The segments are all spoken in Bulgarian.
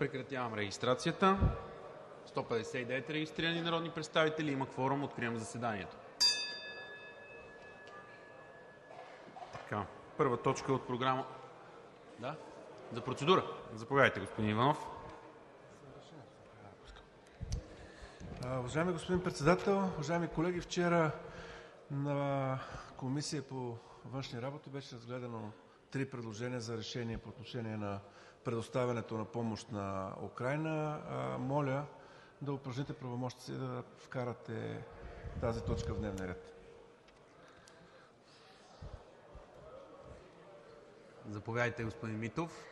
Прекратявам регистрацията. 159 регистрирани народни представители. Има кворум. Откривам заседанието. Така, първа точка от програма. Да? За процедура. Заповядайте, господин Иванов. Уважаеми господин Председател, уважаеми колеги, вчера на Комисия по външни работи беше разгледано 3 предложения за решение по отношение на предоставянето на помощ на Украйна. Моля да упражните правомощите си да вкарате тази точка в дневния ред. Заповядайте, господин Митов.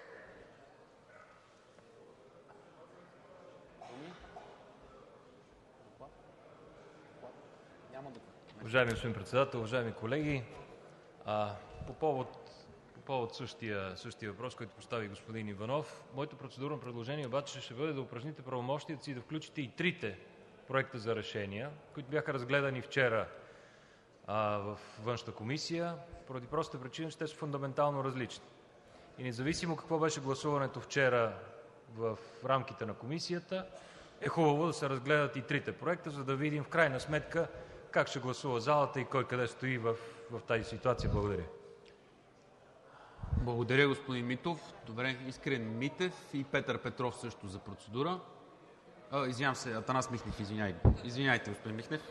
Уважаеми господин Председател, уважаеми колеги! По повод същия въпрос, който постави господин Иванов, моето процедурно предложение обаче ще бъде да упражните правомощията си и да включите и 3 проекта за решения, които бяха разгледани вчера в Външната комисия, поради простата причина, че те са фундаментално различни. И независимо какво беше гласуването вчера в рамките на комисията, е хубаво да се разгледат и 3 проекта, за да видим в крайна сметка как ще гласува залата и кой къде стои в тази ситуация. Благодаря. Благодаря, господин Митов. Добре, Искрен Митев и Петър Петров също за процедура. Извинявам се, Атанас Михнев, извиняйте, господин Михнев.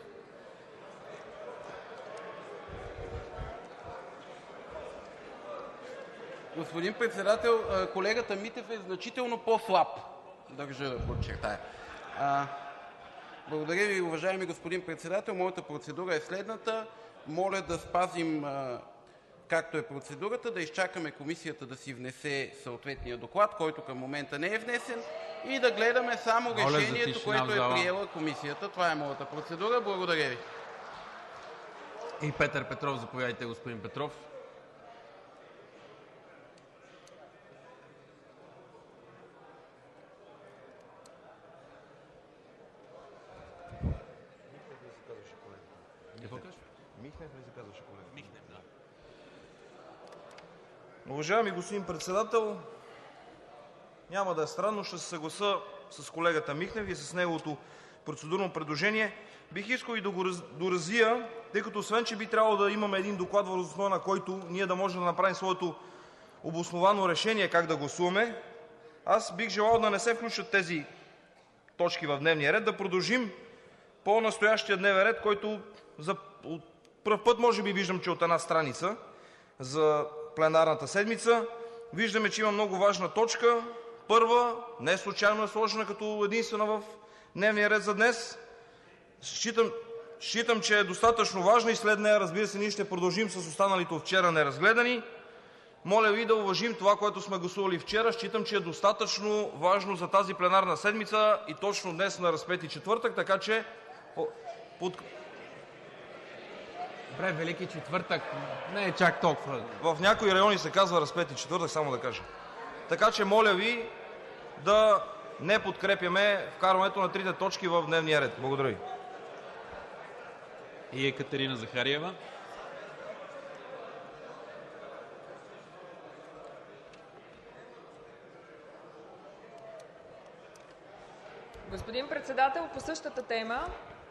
Господин Председател, колегата Митев е значително по-слаб, държа да подчертая. Благодаря Ви, уважаеми господин Председател. Моята процедура е следната. Моля да спазим, както е процедурата, да изчакаме Комисията да си внесе съответния доклад, който към момента не е внесен, и да гледаме само решението, което е приела Комисията. Това е моята процедура. Благодаря Ви. И Петър Петров. Заповядайте, господин Петров. Михнев ли се казваше колега? Михнев, да. Уважаеми господин Председател, няма да е странно, ще се съглася с колегата Михнев и с неговото процедурно предложение. Бих искал и да го доразвия, тъй като освен че би трябвало да имаме един доклад, въз основа на който ние да можем да направим своето обосновано решение как да гласуваме, аз бих желал да не се включат тези точки в дневния ред, да продължим по настоящия дневен ред, който за пръв път може би виждам, че от една страница за пленарната седмица. Виждаме, че има много важна точка. Първа, не случайно е сложена като единствена в дневния ред за днес. Считам, че е достатъчно важна и след нея, разбира се, ние ще продължим с останалите от вчера неразгледани. Моля Ви да уважим това, което сме гласували вчера. Считам, че е достатъчно важно за тази пленарна седмица и точно днес на Разпети четвъртък, така че Добре, Велики четвъртък не е чак толкова. В някои райони се казва Разпети четвъртък, само да кажа. Така че моля Ви да не подкрепяме вкарването на 3 точки в дневния ред. Благодаря Ви. И Екатерина Захариева. Господин Председател, по същата тема.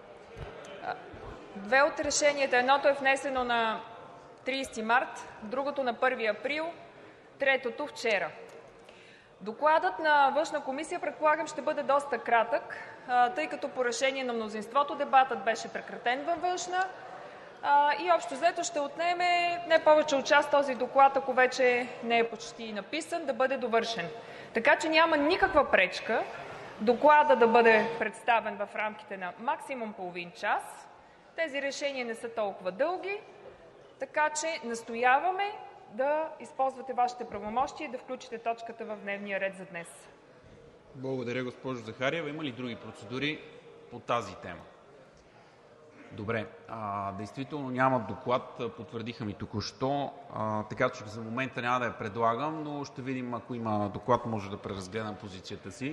2 от решенията. Едното е внесено на 30 март, другото на 1 април, третото вчера. Докладът на Външна комисия, предполагам, ще бъде доста кратък, тъй като по решение на мнозинството дебатът беше прекратен във Външна и общо взето ще отнеме не повече от час този доклад, ако вече не е почти написан, да бъде довършен. Така че няма никаква пречка докладът да бъде представен в рамките на максимум половин час. Тези решения не са толкова дълги, така че настояваме да използвате Вашите правомощия и да включите точката в дневния ред за днес. Благодаря, госпожо Захариева. Има ли други процедури по тази тема? Добре. Действително няма доклад, потвърдиха ми току-що, така че за момента няма да я предлагам, но ще видим, ако има доклад, може да преразгледам позицията си.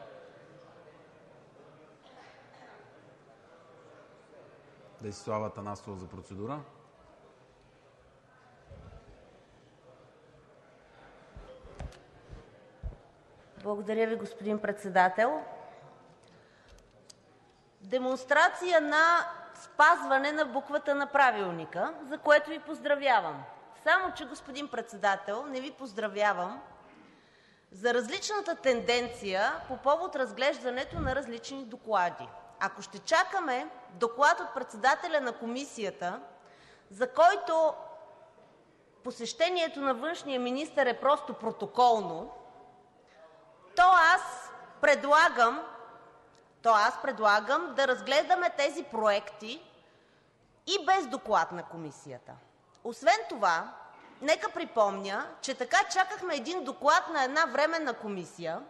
Десислава Атанасова за процедура. Благодаря Ви, господин Председател. Демонстрация на спазване на буквата на Правилника, за което Ви поздравявам. Само че, господин Председател, не Ви поздравявам за различната тенденция по повод разглеждането на различни доклади. Ако ще чакаме доклад от председателя на Комисията, за който посещението на външния министър е просто протоколно, то аз предлагам да разгледаме тези проекти и без доклад на Комисията. Освен това, нека припомня, че така чакахме един доклад на една временна комисия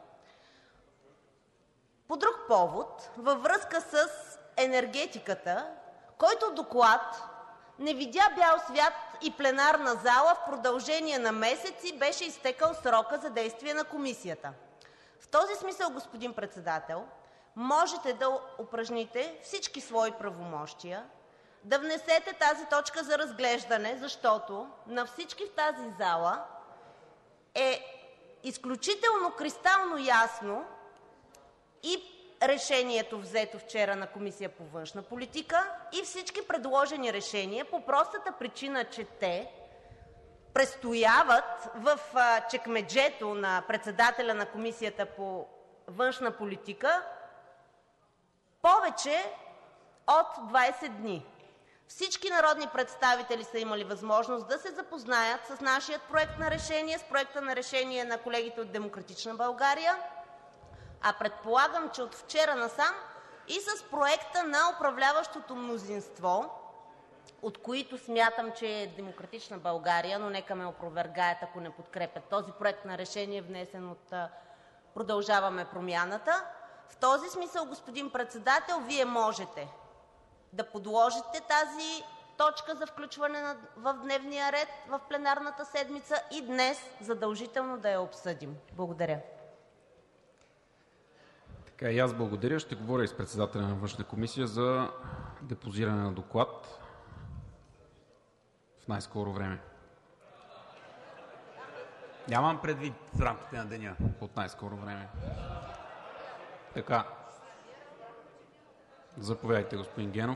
по друг повод във връзка с енергетиката, който доклад не видя бял свят и пленарна зала в продължение на месеци, беше изтекъл срока за действие на Комисията. В този смисъл, господин Председател, можете да упражните всички свои правомощия, да внесете тази точка за разглеждане, защото на всички в тази зала е изключително кристално ясно и решението, взето вчера на Комисията по външна политика, и всички предложени решения, по простата причина, че те престояват в чекмеджето на председателя на Комисията по външна политика повече от 20 дни. Всички народни представители са имали възможност да се запознаят с нашия проект на решение, с проекта на решение на колегите от „Демократична България“, а предполагам, че от вчера насам и с проекта на управляващото мнозинство, от които смятам, че е „Демократична България“, но нека ме опровергаят, ако не подкрепят този проект на решение, внесен от „Продължаваме Промяната“. В този смисъл, господин Председател, Вие можете да подложите тази точка за включване в дневния ред в пленарната седмица и днес задължително да я обсъдим. Благодаря. Така и аз благодаря. Ще говоря и с председателя на Външна комисия за депозиране на доклад в най-скоро време. Нямам предвид в рамките на деня, от най-скоро време. Така. Заповядайте, господин Генов.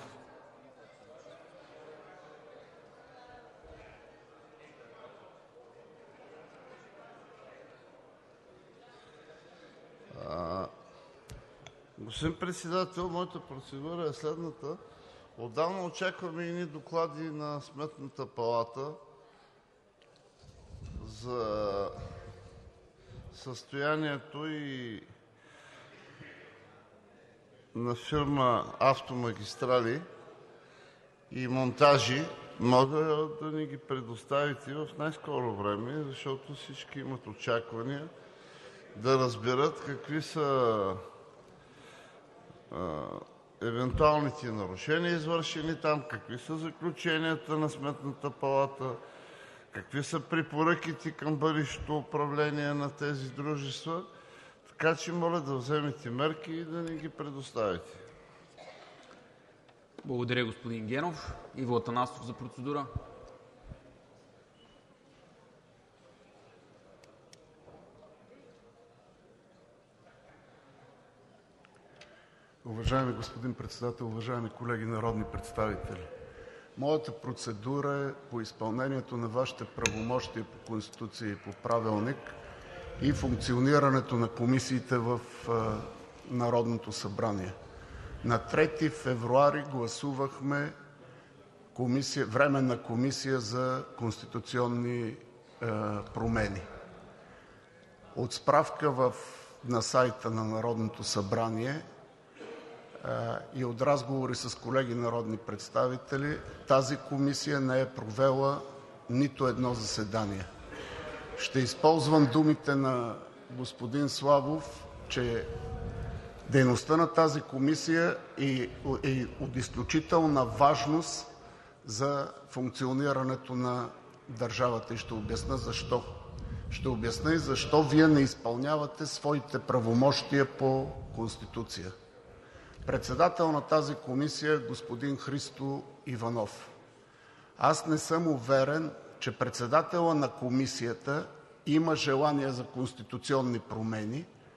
Господин Председател, моята процедура е следната. Отдавна очакваме едни доклади на Сметната палата за състоянието и на фирма „Автомагистрали и монтажи“. Моля да ни ги предоставите в най-скоро време, защото всички имат очаквания да разберат какви са евентуалните нарушения, извършени там, какви са заключенията на Сметната палата, какви са препоръките към бъдещото управление на тези дружества. Така че моля да вземете мерки и да ни ги предоставите. Благодаря, господин Генов. Иво Атанасов за процедура. Уважаеми господин Председател, уважаеми колеги народни представители! Моята процедура е по изпълнението на Вашите правомощия по Конституция и по Правилник и функционирането на комисиите в Народното събрание. На 3 февруари гласувахме Временна комисия за конституционни промени. От справка на сайта на Народното събрание и от разговори с колеги народни представители тази комисия не е провела нито едно заседание. Ще използвам думите на господин Славов, че дейността на тази комисия е от изключителна важност за функционирането на държавата и ще обясня защо. Ще обясня и защо Вие не изпълнявате своите правомощия по Конституция. Председател на тази комисия е господин Христо Иванов. Аз не съм уверен, че председателят на комисията има желание за конституционни промени,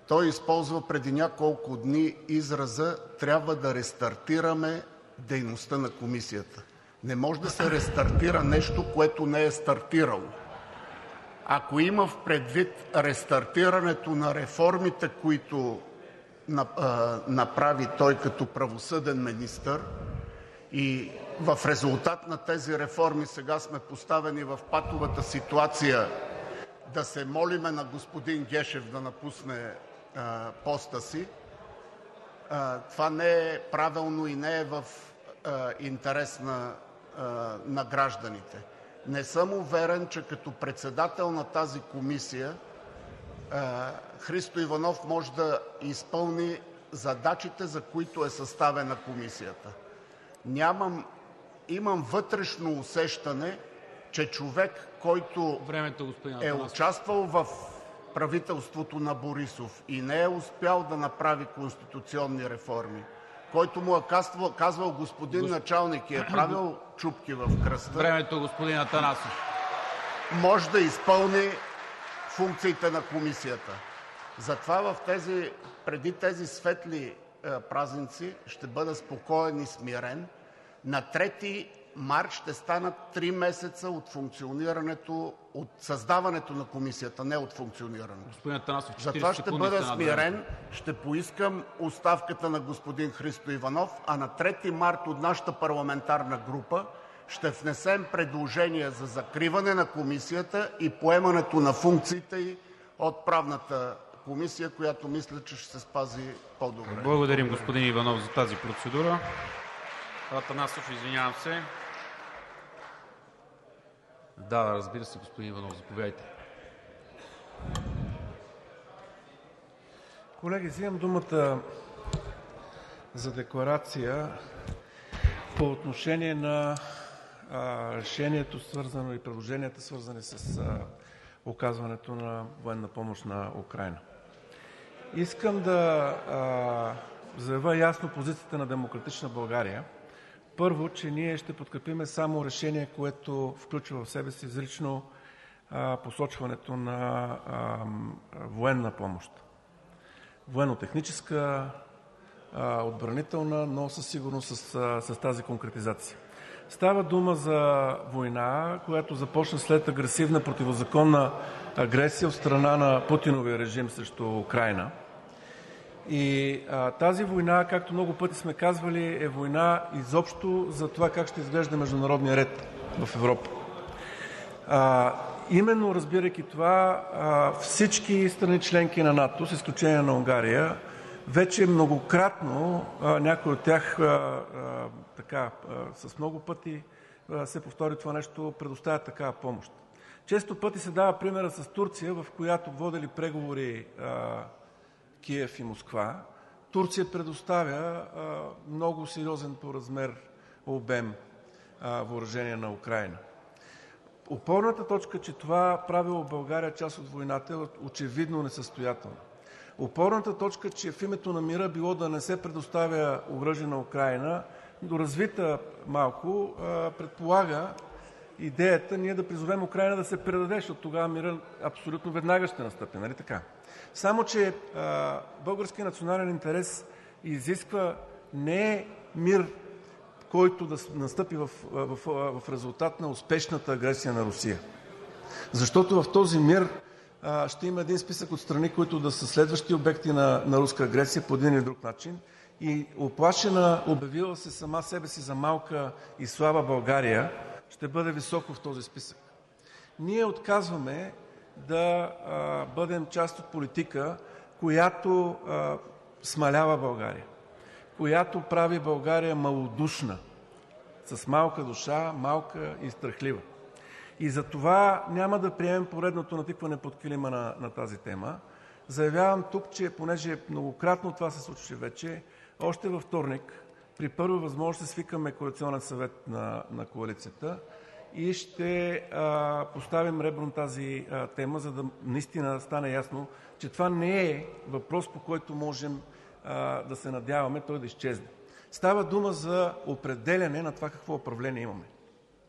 той използва преди няколко дни израза „трябва да рестартираме дейността на комисията“. Не може да се рестартира нещо, което не е стартирало. Ако има в предвид рестартирането на реформите, които направи той като правосъден министър, и в резултат на тези реформи сега сме поставени в патовата ситуация да се молим на господин Гешев да напусне поста си, това не е правилно и не е в интерес на гражданите. Не съм уверен, че като председател на тази комисия Христо Иванов може да изпълни задачите, за които е съставена комисията. Имам вътрешно усещане, че човек, който е участвал в правителството на Борисов и не е успял да направи конституционни реформи, който му е казвал господин началник и е правил чупки в кръста. Времето, господин Атанасов. Може да изпълни функциите на комисията. Затова преди тези светли празници ще бъда спокоен и смирен. На 3 март ще станат 3 месеца от функционирането, от създаването на комисията, не от функционирането. Господин Атанасов, 40 Затова ще бъда секунди смирен, ще поискам оставката на господин Христо Иванов, а на 3 март от нашата парламентарна група ще внесем предложение за закриване на комисията и поемането на функциите ѝ от Правната комисия, която мисля, че ще се спази по-добре. Благодарим, господин Иванов, за тази процедура. Атанасов, извинявам се. Да, разбира се, господин Иванов, заповядайте. Колеги, взимам думата за декларация по отношение на решението, свързано и предложенията, свързани с оказването на военна помощ на Украйна. Искам да заявя ясно позицията на „Демократична България“. Първо, че ние ще подкрепим само решение, което включва в себе си изрично посочването на военна помощ. Военно-техническа, отбранителна, но със сигурност с тази конкретизация. Става дума за война, която започна след агресивна противозаконна агресия от страна на Путиновия режим срещу Украйна. И тази война, както много пъти сме казвали, е война изобщо за това как ще изглежда международния ред в Европа. Именно разбирайки това, всички страни членки на НАТО, с изключение на Унгария, вече многократно, някои от тях с много пъти се повтори това нещо, предоставят такава помощ. Често пъти се дава примера с Турция, в която водели преговори Киев и Москва, Турция предоставя много сериозен по размер обем въоръжение на Украйна. Опорната точка, че това правило в България част от войната, е очевидно несъстоятелно. Опорната точка, че в името на мира било да не се предоставя оръжие на Украйна, доразвита малко, предполага идеята ние да призовем Украйна да се предаде, защото тогава мира абсолютно веднага ще настъпи, нали така? Само че българският национален интерес изисква не мир, който да настъпи в резултат на успешната агресия на Русия. Защото в този мир ще има един списък от страни, които да са следващи обекти на руска агресия по един или друг начин. И уплашена, обявила се сама себе си за малка и слаба България, ще бъде високо в този списък. Ние отказваме да бъдем част от политика, която смалява България, която прави България малодушна, с малка душа, малка и страхлива. И затова няма да приемем поредното натикване под килима на тази тема. Заявявам тук, че понеже многократно това се случваше вече, още във вторник, при първа възможност ще свикаме коалиционен съвет на коалицията и ще поставим ребром тази тема, за да наистина стане ясно, че това не е въпрос, по който можем да се надяваме той да изчезне. Става дума за определяне на това какво управление имаме.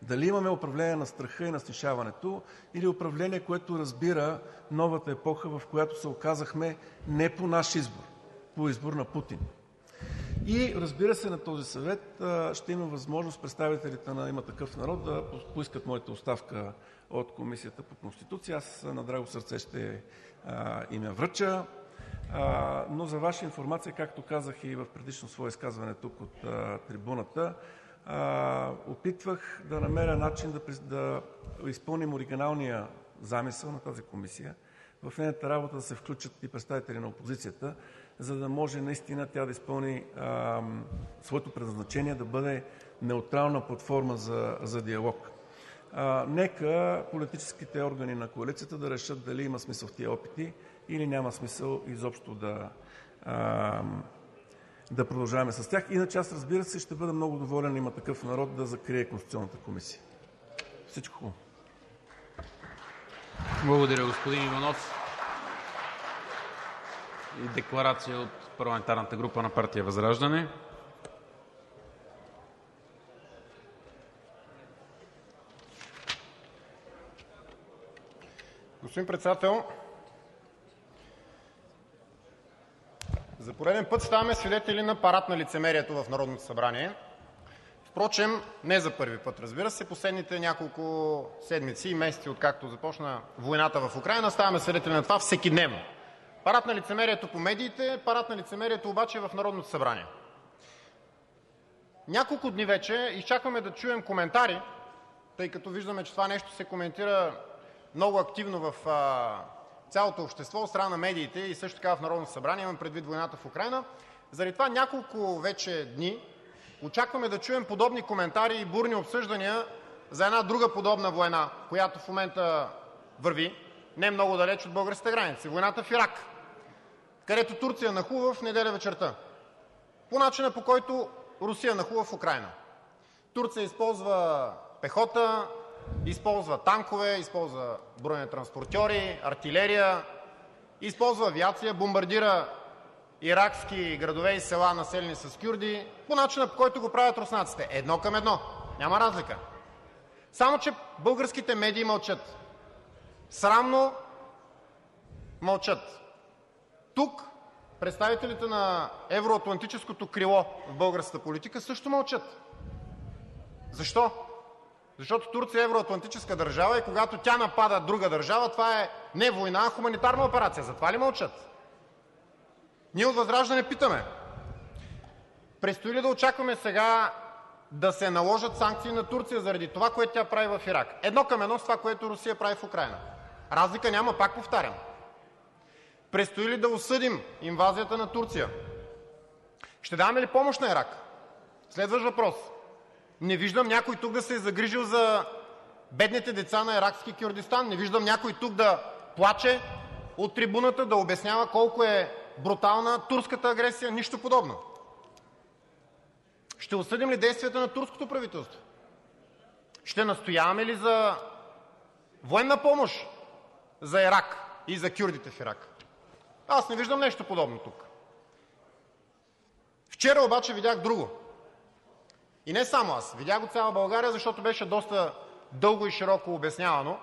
Дали имаме управление на страха и на снишаването, или управление, което разбира новата епоха, в която се оказахме не по наш избор, по избор на Путин. И разбира се, на този съвет ще има възможност представителите на „Има такъв народ“ да поискат моята оставка от Комисията по Конституция. Аз на драго сърце ще им я връча. Но за ваша информация, както казах и в предишно свое изказване тук от трибуната, опитвах да намеря начин да изпълним оригиналния замисъл на тази комисия, в нейната работа да се включат и представители на опозицията, за да може наистина тя да изпълни своето предназначение, да бъде неутрална платформа за диалог. Нека политическите органи на коалицията да решат дали има смисъл в тия опити или няма смисъл изобщо да продължаваме с тях. Иначе аз, разбира се, ще бъда много доволен „Има такъв народ“ да закрие Конституционната комисия. Всичко хубаво. Благодаря, господин Иванов. И декларация от парламентарната група на партия ВЪЗРАЖДАНЕ. Господин Председател, за пореден път ставаме свидетели на парад на лицемерието в Народното събрание. Впрочем, не за първи път, разбира се. Последните няколко седмици и месеци, откакто започна войната в Украйна, ставаме свидетели на това всекидневно. Парад на лицемерието по медиите, парад на лицемерието обаче в Народното събрание. Няколко дни вече изчакваме да чуем коментари, тъй като виждаме, че това нещо се коментира много активно в цялото общество от страна на медиите и също така в Народното събрание, имам предвид войната в Украйна. Заради това няколко вече дни очакваме да чуем подобни коментари и бурни обсъждания за една друга подобна война, която в момента върви не много далеч от българската граница – войната в Ирак, където Турция нахлува в неделя вечерта по начина, по който Русия нахлува в Украйна. Турция използва пехота, използва танкове, използва бронетранспортьори, артилерия, използва авиация, бомбардира иракски градове и села, населени с кюрди, по начина, по който го правят руснаците. Едно към едно. Няма разлика. Само че българските медии мълчат. Срамно мълчат. Тук представителите на евроатлантическото крило в българската политика също мълчат. Защо? Защото Турция е евроатлантическа държава и когато тя напада друга държава, това е не война, а хуманитарна операция. Затова ли мълчат? Ние от ВЪЗРАЖДАНЕ питаме: предстои ли да очакваме сега да се наложат санкции на Турция заради това, което тя прави в Ирак? Едно към едно с това, което Русия прави в Украйна. Разлика няма, пак повтарям. Предстои ли да осъдим инвазията на Турция? Ще даваме ли помощ на Ирак? Следващ въпрос. Не виждам някой тук да се е загрижил за бедните деца на иракски Кюрдистан. Не виждам някой тук да плаче от трибуната, да обяснява колко е брутална турската агресия. Нищо подобно. Ще осъдим ли действията на турското правителство? Ще настояваме ли за военна помощ за Ирак и за кюрдите в Ирак? Аз не виждам нещо подобно тук. Вчера обаче видях друго. И не само аз. Видях го цяла България, защото беше доста дълго и широко обяснявано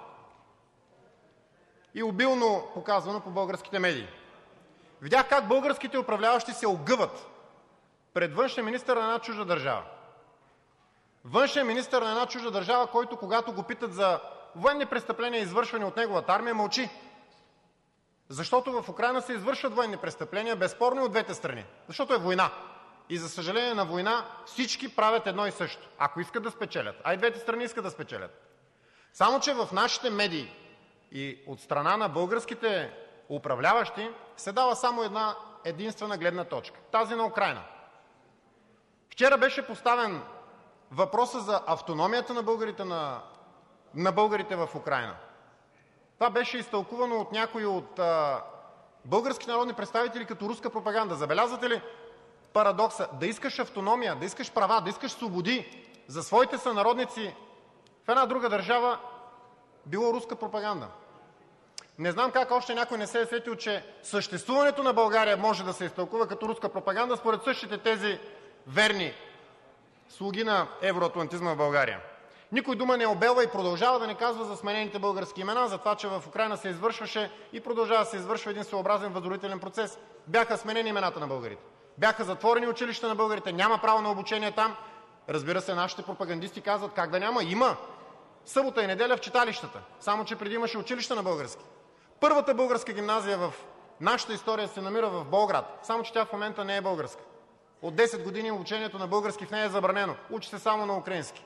и обилно показвано по българските медии. Видях как българските управляващи се огъват пред външния министър на една чужда държава. Външният министър на една чужда държава, който когато го питат за военни престъпления, извършвани от неговата армия, мълчи. Защото в Украйна се извършват военни престъпления, безспорно, от двете страни. Защото е война. И за съжаление, на война всички правят едно и също, ако искат да спечелят. А и двете страни искат да спечелят. Само че в нашите медии и от страна на българските управляващи се дава само една единствена гледна точка – тази на Украйна. Вчера беше поставен въпросът за автономията на българите в Украйна. Това беше изтълкувано от някои от български народни представители като руска пропаганда. Забелязвате ли парадокса? Да искаш автономия, да искаш права, да искаш свободи за своите сънародници в една друга държава било руска пропаганда. Не знам как още някой не се е сетил, че съществуването на България може да се изтълкува като руска пропаганда според същите тези верни слуги на евроатлантизма в България. Никой дума не обелва и продължава да не казва за сменените български имена, за това, че в Украйна се извършваше и продължава да се извършва един своеобразен възродителен процес. Бяха сменени имената на българите. Бяха затворени училища на българите, няма право на обучение там. Разбира се, нашите пропагандисти казват как да няма. Има. Събота и неделя в читалищата. Само че преди имаше училища на български. Първата българска гимназия в нашата история се намира в Болград, само че тя в момента не е българска. От 10 години обучението на български в нея е забранено. Учи се само на украински.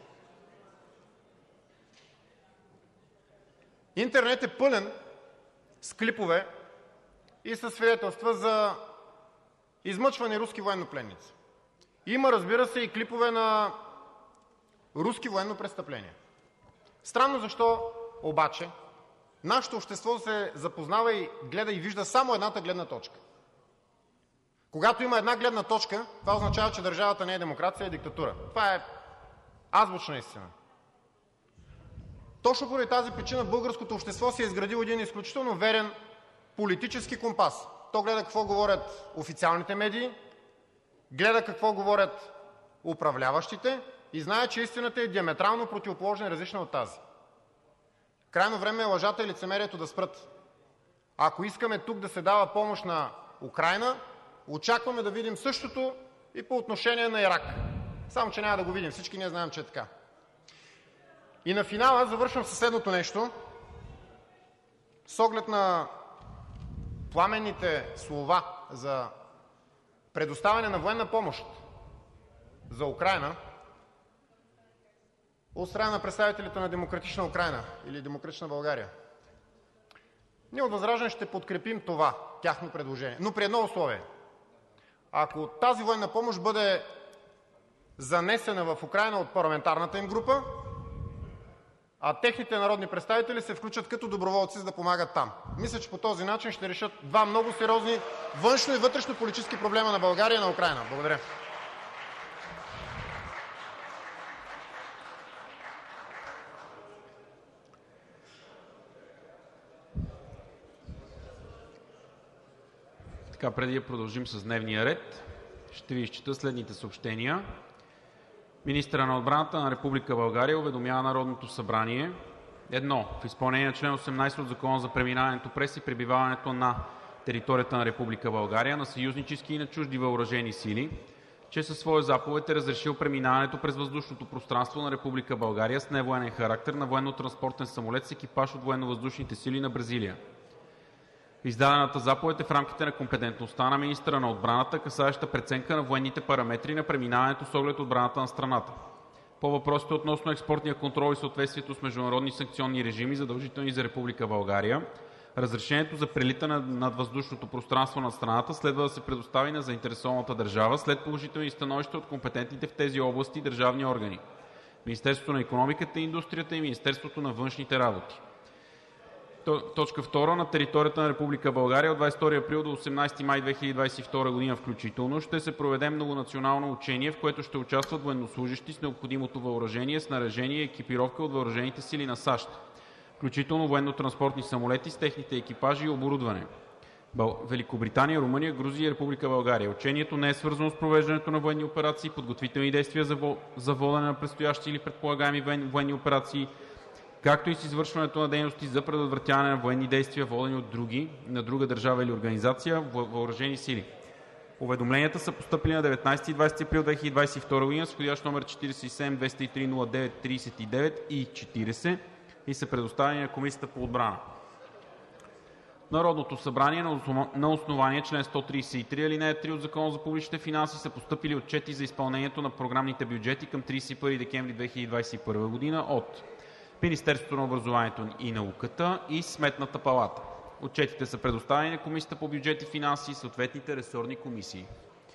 Интернет е пълен с клипове и със свидетелства за измъчвани руски военнопленници. Има, разбира се, и клипове на руски военнопрестъпления. Странно защо обаче нашето общество се запознава и гледа и вижда само едната гледна точка. Когато има една гледна точка, това означава, че държавата не е демокрация, а диктатура. Това е азбучна истина. Точно поради тази причина българското общество си е изградило един изключително верен политически компас. То гледа какво говорят официалните медии, гледа какво говорят управляващите и знае, че истината е диаметрално противоположна и различна от тази. Крайно време е лъжата и лицемерието да спрат. Ако искаме тук да се дава помощ на Украйна, очакваме да видим същото и по отношение на Ирак. Само че няма да го видим. Всички ние знаем, че е така. И на финала завършвам със следното нещо. С оглед на пламенните слова за предоставяне на военна помощ за Украйна от страна на представителите на Демократична Украйна или Демократична България, ние от ВЪЗРАЖДАНЕ ще подкрепим това тяхно предложение, но при едно условие. Ако тази военна помощ бъде занесена в Украйна от парламентарната им група, а техните народни представители се включат като доброволци, за да помагат там. Мисля, че по този начин ще решат два много сериозни външно и вътрешнополитически проблема на България и на Украйна. Благодаря. Така, преди да продължим с дневния ред, ще ви изчета следните съобщения. Министърът на отбраната на Република България уведомява Народното събрание: 1. В изпълнение на член 18 от Закона за преминаването през и пребиваването на територията на Република България на съюзнически и на чужди въоръжени сили, че със своя заповед е разрешил преминаването през въздушното пространство на Република България с невоенен характер на военно-транспортен самолет с екипаж от Военновъздушните сили на Бразилия. Издадената заповед е в рамките на компетентността на министъра на отбраната, касаеща преценка на военните параметри на преминаването с оглед отбраната на страната. По въпросите относно експортния контрол и съответствието с международни санкционни режими, задължителни за Република България, разрешението за прелитане над въздушното пространство на страната следва да се предостави на заинтересованата държава след положителни становища от компетентните в тези области държавни органи – Министерството на икономиката и индустрията и Министерството на външните работи. Точка 2. На територията на Република България от 22 април до 18 май 2022 г. включително ще се проведе многонационално учение, в което ще участват военнослужещи с необходимото въоръжение, снаряжение и екипировка от въоръжените сили на САЩ, включително военно-транспортни самолети с техните екипажи и оборудване. Великобритания, Румъния, Грузия и Република България. Учението не е свързано с провеждането на военни операции, подготвителни действия за водене на предстоящи или предполагаеми военни операции, както и с извършването на дейности за предотвратяване на военни действия, водени от на друга държава или организация, въоръжени сили. Уведомленията са постъпили на 19 и 20 април 2022 г. с входящ номер 47-203-09-39 и 40 и са предоставени на Комисията по отбрана. Народното събрание на основание чл. 133, ал. 3 от Закона за публичните финанси са постъпили отчети за изпълнението на програмните бюджети към 31 декември 2021 г. от Министерството на образованието и науката и Сметната палата. Отчетите са предоставени на Комисията по бюджет и финанси и съответните ресорни комисии.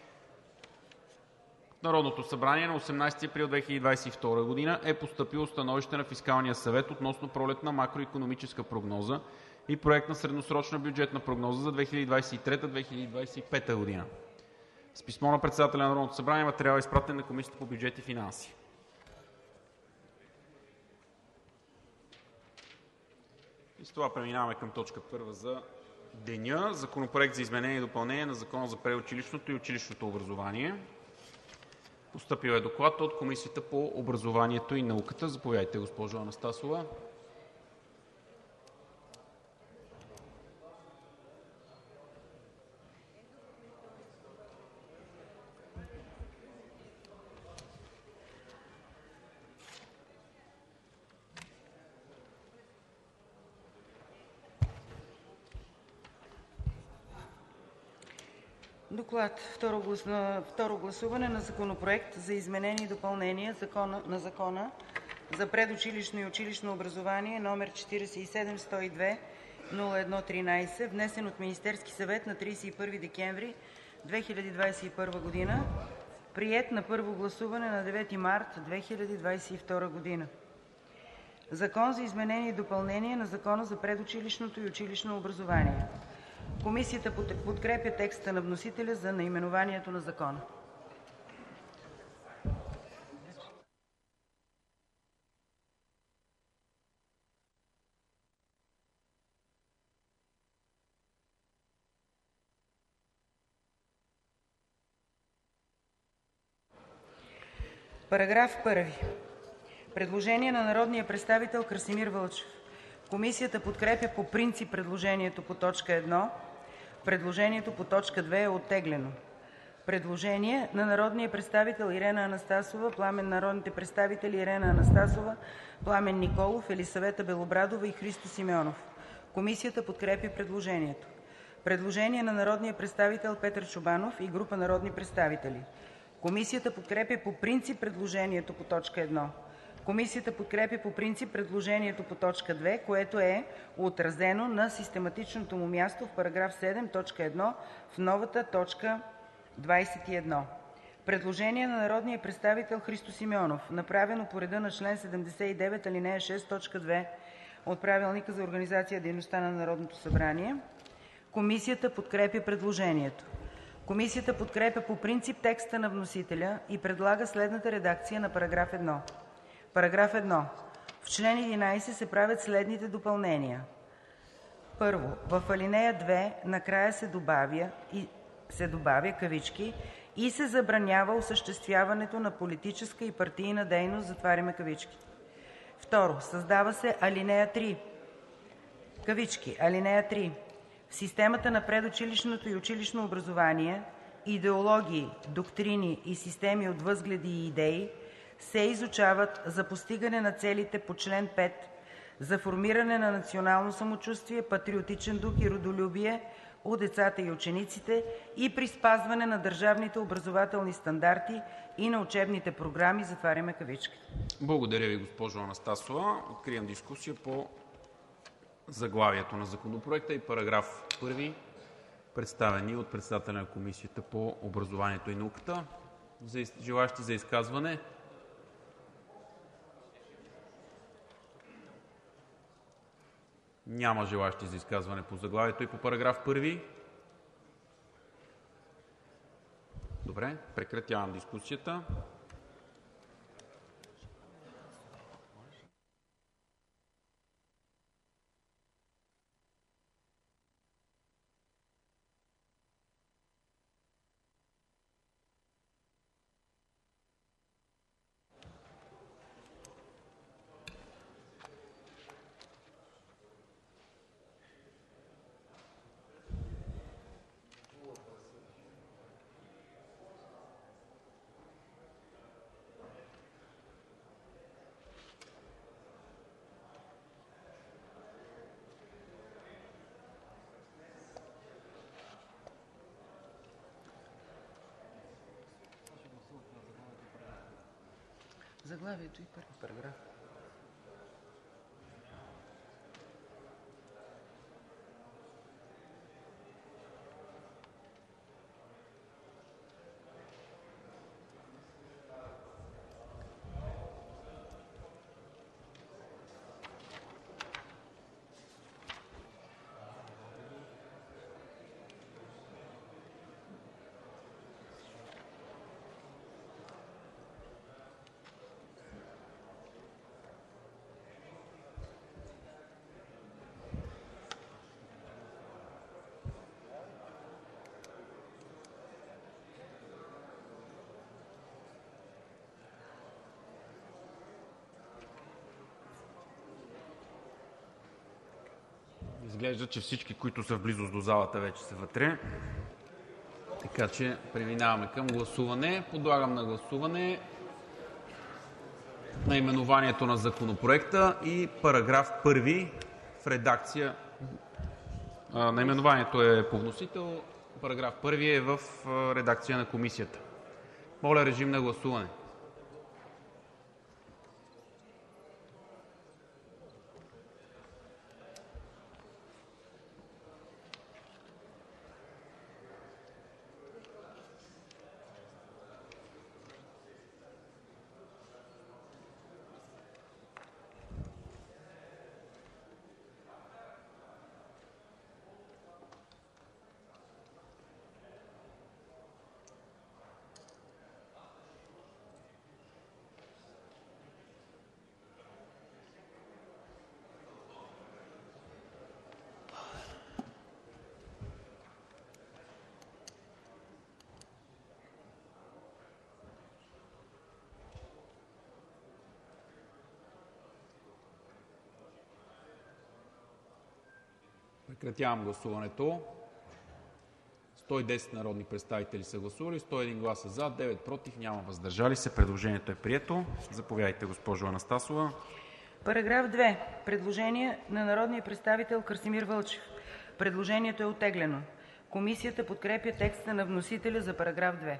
В Народното събрание на 18 април 2022 г. е постъпило становище на Фискалния съвет относно пролетна макроикономическа прогноза и проект на средносрочна бюджетна прогноза за 2023-2025 г. С писмо на председателя на Народното събрание материал е изпратен на Комисията по бюджет и финанси. И с това преминаваме към точка първа за деня. Законопроект за изменение и допълнение на Закона за предучилищното и училищното образование. Постъпил е доклад от Комисията по образованието и науката. Заповядайте, госпожо Анастасова. Доклад второ гласуване на Законопроект за изменение и допълнение на Закона за предучилищно и училищно образование, № 47-102-01-13, внесен от Министерския съвет на 31 декември 2021 г., приет на първо гласуване на 9 март 2022 г. Закон за изменение и допълнение на Закона за предучилищното и училищно образование. Комисията подкрепя текста на вносителя за наименованието на закона. Параграф 1. Предложение на народния представител Красимир Вълчев. Комисията подкрепя по принцип предложението по т. 1. Предложението по т. 2 е оттеглено. Предложение на народния представител Ирена Анастасова, народните представители Ирена Анастасова, Пламен Николов, Елисавета Белобрадова и Христо Симеонов. Комисията подкрепя предложението. Предложение на народния представител Петър Чобанов и група народни представители. Комисията подкрепя по принцип предложението по т. 1. Комисията подкрепя по принцип предложението по т. 2, което е отразено на систематичното му място в параграф 7, т. 1 в новата т. 21. Предложение на народния представител Христо Симеонов, направено по реда на чл. 79, ал. 6, т. 2 от Правилника за организацията и дейността на Народното събрание. Комисията подкрепя предложението. Комисията подкрепя по принцип текста на вносителя и предлага следната редакция на параграф 1. Параграф 1. В чл. 11 се правят следните допълнения: 1. В ал. 2 накрая се добавя кавички „и се забранява осъществяването на политическа и партийна дейност“, затваряме кавички. 2. Създава се ал. 3, кавички, „(3) В системата на предучилищното и училищно образование идеологии, доктрини и системи от възгледи и идеи се изучават за постигане на целите по чл. 5, за формиране на национално самочувствие, патриотичен дух и родолюбие у децата и учениците и при спазване на държавните образователни стандарти и на учебните програми“, затваряме кавички. Благодаря Ви, госпожо Анастасова. Откривам дискусия по заглавието на Законопроекта и параграф 1, представени от председателя на Комисията по образованието и науката. Желаещи за изказване? Няма желаещи за изказване по заглавието и по параграф 1. Добре, прекратявам дискусията. Заглавието и първи параграф. Изглежда, че всички, които са в близост до залата, вече са вътре. Така че преминаваме към гласуване. Подлагам на гласуване наименованието на законопроекта и параграф 1 в редакция. Наименованието е по вносител, параграф 1 е в редакция на комисията. Моля, режим на гласуване. Прекратявам гласуването. 110 народни представители са гласували, 101 гласа за, 9 против, няма въздържали се. Предложението е прието. Заповядайте, госпожо Анастасова. Параграф 2. Предложение на народния представител Красимир Вълчев. Предложението е оттеглено. Комисията подкрепя текста на вносителя за параграф 2.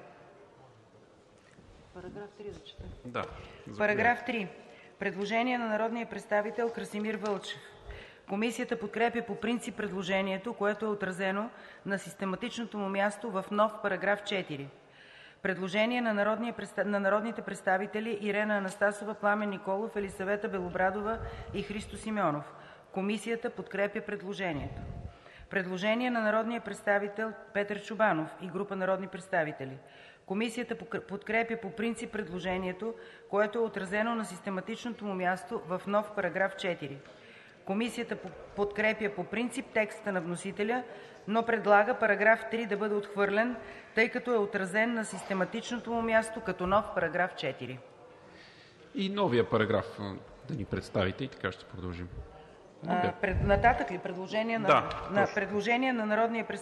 Параграф 3 да чета. Да. Параграф 3. Предложение на народния представител Красимир Вълчев. Комисията подкрепя по принцип предложението, което е отразено на систематичното му място в нов параграф 4. Предложение на народните представители Ирена Анастасова, Пламен Николов, Елисавета Белобрадова и Христо Симеонов. Комисията подкрепя предложението. Предложение на народния представител Петър Чобанов и група народни представители. Комисията подкрепя по принцип предложението, което е отразено на систематичното му място в нов параграф 4. Комисията подкрепя по принцип текста на вносителя, но предлага параграф 3 да бъде отхвърлен, тъй като е отразен на систематичното му място като нов параграф 4. И новия параграф да ни представите и така ще продължим. Нататък ли? Предложение на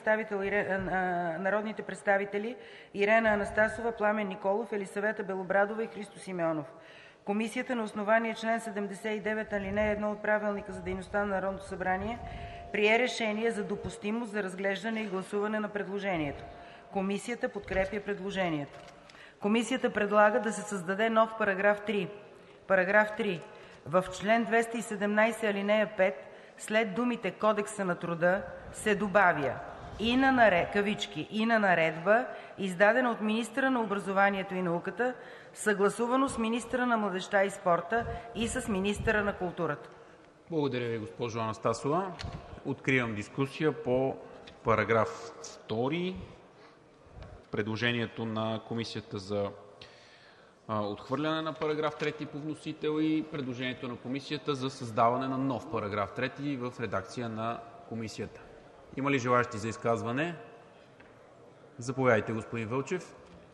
народните представители Ирена Анастасова, Пламен Николов, Елисавета Белобрадова и Христо Симеонов. Комисията на основание чл. 79, ал. 1 от Правилника за дейността на Народното събрание прие решение за допустимост за разглеждане и гласуване на предложението. Комисията подкрепя предложението. Комисията предлага да се създаде нов параграф 3. Параграф 3. В чл. 217, ал. 5 след думите „Кодекса на труда“ се добавя „и на наредба, издадена от министъра на образованието и науката, съгласувано с министъра на младежта и спорта и с министъра на културата“. Благодаря Ви, госпожо Анастасова. Откривам дискусия по параграф 2. Предложението на Комисията за отхвърляне на параграф 3 по вносител и предложението на Комисията за създаване на нов параграф 3 в редакция на Комисията. Има ли желаещи за изказване? Заповядайте, господин Вълчев.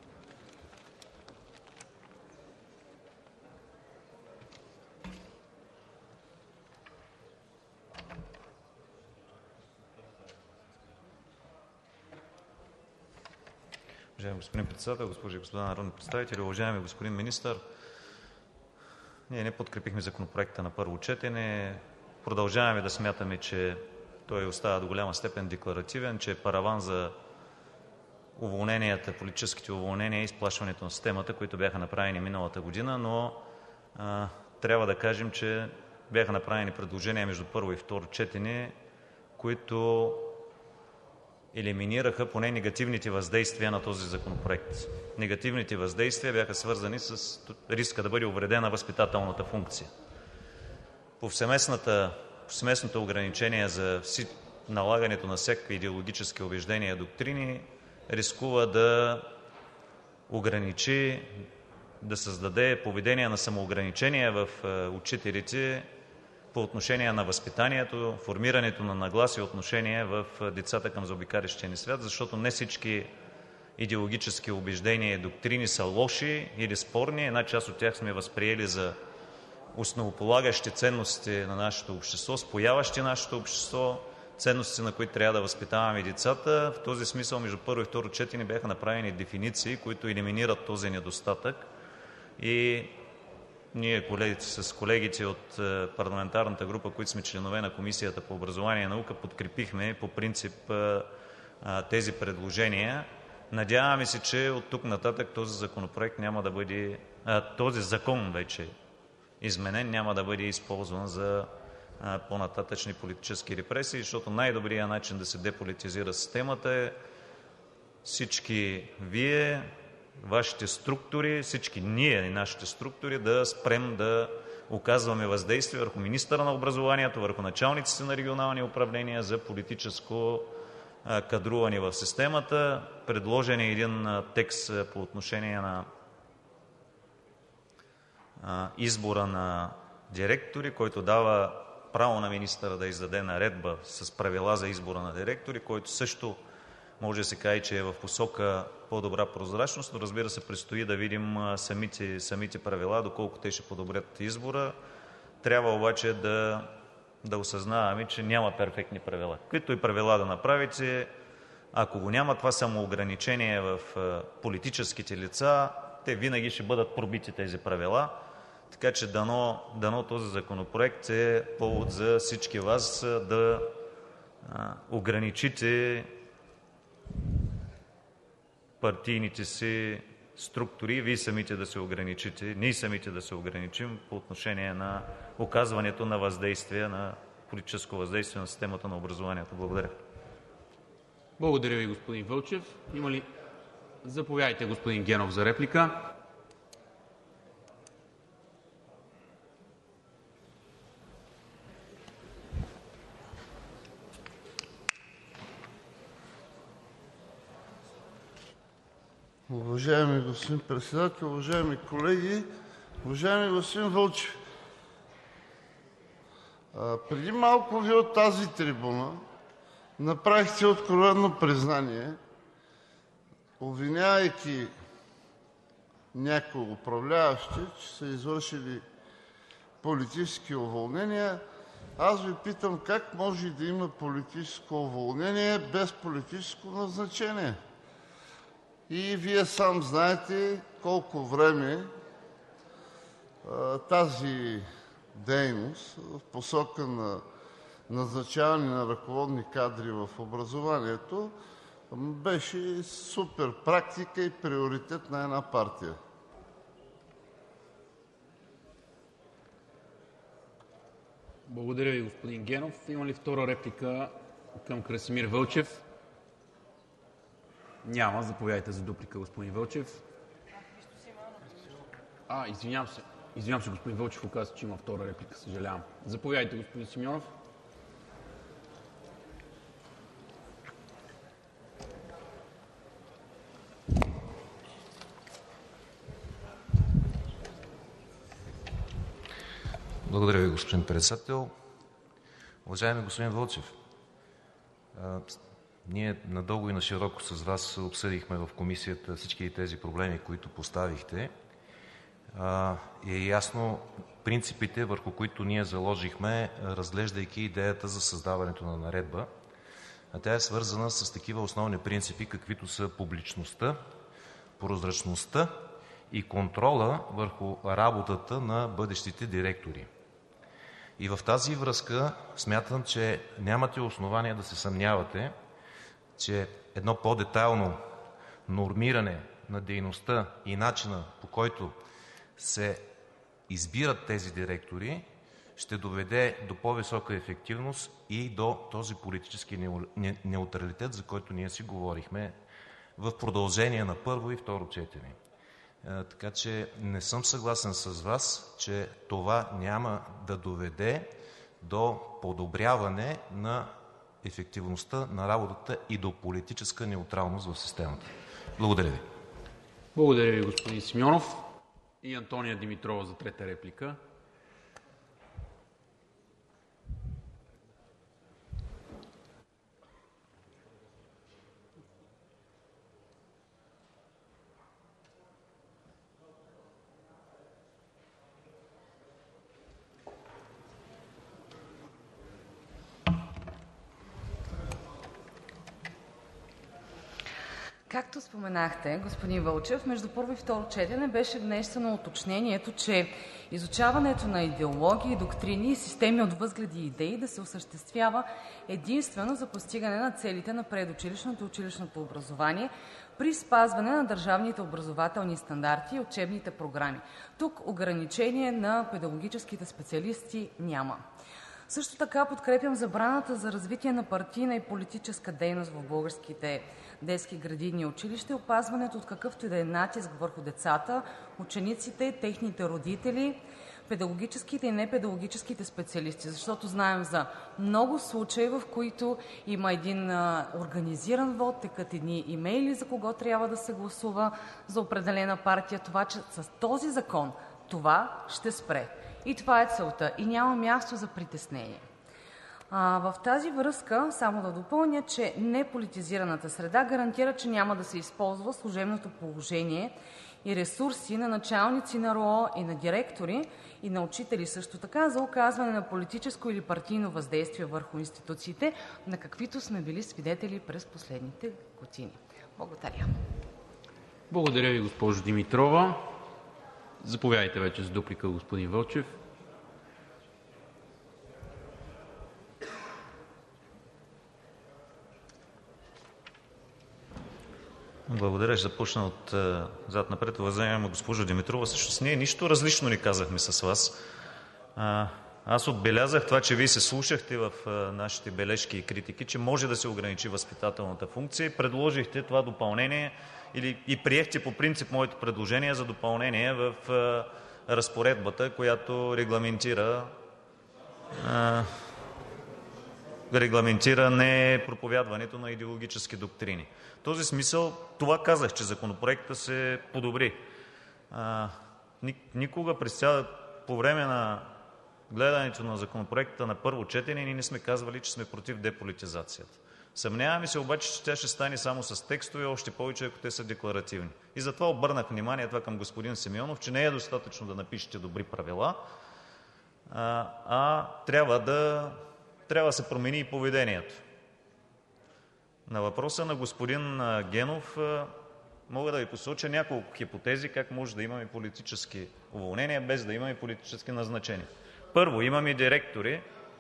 Уважаеми господин Председател, госпожи и господа народни представители! Уважаеми господин Министър, ние не подкрепихме Законопроекта на първо четене. Продължаваме да смятаме, че той остава до голяма степен декларативен, че е параван за уволненията, политическите уволнения и изплашването на системата, които бяха направени миналата година, но трябва да кажем, че бяха направени предложения между първо и второ четене, които елиминираха поне негативните въздействия на този законопроект. Негативните въздействия бяха свързани с риска да бъде увредена възпитателната функция. Повсеместното ограничение за налагането на всякакви идеологически убеждения и доктрини рискува да ограничи, да създаде поведение на самоограничение в учителите по отношение на възпитанието, формирането на нагласи и отношение в децата към заобикалящия ни свят, защото не всички идеологически убеждения и доктрини са лоши или спорни. Една част от тях сме възприели за основополагащи ценности на нашето общество, спояващи нашето общество, ценностите, на които трябва да възпитаваме децата. В този смисъл между първо и второ четене бяха направени дефиниции, които елиминират този недостатък, и ние с колегите от парламентарната група, които сме членове на Комисията по образование и наука, подкрепихме по принцип тези предложения. Надяваме се, че оттук нататък този закон вече изменен, няма да бъде използван за по-нататъчни политически репресии, защото най-добрият начин да се деполитизира системата е всички Вие, Вашите структури, всички ние и нашите структури да спрем да оказваме въздействие върху министъра на образованието, върху началниците на регионални управления за политическо кадруване в системата. Предложен е един текст по отношение на избора на директори, който дава право на министъра да издаде наредба с правила за избора на директори, който също може да се каже, че е в посока по-добра прозрачност, но разбира се, предстои да видим самите правила, доколко те ще подобрят избора. Трябва обаче да осъзнаваме, че няма перфектни правила. Каквито и правила да направите, ако го няма това самоограничение в политическите лица, те винаги ще бъдат пробити тези правила. Така че дано този законопроект е повод за всички вас да ограничите партийните си структури, Вие самите да се ограничите, ние самите да се ограничим по отношение на оказването на въздействие, на политическо въздействие на системата на образованието. Благодаря. Благодаря Ви, господин Вълчев. Има ли? Заповядайте, господин Генов, за реплика. Уважаеми господин Председател, уважаеми колеги! Уважаеми господин Вълчев, преди малко Вие от тази трибуна направихте откровено признание, обвинявайки някои управляващи, че са извършили политически уволнения. Аз Ви питам: как може да има политическо уволнение без политическо назначение? И Вие сам знаете колко време тази дейност в посока на назначаване на ръководни кадри в образованието беше супер практика и приоритет на една партия. Благодаря Ви, господин Генов. Има ли втора реплика към Красимир Вълчев? Няма. Заповядайте за дуплика, господин Вълчев. Извинявам се. Господин Вълчев оказа, че има втора реплика. Съжалявам. Заповядайте, господин Симеонов. Благодаря Ви, господин Председател. Уважаеми господин Вълчев, ние надълго и нашироко с Вас обсъдихме в Комисията всички тези проблеми, които поставихте. И е ясно принципите, върху които ние заложихме, разглеждайки идеята за създаването на наредба. Тя е свързана с такива основни принципи, каквито са публичността, прозрачността и контрола върху работата на бъдещите директори. И в тази връзка смятам, че нямате основание да се съмнявате, че едно по-детайлно нормиране на дейността и начина, по който се избират тези директори, ще доведе до по-висока ефективност и до този политически неутралитет, за който ние си говорихме в продължение на първо и второ четене. Така че не съм съгласен с Вас, че това няма да доведе до подобряване на ефективността на работата и до политическа неутралност в системата. Благодаря Ви. Благодаря Ви, господин Симеонов. И Антония Димитрова за трета реплика. Както споменахте, господин Вълчев, между първо и второ четене беше внесено уточнението, че изучаването на идеологии, доктрини и системи от възгледи и идеи да се осъществява единствено за постигане на целите на предучилищното и училищното образование при спазване на държавните образователни стандарти и учебните програми. Тук ограничение на педагогическите специалисти няма. Също така подкрепям забраната за развитие на партийна и политическа дейност в българските детски градини и училища и опазването от какъвто и да е натиск върху децата, учениците, техните родители, педагогическите и непедагогическите специалисти, защото знаем за много случаи, в които има един организиран вот, текат едни имейли за кого трябва да се гласува за определена партия. Това, че с този закон това ще спре. И това е целта. И няма място за притеснение. В тази връзка само да допълня, че неполитизираната среда гарантира, че няма да се използва служебното положение и ресурси на началници на РОО и на директори и на учители също така за оказване на политическо или партийно въздействие върху институциите, на каквито сме били свидетели през последните години. Благодаря. Благодаря ви, госпожо Димитрова. Заповядайте вече за дуплика, господин Вълчев. Благодаря. Ще започна от зад напред. Уважаема госпожо Димитрова, всъщност ние нищо различно не казахме с Вас. Аз отбелязах това, че Вие се слушахте в нашите бележки и критики, че може да се ограничи възпитателната функция и предложихте това допълнение и приехте по принцип моето предложение за допълнение в разпоредбата, която регламентира непроповядването на идеологически доктрини. В този смисъл това казах, че законопроектът се подобри. Никога по време на гледането на законопроекта на първо четене ние не сме казвали, че сме против деполитизацията. Съмняваме се обаче, че тя ще стане само с текстове, още повече ако те са декларативни. И затова обърнах внимание това към господин Симеонов, че не е достатъчно да напишете добри правила, трябва да се промени и поведението. На въпроса на господин Генов мога да ви посоча няколко хипотези как може да имаме политически уволнения, без да имаме политически назначения. Първо, имаме директори,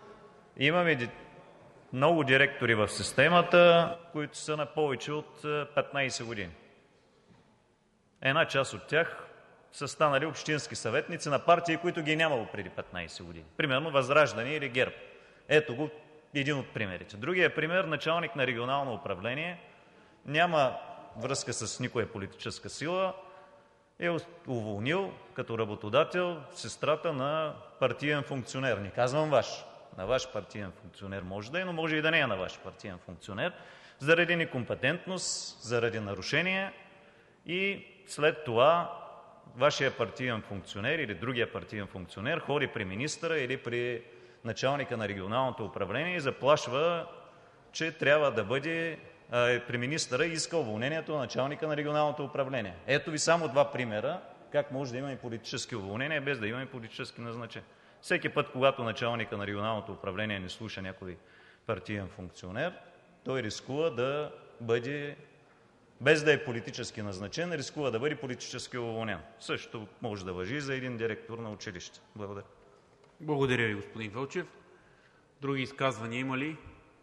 много директори в системата, които са на повече от 15 години. Една част от тях са станали общински съветници на партии, които ги е нямало преди 15 години. Примерно ВЪЗРАЖДАНЕ или ГЕРБ. Ето го един от примерите. Другия пример – началник на регионално управление, няма връзка с никоя политическа сила, е уволнил като работодател сестрата на партиен функционер. Не казвам ваш. На ваш партиен функционер може да е, но може и да не е на ваш партиен функционер, заради некомпетентност, заради нарушения и след това вашия партиен функционер или другия партиен функционер ходи при министъра или при началника на регионалното управление и заплашва, че трябва да бъде при министъра и иска уволнението на началника на регионалното управление. Ето ви само два примера как може да имаме политически уволнения, без да имаме политически назначения. Всеки път, когато началника на регионалното управление не слуша някой партиен функционер, той рискува да бъде, без да е политически назначен, рискува да бъде политически уволнен. Същото може да важи и за един директор на училище. Благодаря. Благодаря ви, господин Вълчев. Други изказвания има ли?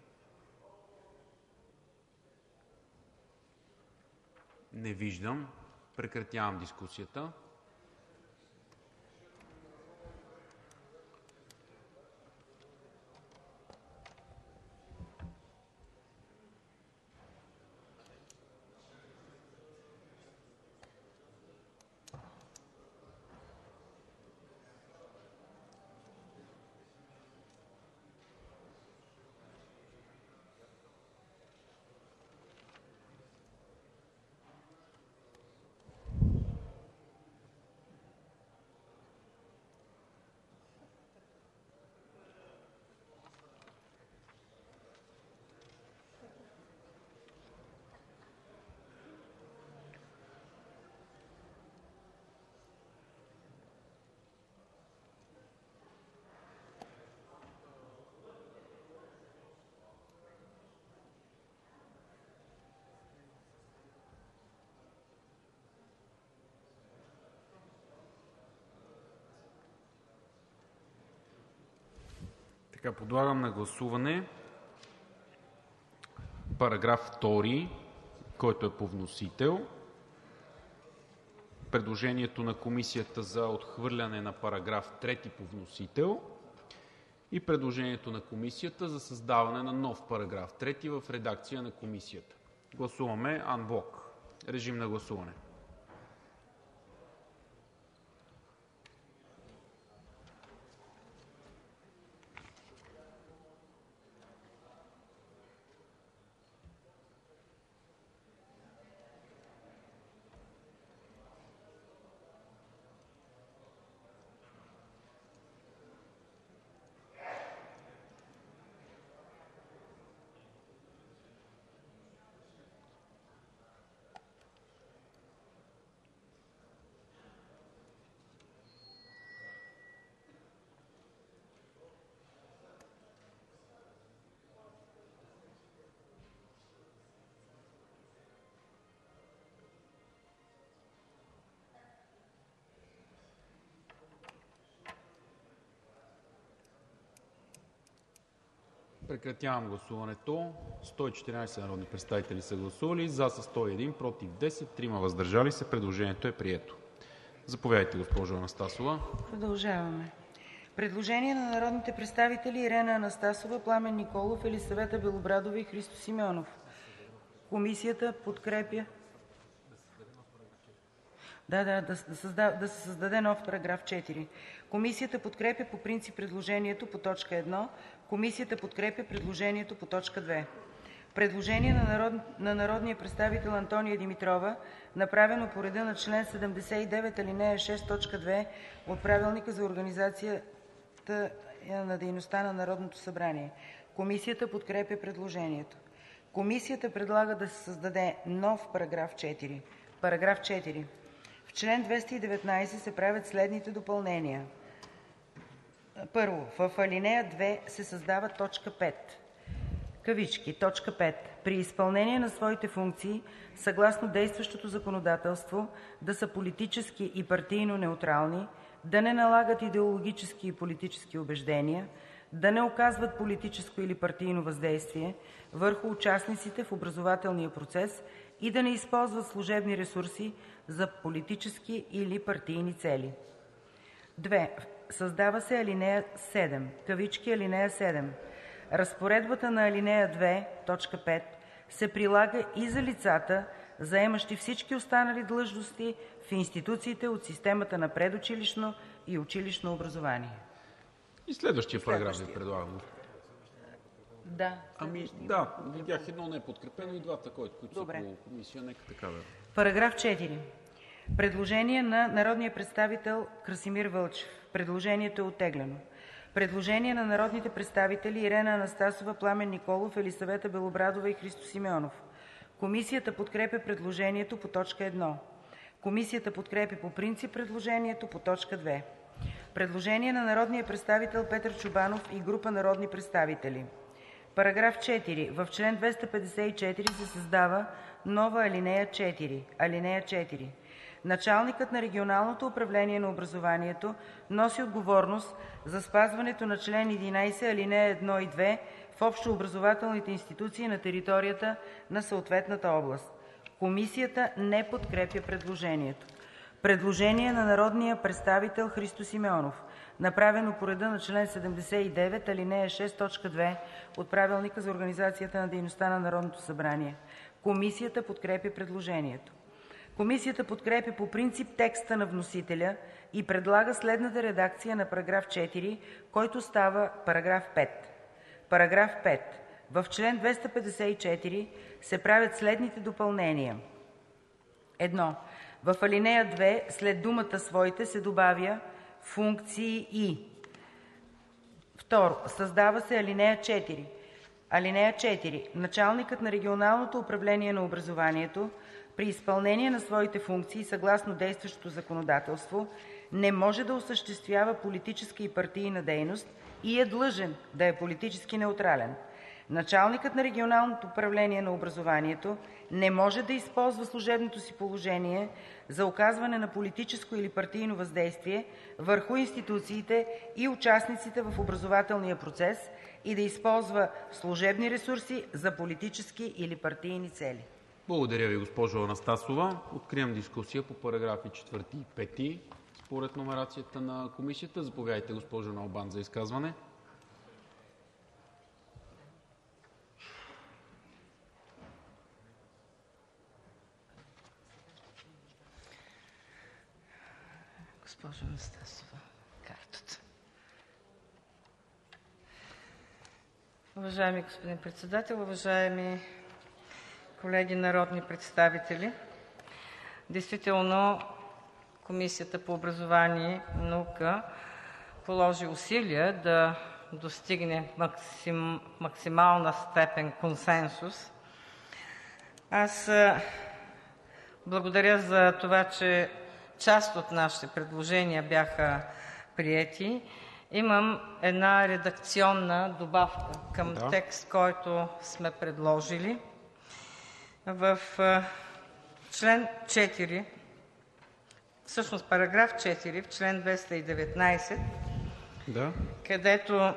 Не виждам. Прекратявам дискусията. Подлагам на гласуване параграф 2, който е по вносител, предложението на Комисията за отхвърляне на параграф 3 по вносител и предложението на Комисията за създаване на нов параграф 3 в редакция на Комисията. Гласуваме анблок. Режим на гласуване. Прекратявам гласуването. 114 народни представители са гласували, за са 101, против 10, 3 въздържали се. Предложението е прието. Заповядайте, госпожо Анастасова. Продължаваме. Предложение на народните представители Ирена Анастасова, Пламен Николов, Елисавета Белобрадова и Христо Симеонов. Комисията подкрепя да се създаде нов параграф 4. Комисията подкрепя по принцип предложението по т. 1. Комисията подкрепя предложението по т. 2. Предложение на народния представител Антония Димитрова, направено по реда на чл. 79, ал. 6, т. 2 от Правилника за организацията на дейността на Народното събрание. Комисията подкрепя предложението. Комисията предлага да се създаде нов параграф 4. Параграф 4. В чл. 219 се правят следните допълнения: 1. В ал. 2 се създава т. 5. Кавички. Точка 5. При изпълнение на своите функции, съгласно действащото законодателство, да са политически и партийно неутрални, да не налагат идеологически и политически убеждения, да не оказват политическо или партийно въздействие върху участниците в образователния процес и да не използват служебни ресурси за политически или партийни цели. 2. Създава се ал. 7. Кавички. Алинея 7. Разпоредбата на ал. 2, т. 5 се прилага и за лицата, заемащи всички останали длъжности в институциите от системата на предучилищно и училищно образование. И следващия параграф ви предлагам. Да. Да, видях едно неподкрепено и двата, които са по комисия. Нека така да. Параграф 4. Предложение на народния представител Красимир Вълчев. Предложението е оттеглено. Предложение на народните представители Ирена Анастасова, Пламен Николов, Елисавета Белобрадова и Христо Симеонов. Комисията подкрепя предложението по т. 1. Комисията подкрепя по принцип предложението по т. 2. Предложение на народния представител Петър Чобанов и група народни представители. Параграф 4. В чл. 254 се създава нова ал. 4. Алинея 4. Началникът на регионалното управление на образованието носи отговорност за спазването на чл. 11, ал. 1 и 2 в общообразователните институции на територията на съответната област. Комисията не подкрепя предложението. Предложение на народния представител Христо Симеонов, направено по реда на чл. 79, ал. 6, т. 2 от Правилника за организацията на дейността на Народното събрание. Комисията подкрепя предложението. Комисията подкрепя по принцип текста на вносителя и предлага следната редакция на параграф 4, който става параграф 5. Параграф 5. В чл. 254 се правят следните допълнения: 1. В ал. 2 след думата „своите“ се добавя „функции и“. 2. Създава се ал. 4. (4) Началникът на регионалното управление на образованието при изпълнение на своите функции съгласно действащото законодателство не може да осъществява политическа и партийна дейност и е длъжен да е политически неутрален. Началникът на регионалното управление на образованието не може да използва служебното си положение за оказване на политическо или партийно въздействие върху институциите и участниците в образователния процес и да използва служебни ресурси за политически или партийни цели.“ Благодаря Ви, госпожо Анастасова. Откривам дискусия по параграфи 4 и 5 според номерацията на Комисията. Заповядайте, госпожо Налбант, за изказване. Госпожо Анастасова, картата. Уважаеми господин Председател, уважаеми колеги народни представители! Действително Комисията по образование и наука положи усилия да достигне максимална степен консенсус. Аз благодаря за това, че част от нашите предложения бяха приети. Имам една редакционна добавка към текст, който сме предложили. В член 4, всъщност параграф 4 в член 219, където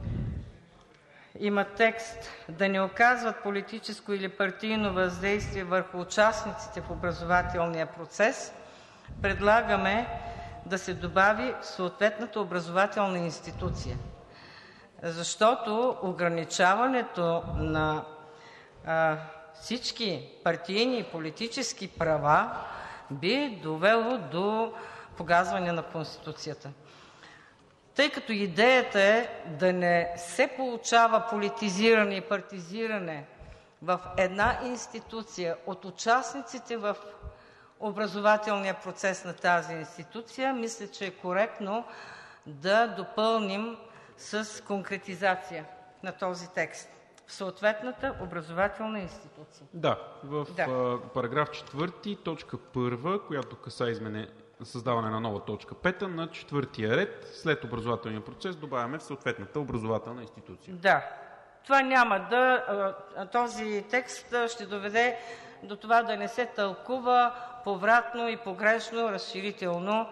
има текст: „да не оказват политическо или партийно въздействие върху участниците в образователния процес“, предлагаме да се добави „съответната образователна институция“, защото ограничаването на всички партийни и политически права би довело до погазване на Конституцията. Тъй като идеята е да не се получава политизиране и партизиране в една институция от участниците в образователния процес на тази институция, мисля, че е коректно да допълним с конкретизация на този текст: „в съответната образователна институция“. Да, в параграф 4, точка 1, която касае създаване на нова точка 5, на 4-тия ред след образователния процес добавяме „в съответната образователна институция“. Да, това няма този текст ще доведе до това да не се тълкува повратно и погрешно, разширително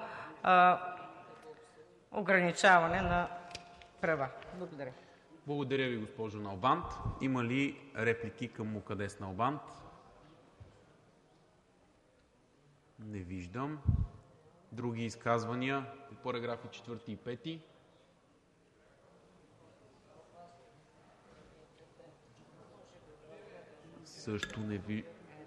ограничаване на права. Благодаря. Благодаря Ви, госпожо Налбант. Има ли реплики към Мукаддес Налбант? Не виждам. Други изказвания по параграфи 4 и 5? Също не виждам.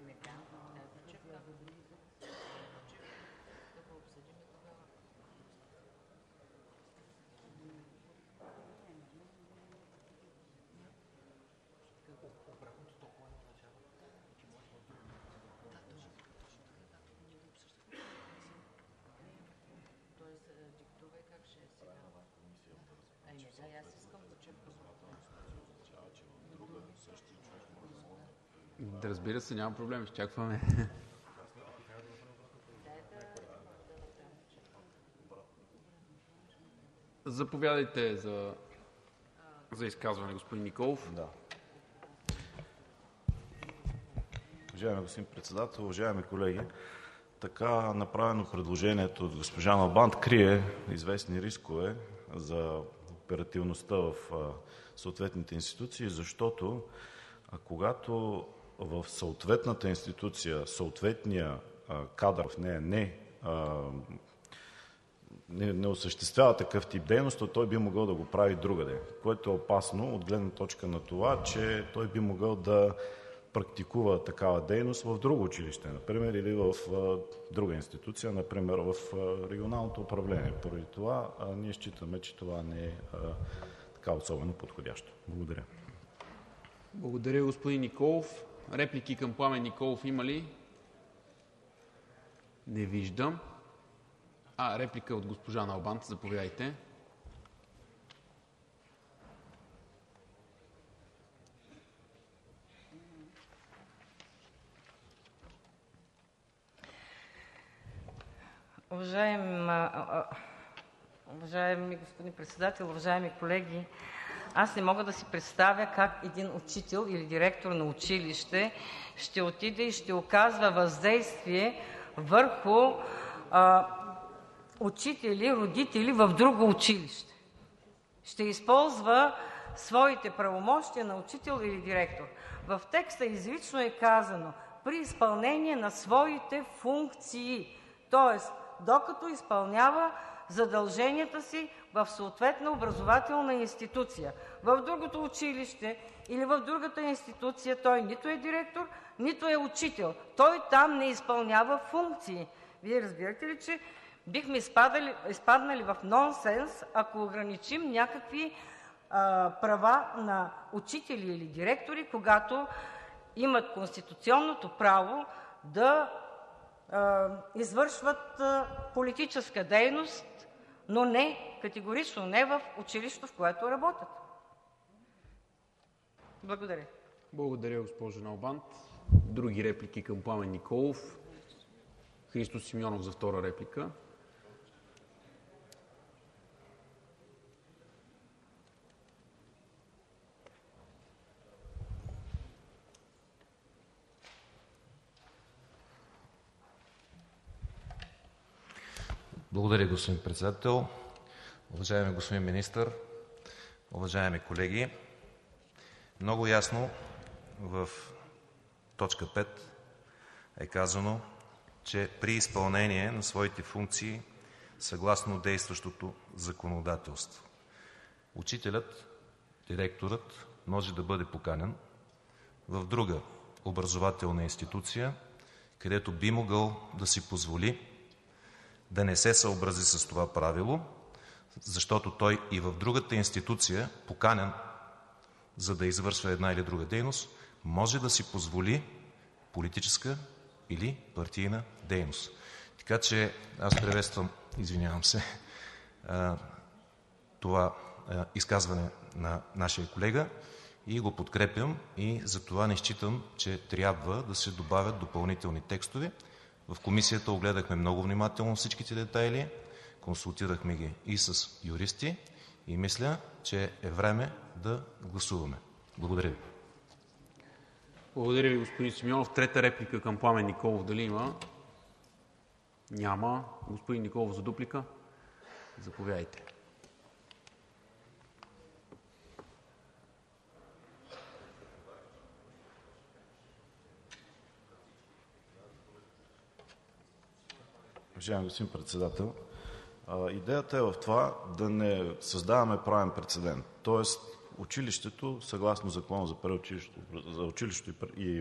Разбира се, няма проблем, изчакваме. Заповядайте за изказване, господин Николов. Да. Уважаеми господин Председател, уважаеми колеги! Така направено предложението от госпожа Налбант крие известни рискове за оперативността в съответните институции, защото когато в съответната институция съответният кадър в нея не осъществява такъв тип дейност, то той би могъл да го прави другаде, което е опасно от гледна точка на това, че той би могъл да практикува такава дейност в друго училище, например, или в друга институция, например в регионалното управление. Поради това ние считаме, че това не е така особено подходящо. Благодаря. Благодаря, господин Николов. Реплики към Пламен Николов има ли? Не виждам. Реплика от госпожа Налбант. Заповядайте. Уважаеми господин Председател, уважаеми колеги! Аз не мога да си представя как един учител или директор на училище ще отиде и ще оказва въздействие върху учители, родители в друго училище. Ще използва своите правомощия на учител или директор. В текста изрично е казано при изпълнение на своите функции, т.е. докато изпълнява задълженията си в съответна образователна институция. В другото училище или в другата институция той нито е директор, нито е учител. Той там не изпълнява функции. Вие разбирате ли, че бихме изпаднали в нонсенс, ако ограничим някакви права на учители или директори, когато имат конституционното право да извършват политическа дейност, но не, категорично не в училището, в което работят. Благодаря. Благодаря, госпожо Налбант. Други реплики към Пламен Николов? Христо Симеонов за втора реплика. Благодаря, господин Председател. Уважаеми господин Министър, уважаеми колеги! Много ясно в точка 5 е казано, че при изпълнение на своите функции съгласно действащото законодателство учителят, директорът може да бъде поканен в друга образователна институция, където би могъл да си позволи да не се съобрази с това правило, защото той и в другата институция, поканен за да извършва една или друга дейност, може да си позволи политическа или партийна дейност. Така че аз приветствам, това изказване на нашия колега и го подкрепям, и затова не считам, че трябва да се добавят допълнителни текстове. В комисията огледахме много внимателно всичките детайли, консултирахме ги и с юристи и мисля, че е време да гласуваме. Благодаря ви. Благодаря ви, господин Симеонов. Трета реплика към Пламен Николов дали има? Няма. Господин Николов за дуплика? Заповядайте. Уважаеми господин Председател, идеята е в това да не създаваме правен прецедент. Тоест училището, съгласно Закона за училището и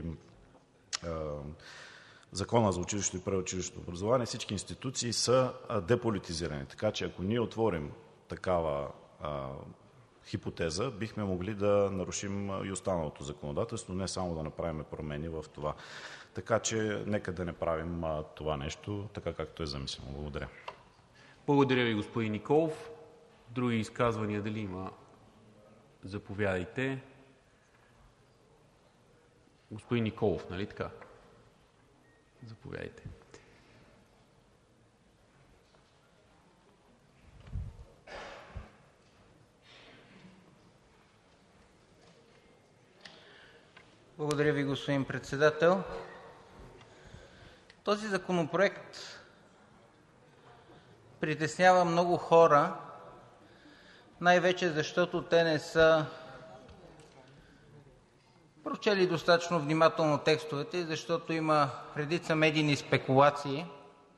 Закона за училището и предучилищното образование, всички институции са деполитизирани. Така че ако ние отворим такава хипотеза, бихме могли да нарушим и останалото законодателство, не само да направим промени в това. Така че нека да не правим това нещо така, както е замислено. Благодаря. Благодаря ви, господин Николов. Други изказвания дали има? Заповядайте. Господин Николов, нали така? Заповядайте. Благодаря ви, господин Председател. Този законопроект притеснява много хора, най-вече защото те не са прочели достатъчно внимателно текстовете и защото има редица медийни спекулации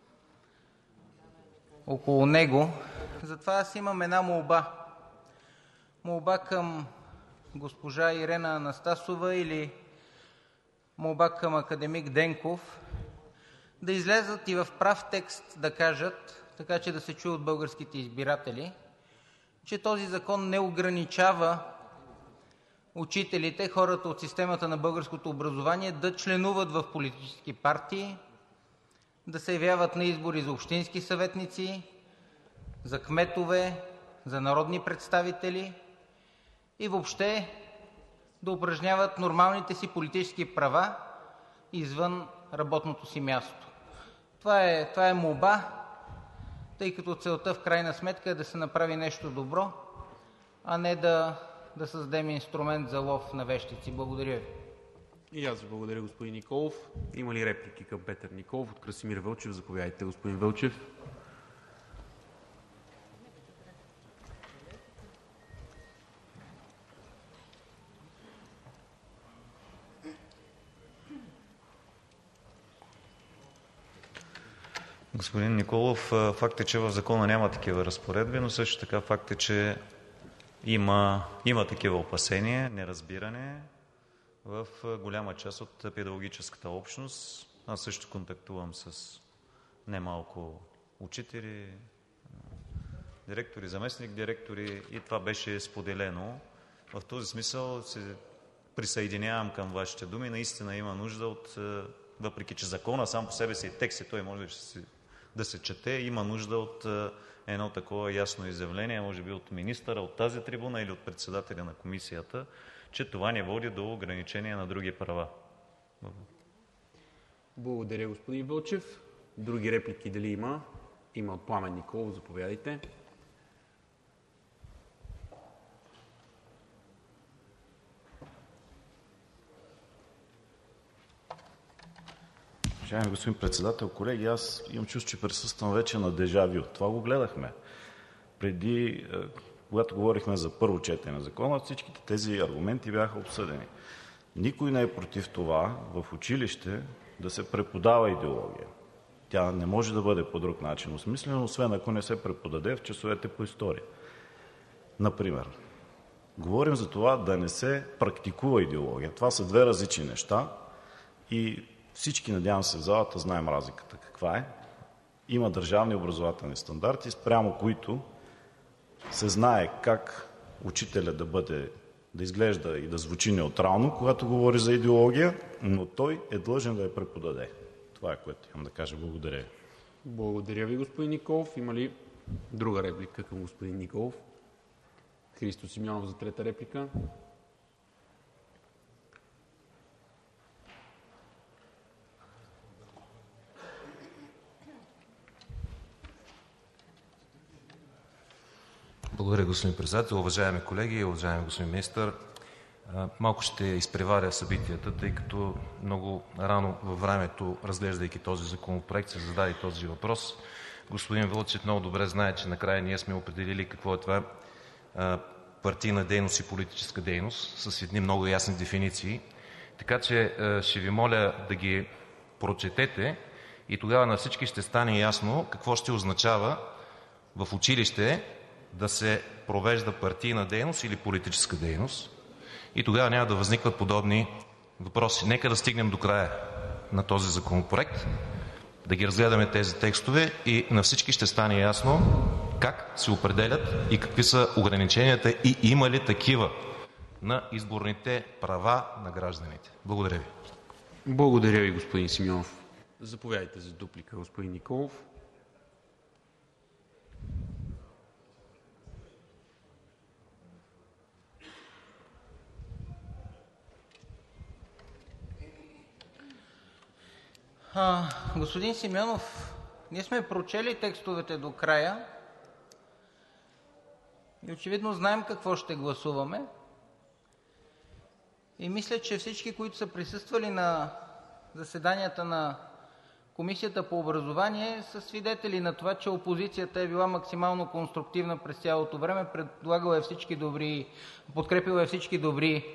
около него. Затова аз имам една молба. Молба към госпожа Ирена Анастасова или молба към академик Денков да излязат и в прав текст да кажат, така че да се чуе от българските избиратели, че този закон не ограничава учителите, хората от системата на българското образование да членуват в политически партии, да се явяват на избори за общински съветници, за кметове, за народни представители и въобще да упражняват нормалните си политически права извън работното си място. Това е молба, тъй като целта в крайна сметка е да се направи нещо добро, а не да да създадем инструмент за лов на вещици. Благодаря ви. И аз ви благодаря, господин Николов. Има ли реплики към Петър Николов? От Красимир Вълчев. Заповядайте, господин Вълчев. Господин Николов, факт е, че в закона няма такива разпоредби, но също така факт е, че има такива опасения, неразбиране в голяма част от педагогическата общност. Аз също контактувам с немалко учители, директори, заместник-директори и това беше споделено. В този смисъл се присъединявам към Вашите думи. Наистина има нужда от, въпреки че закона сам по себе си е текст и той може да се чете, има нужда от едно такова ясно изявление, може би от министъра, от тази трибуна или от председателя на комисията, че това не води до ограничение на други права. Благодаря, господин Вълчев. Други реплики дали има? Има от Пламен Николов. Заповядайте. Уважаеми господин Председател, колеги, аз имам чувство, че присъствам вече на дежавю. Това го гледахме. Преди, когато говорихме за първо четене на закона, всичките тези аргументи бяха обсъдени. Никой не е против това в училище да се преподава идеология. Тя не може да бъде по друг начин осмислена, освен ако не се преподаде в часовете по история. Например, говорим за това да не се практикува идеология. Това са две различни неща и всички, надявам се, в залата знаем разликата каква е. Има държавни образователни стандарти, спрямо които се знае как учителя да изглежда и да звучи неутрално, когато говори за идеология, но той е длъжен да я преподаде. Това е, което имам да кажа. Благодаря. Благодаря ви, господин Николов. Има ли друга реплика към господин Николов? Христо Симеонов за трета реплика. Благодаря, господин Председател. Уважаеми колеги, уважаеми господин Министър, малко ще изпреваря събитията, тъй като много рано във времето, разглеждайки този законопроект, се зададе този въпрос. Господин Вълчев много добре знае, че накрая ние сме определили какво е това партийна дейност и политическа дейност с едни много ясни дефиниции. Така че ще ви моля да ги прочетете и тогава на всички ще стане ясно какво ще означава в училище да се провежда партийна дейност или политическа дейност и тогава няма да възникват подобни въпроси. Нека да стигнем до края на този законопроект, да ги разгледаме тези текстове и на всички ще стане ясно как се определят и какви са ограниченията и има ли такива на изборните права на гражданите. Благодаря ви. Благодаря ви, господин Симеонов. Заповядайте за дуплика, господин Николов. Господин Симеонов, ние сме прочели текстовете до края и очевидно знаем какво ще гласуваме. И мисля, че всички, които са присъствали на заседанията на Комисията по образование, са свидетели на това, че опозицията е била максимално конструктивна през цялото време, подкрепила е всички добри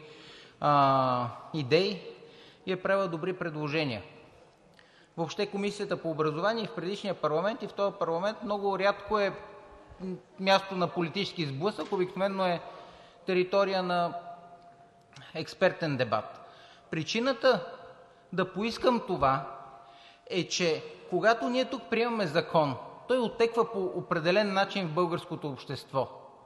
идеи и е правила добри предложения. Въобще Комисията по образование и в предишния парламент, и в този парламент много рядко е място на политически сблъсък, обикновено е територия на експертен дебат. Причината да поискам това е, че когато ние тук приемаме закон, той оттеква по определен начин в българското общество.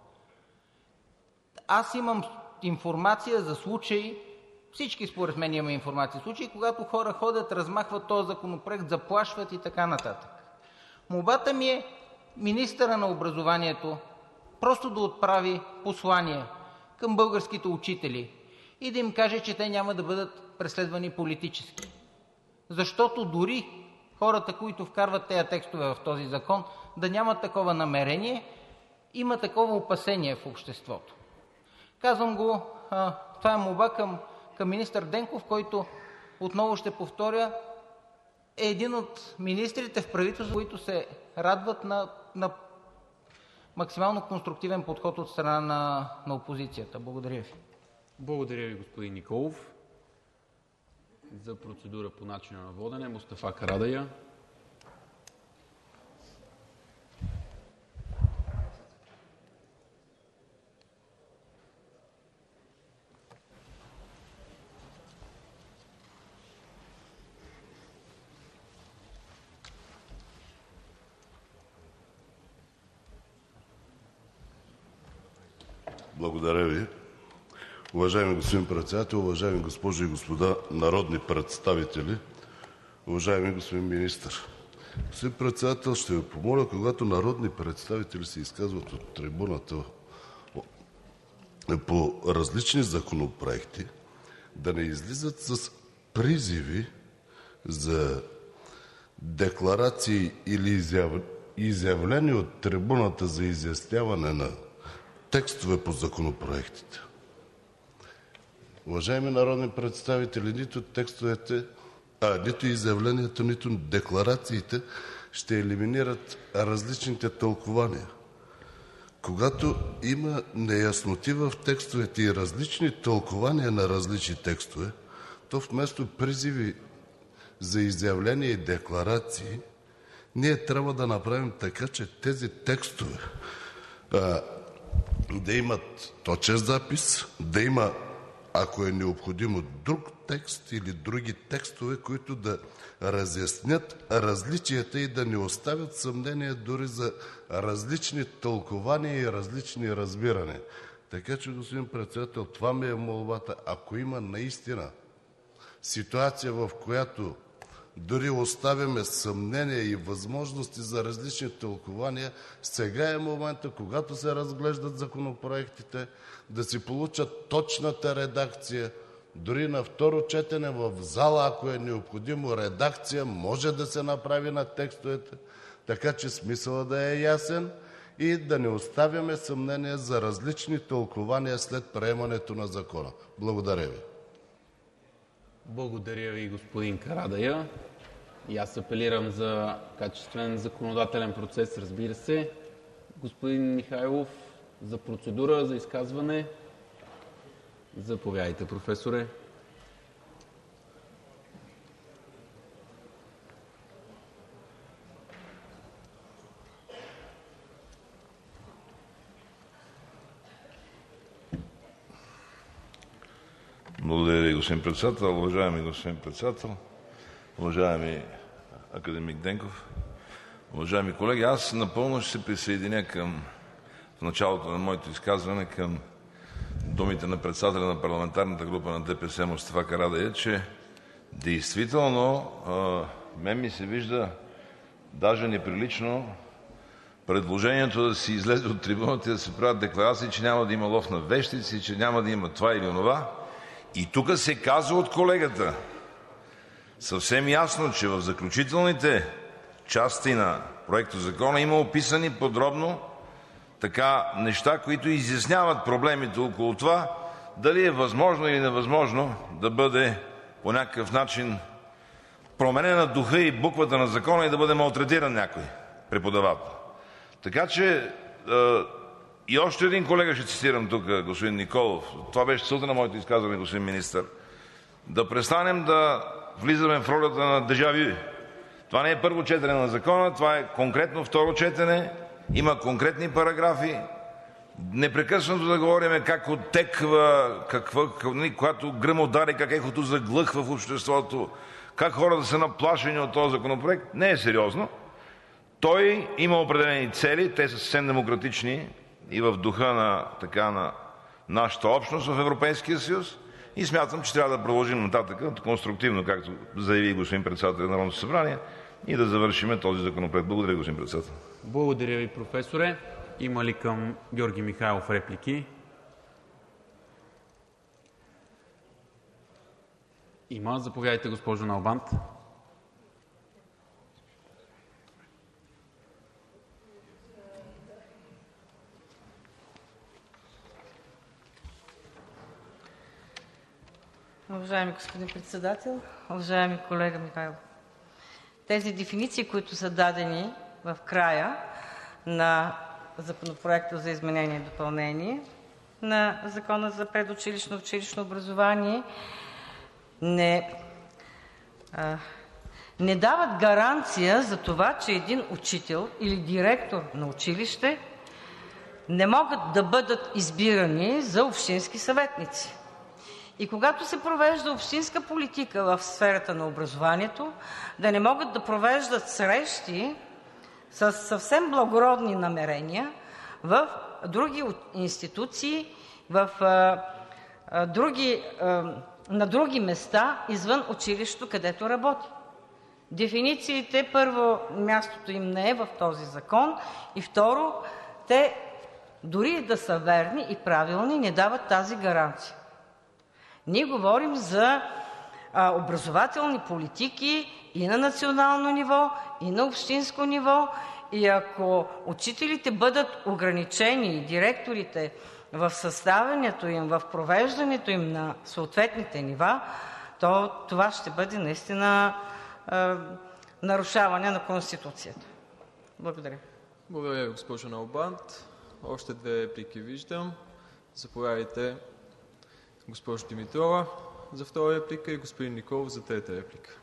Аз имам информация за случаи, всички според мен имаме информация, случаи, когато хора ходят, размахват този законопроект, заплашват и така нататък. Молбата ми е министърът на образованието просто да отправи послание към българските учители и да им каже, че те няма да бъдат преследвани политически. Защото дори хората, които вкарват тези текстове в този закон, да нямат такова намерение, има такова опасение в обществото. Казвам го, това е молба към министър Денков, който, отново ще повторя, е един от министрите в правителството, които се радват на максимално конструктивен подход от страна на опозицията. Благодаря ви. Благодаря ви, господин Николов. За процедура по начина на водене Мустафа Карадайъ. Благодаря ви. Уважаеми господин Председател, уважаеми госпожи и господа народни представители, уважаеми господин Министър! Господин Председател, ще Ви помоля, когато народни представители се изказват от трибуната по различни законопроекти, да не излизат с призиви за декларации или изявления от трибуната за изясняване на текстове по законопроектите. Уважаеми народни представители, нито текстовете, нито изявленията, нито декларациите ще елиминират различните тълкувания. Когато има неясноти в текстовете и различни тълкувания на различни текстове, то вместо призиви за изявления и декларации, ние трябва да направим така, че тези текстове да имат точен запис, да има, ако е необходимо, друг текст или други текстове, които да разяснят различията и да не оставят съмнение дори за различни тълкувания и различни разбирания. Така че, господин Председател, това ми е молбата. Ако има наистина ситуация, в която дори оставяме съмнения и възможности за различни тълкувания, сега е моментът, когато се разглеждат законопроектите, да си получат точната редакция. Дори на второ четене в зала, ако е необходимо, редакция може да се направи на текстовете, така че смисълът да е ясен и да не оставяме съмнение за различни тълкувания след приемането на закона. Благодаря ви. Благодаря ви, господин Карадайъ. И аз апелирам за качествен законодателен процес, разбира се. Господин Михайлов, за процедура, за изказване. Заповядайте, професоре. Благодаря ви, господин Председател. Уважаеми господин Председател, уважаеми академик Денков, уважаеми колеги! Аз напълно ще се присъединя в началото на моето изказване към думите на председателя на парламентарната група на ДПС Мустафа Карадайъ, че действително мен ми се вижда даже неприлично предложението да се излезе от трибуната и да се правят декларации, че няма да има лов на вещици, че няма да има това или онова. И тук се казва от колегата съвсем ясно, че в заключителните части на проектозакона има описани подробно неща, които изясняват проблемите около това дали е възможно или невъзможно да бъде по някакъв начин променена духа и буквата на закона и да бъде малтретиран някой преподавател. Така че и още един колега ще цитирам тук, господин Николов. Това беше целта на моето изказване, господин Министър. Да престанем да влизаме в ролята на déjà vu. Това не е първо четене на закона, това е конкретно второ четене, има конкретни параграфи. Непрекъснато да говорим как оттеква, когато гръм удари, как ехото заглъхва в обществото, как хората са наплашени от този законопроект, не е сериозно. Той има определени цели, те са съвсем демократични и в духа на нашата общност в Европейския съюз и смятам, че трябва да продължим нататък конструктивно, както заяви господин председател на Народното събрание, и да завършим този законопроект. Благодаря, господин председател. Благодаря ви, професоре. Има ли към Георги Михайлов реплики? Има. Заповядайте, госпожо Налбант. Уважаеми господин Председател, уважаеми колега Михайлов! Тези дефиниции, които са дадени в края на Законопроекта за изменение и допълнение на Закона за предучилищно и училищно образование, не дават гаранция за това, че един учител или директор на училище не могат да бъдат избирани за общински съветници. И когато се провежда общинска политика в сферата на образованието, да не могат да провеждат срещи с съвсем благородни намерения в други институции, на други места извън училището, където работи. Дефинициите, първо, мястото им не е в този закон, и второ, те дори да са верни и правилни, не дават тази гаранция. Ние говорим за образователни политики и на национално ниво, и на общинско ниво, и ако учителите бъдат ограничени, директорите в съставянето им, в провеждането им на съответните нива, то това ще бъде наистина нарушаване на Конституцията. Благодаря. Благодаря Ви, госпожо Налбант. Още две реплики виждам. Заповядайте, госпожо Димитрова, за втора реплика и господин Николов за трета реплика.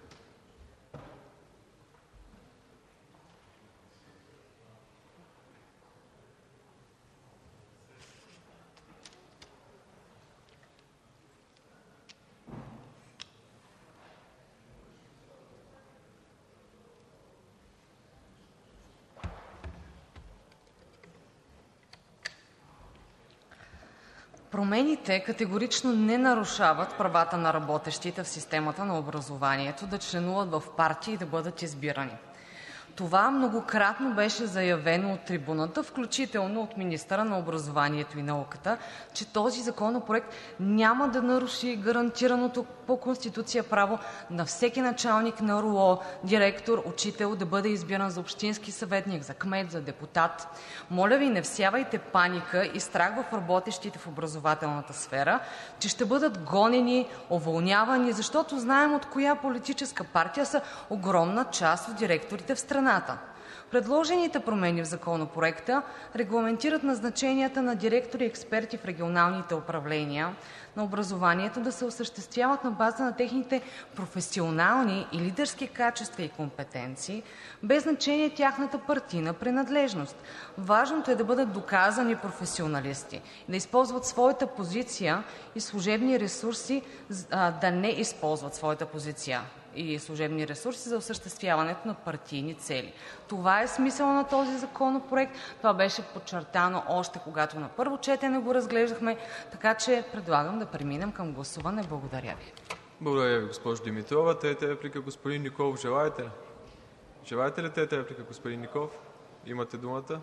Промените категорично не нарушават правата на работещите в системата на образованието да членуват в партии и да бъдат избирани. Това многократно беше заявено от трибуната, включително от министъра на образованието и науката, че този законопроект няма да наруши гарантираното по Конституция право на всеки началник на РУО, директор, учител да бъде избиран за общински съветник, за кмет, за депутат. Моля Ви, не всявайте паника и страх в работещите в образователната сфера, че ще бъдат гонени, уволнявани, защото знаем от коя политическа партия са огромна част от директорите в страната. Предложените промени в Законопроекта регламентират назначенията на директори и експерти в регионалните управления на образованието да се осъществяват на база на техните професионални и лидерски качества и компетенции, без значение тяхната партийна принадлежност. Важното е да бъдат доказани професионалисти, да използват своята позиция и служебни ресурси, да не използват своята позиция и служебни ресурси за осъществяването на партийни цели. Това е смисълът на този законопроект. Това беше подчертано още когато на първо четене го разглеждахме, така че предлагам да преминем към гласуване. Благодаря Ви. Благодаря Ви, госпожо Димитрова. Трета реплика, господин Николов, желаете ли? Желаете ли трета реплика, господин Николов? Имате думата.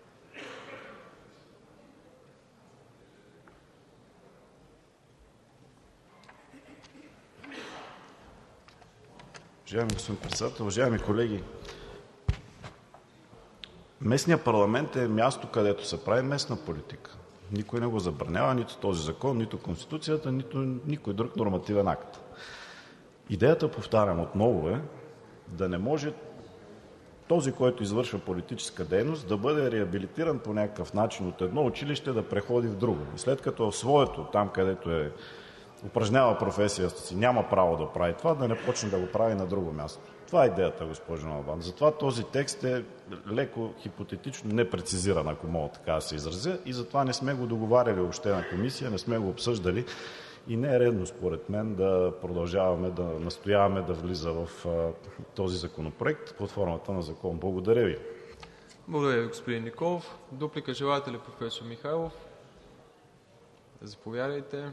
Уважаеми господин Председател, уважаеми колеги! Местният парламент е място, където се прави местна политика. Никой не го забранява, нито този закон, нито Конституцията, нито никой друг нормативен акт. Идеята, повтарям отново, е да не може този, който извършва политическа дейност, да бъде реабилитиран по някакъв начин от едно училище да преходи в друго. И след като в своето, там където упражнява професията си, няма право да прави това, да не почне да го прави на друго място. Това е идеята, госпожо Налбант. Затова този текст е леко хипотетично непрецизиран, ако мога така да се изразя, и затова не сме го договаряли въобще на комисия, не сме го обсъждали и не е редно според мен да продължаваме да настояваме да влиза в този законопроект под формата на закон. Благодаря Ви. Благодаря Ви, господин Николов. Дуплика желаете ли, професор Михайлов? Заповядайте.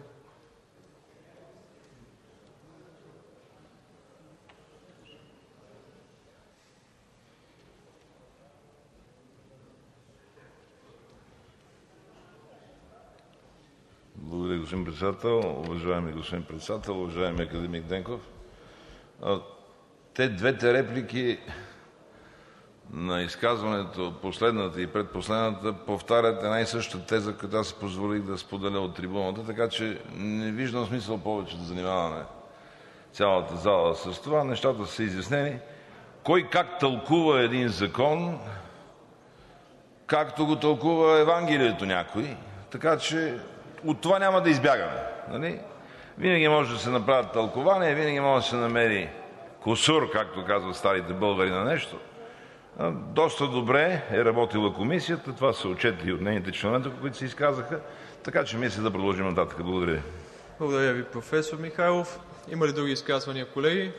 Благодаря, господин Председател. Уважаеми господин Председател, уважаеми академик Денков! Двете реплики на изказването, последната и предпоследната, повтарят една и съща теза, която аз си позволих да споделя от трибуната, така че не виждам смисъл повече да занимаваме цялата зала с това. Нещата са изяснени. Кой как тълкува един закон, както го тълкува Евангелието някой, така че от това няма да избягаме. Нали? Винаги може да се направят тълкования, винаги може да се намери кусур, както казват старите българи, на нещо. Доста добре е работила комисията, това са отчети от нейните членове, които се изказаха, така че мисля да продължим нататък. Благодаря ви. Благодаря ви, професор Михайлов. Има ли други изказвания, колеги?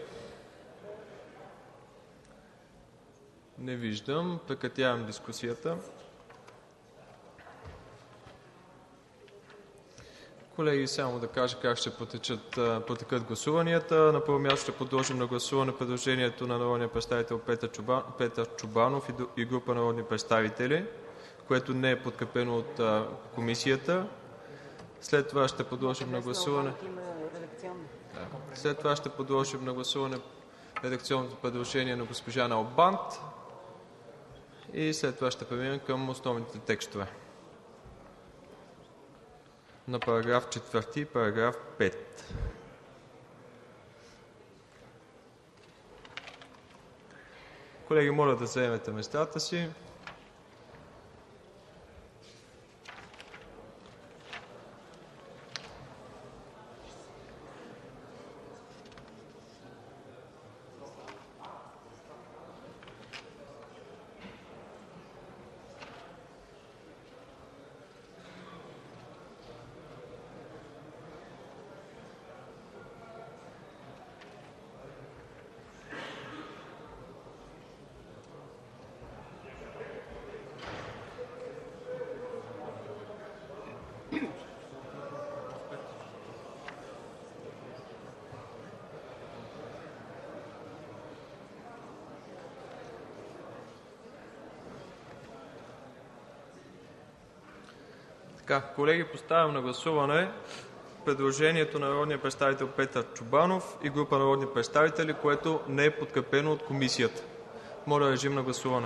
Не виждам. Прекратявам дискусията. Колеги, само да кажа как ще протекат гласуванията. На първо място ще подложим на гласуване предложението на народния представител Петър Чобанов и група народни представители, което не е подкрепено от комисията. След това ще подложим на гласуване редакционното предложение на госпожа Налбант и след това ще преминем към основните текстове на параграф 4 и параграф 5. Колеги, моля да заемете местата си. Колеги, поставям на гласуване предложението на народния представител Петър Чобанов и група народни представители, което не е подкрепено от комисията. Моля, режим на гласуване.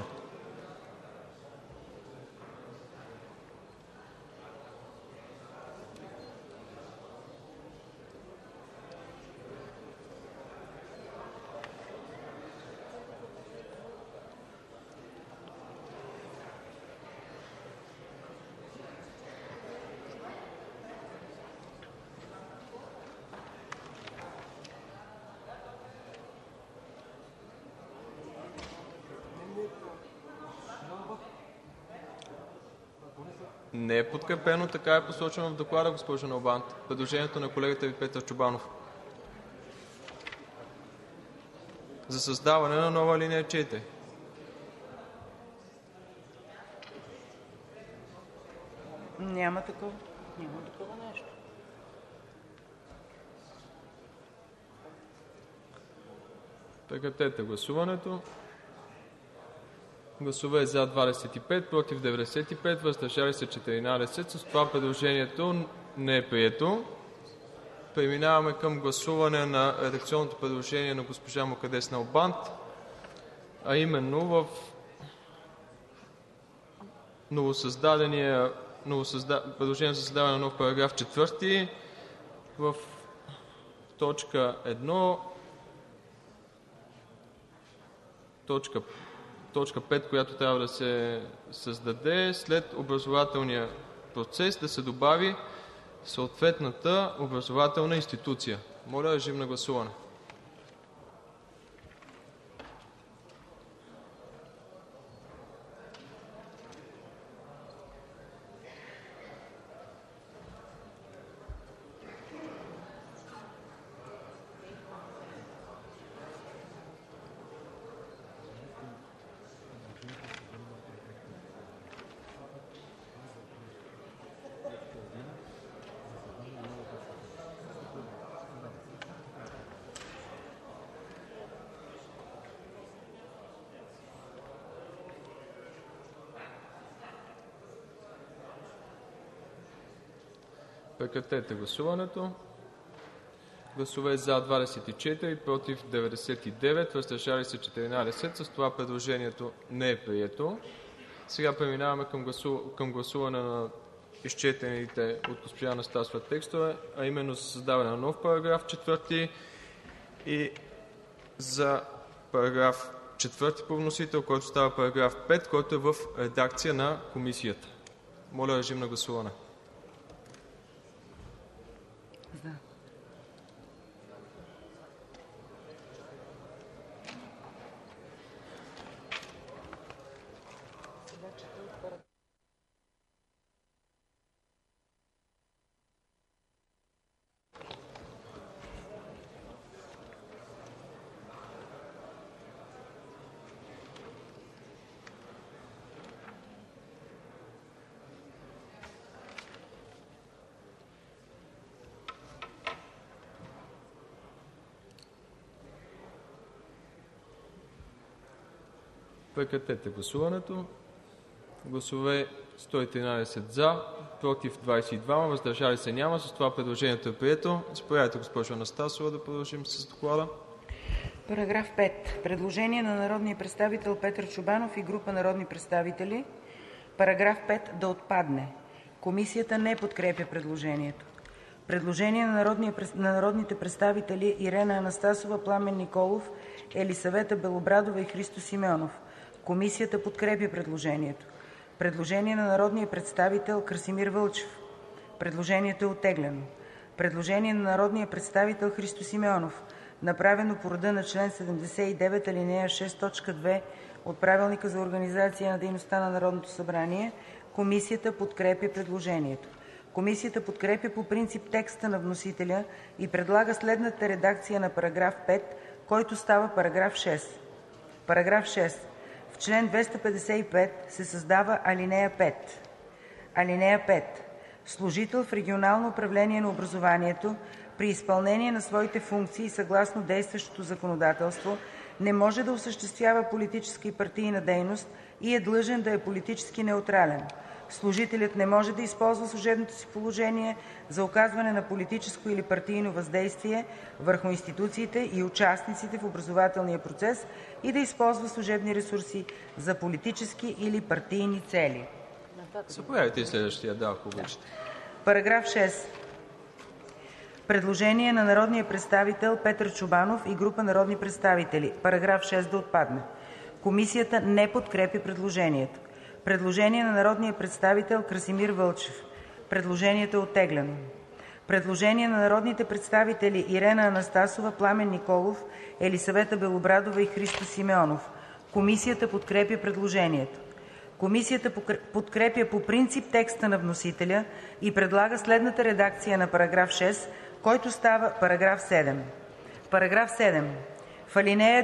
Не е подкрепено, така е посочено в доклада, госпожо Налбант. Предложението на колегата ви Петър Чобанов за създаване на нова алинея 4. Няма такова нещо. Прекратете гласуването. Гласове за 25, против 95, въздържали се 14. С това предложението не е прието. Преминаваме към гласуване на редакционното предложение на госпожа Мукаддес Налбант, а именно в предложение за създаване на нов параграф 4 в точка 1, точка 5, която трябва да се създаде след образователния процес, да се добави съответната образователна институция. Моля, режим на гласуване. Прекратете гласуването. Гласове за 24, против 99, въздържали се 14. С това предложението не е прието. Сега преминаваме към гласуване на изчетените от госпожа Анастасова текстове, а именно за създаване на нов параграф 4 и за параграф 4 по вносител, който става параграф 5, който е в редакция на Комисията. Моля, режим на гласуване. Прекратете гласуването. Гласове 113 за, против 22, въздържали се няма. С това предложението е прието. Заповядайте, госпожо Анастасова, да продължим с доклада. Параграф 5. Предложение на народния представител Петър Чобанов и група народни представители. Параграф 5 да отпадне. Комисията не подкрепя предложението. Предложение на народните представители Ирена Анастасова, Пламен Николов, Елисавета Белобрадова и Христо Симеонов. Комисията подкрепя предложението. Предложение на народния представител Красимир Вълчев. Предложението е оттеглено. Предложение на народния представител Христо Симеонов, направено по реда на чл. 79, ал. 6, т. 2 от Правилника за организация на дейността на Народното събрание. Комисията подкрепя предложението. Комисията подкрепя по принцип текста на вносителя и предлага следната редакция на параграф 5, който става параграф 6. Параграф 6. В чл. 255 се създава алинея 5. Алинея 5. Служител в регионално управление на образованието при изпълнение на своите функции съгласно действащото законодателство не може да осъществява политическа и партийна дейност и е длъжен да е политически неутрален. Служителят не може да използва служебното си положение за оказване на политическо или партийно въздействие върху институциите и участниците в образователния процес и да използва служебни ресурси за политически или партийни цели. Заповядайте и следващия, ако обичате. Параграф 6. Предложение на народния представител Петър Чобанов и група народни представители. Параграф 6 да отпадне. Комисията не подкрепя предложението. Предложение на народния представител Красимир Вълчев. Предложението е оттеглено. Предложение на народните представители Ирена Анастасова, Пламен Николов, Елисавета Белобрадова и Христо Симеонов. Комисията подкрепя предложението. Комисията подкрепя по принцип текста на вносителя и предлага следната редакция на параграф 6, който става параграф 7. Параграф 7. В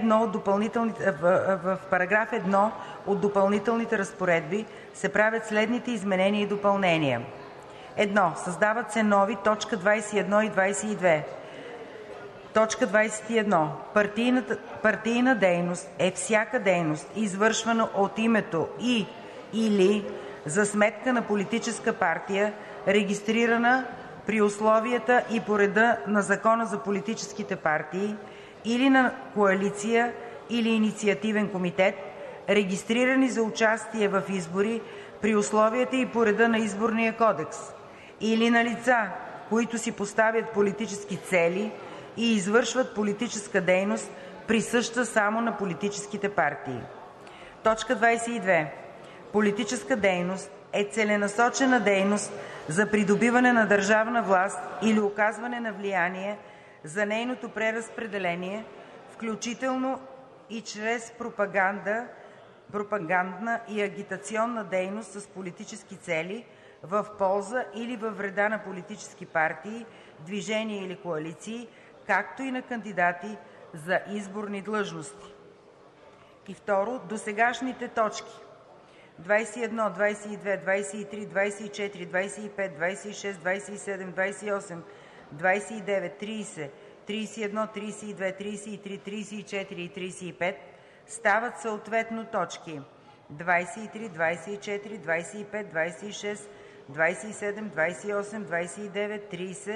параграф 1 от допълнителните разпоредби се правят следните изменения и допълнения. 1. Създават се нови т. 21 и 22. Точка 21. Партийна дейност е всяка дейност, извършвана от името и/или за сметка на политическа партия, регистрирана при условията и по реда на Закона за политическите партии, или на коалиция или инициативен комитет, регистрирани за участие в избори при условията и по реда на Изборния кодекс, или на лица, които си поставят политически цели и извършват политическа дейност, присъща само на политическите партии. Точка 22. Политическа дейност е целенасочена дейност за придобиване на държавна власт или оказване на влияние за нейното преразпределение, включително и чрез пропагандна и агитационна дейност с политически цели в полза или във вреда на политически партии, движения или коалиции, както и на кандидати за изборни длъжности. И второ, досегашните точки 21, 22, 23, 24, 25, 26, 27, 28, 29, 30, 31, 32, 33, 34 и 35 стават съответно точки 23, 24, 25, 26, 27, 28, 29, 30,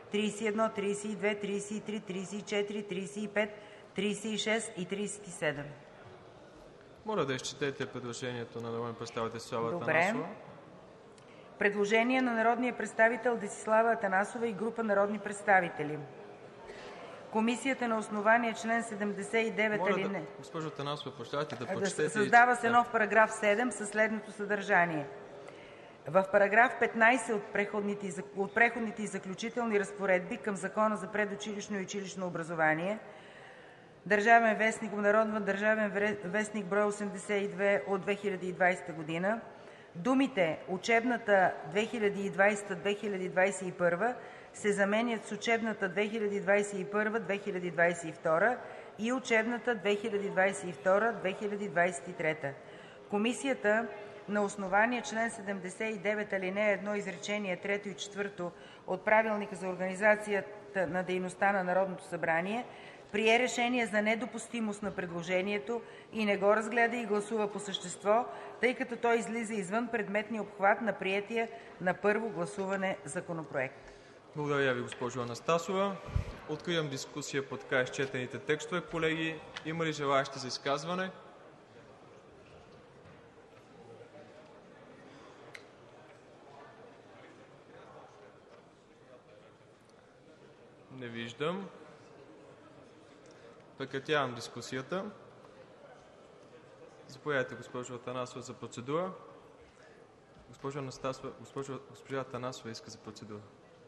31, 32, 33, 34, 35, 36 и 37. Моля да изчетете предложението на народния представител Десислава Добре. Атанасова. Предложение на народния представител Десислава Атанасова и група народни представители. Комисията на основание член 79 Моля госпожо Атанасова, прощавайте да прочетете. Създава се нов параграф 7 със следното съдържание. В параграф 15 от преходните и заключителни разпоредби към Закона за предучилищно и училищно образование (Държавен вестник, обнародван Държавен вестник, брой 82 от 2020 г.), думите „учебната 2020-2021“ се заменят с „учебната 2021-2022“ и „учебната 2022-2023“. Комисията на основание член 79, ал. 1, изречение 3 и 4 от Правилника за организацията на дейността на Народното събрание прие решение за недопустимост на предложението и не го разгледа и гласува по същество, тъй като той излиза извън предметния обхват на приетия на първо гласуване законопроект. Благодаря ви, госпожо Анастасова. Откривам дискусия по така изчетените текстове. Колеги, има ли желаещи за изказване? Не виждам. Прекратявам дискусията. Заповядайте, госпожо Атанасова, за процедура. Госпожа Атанасова иска за процедура.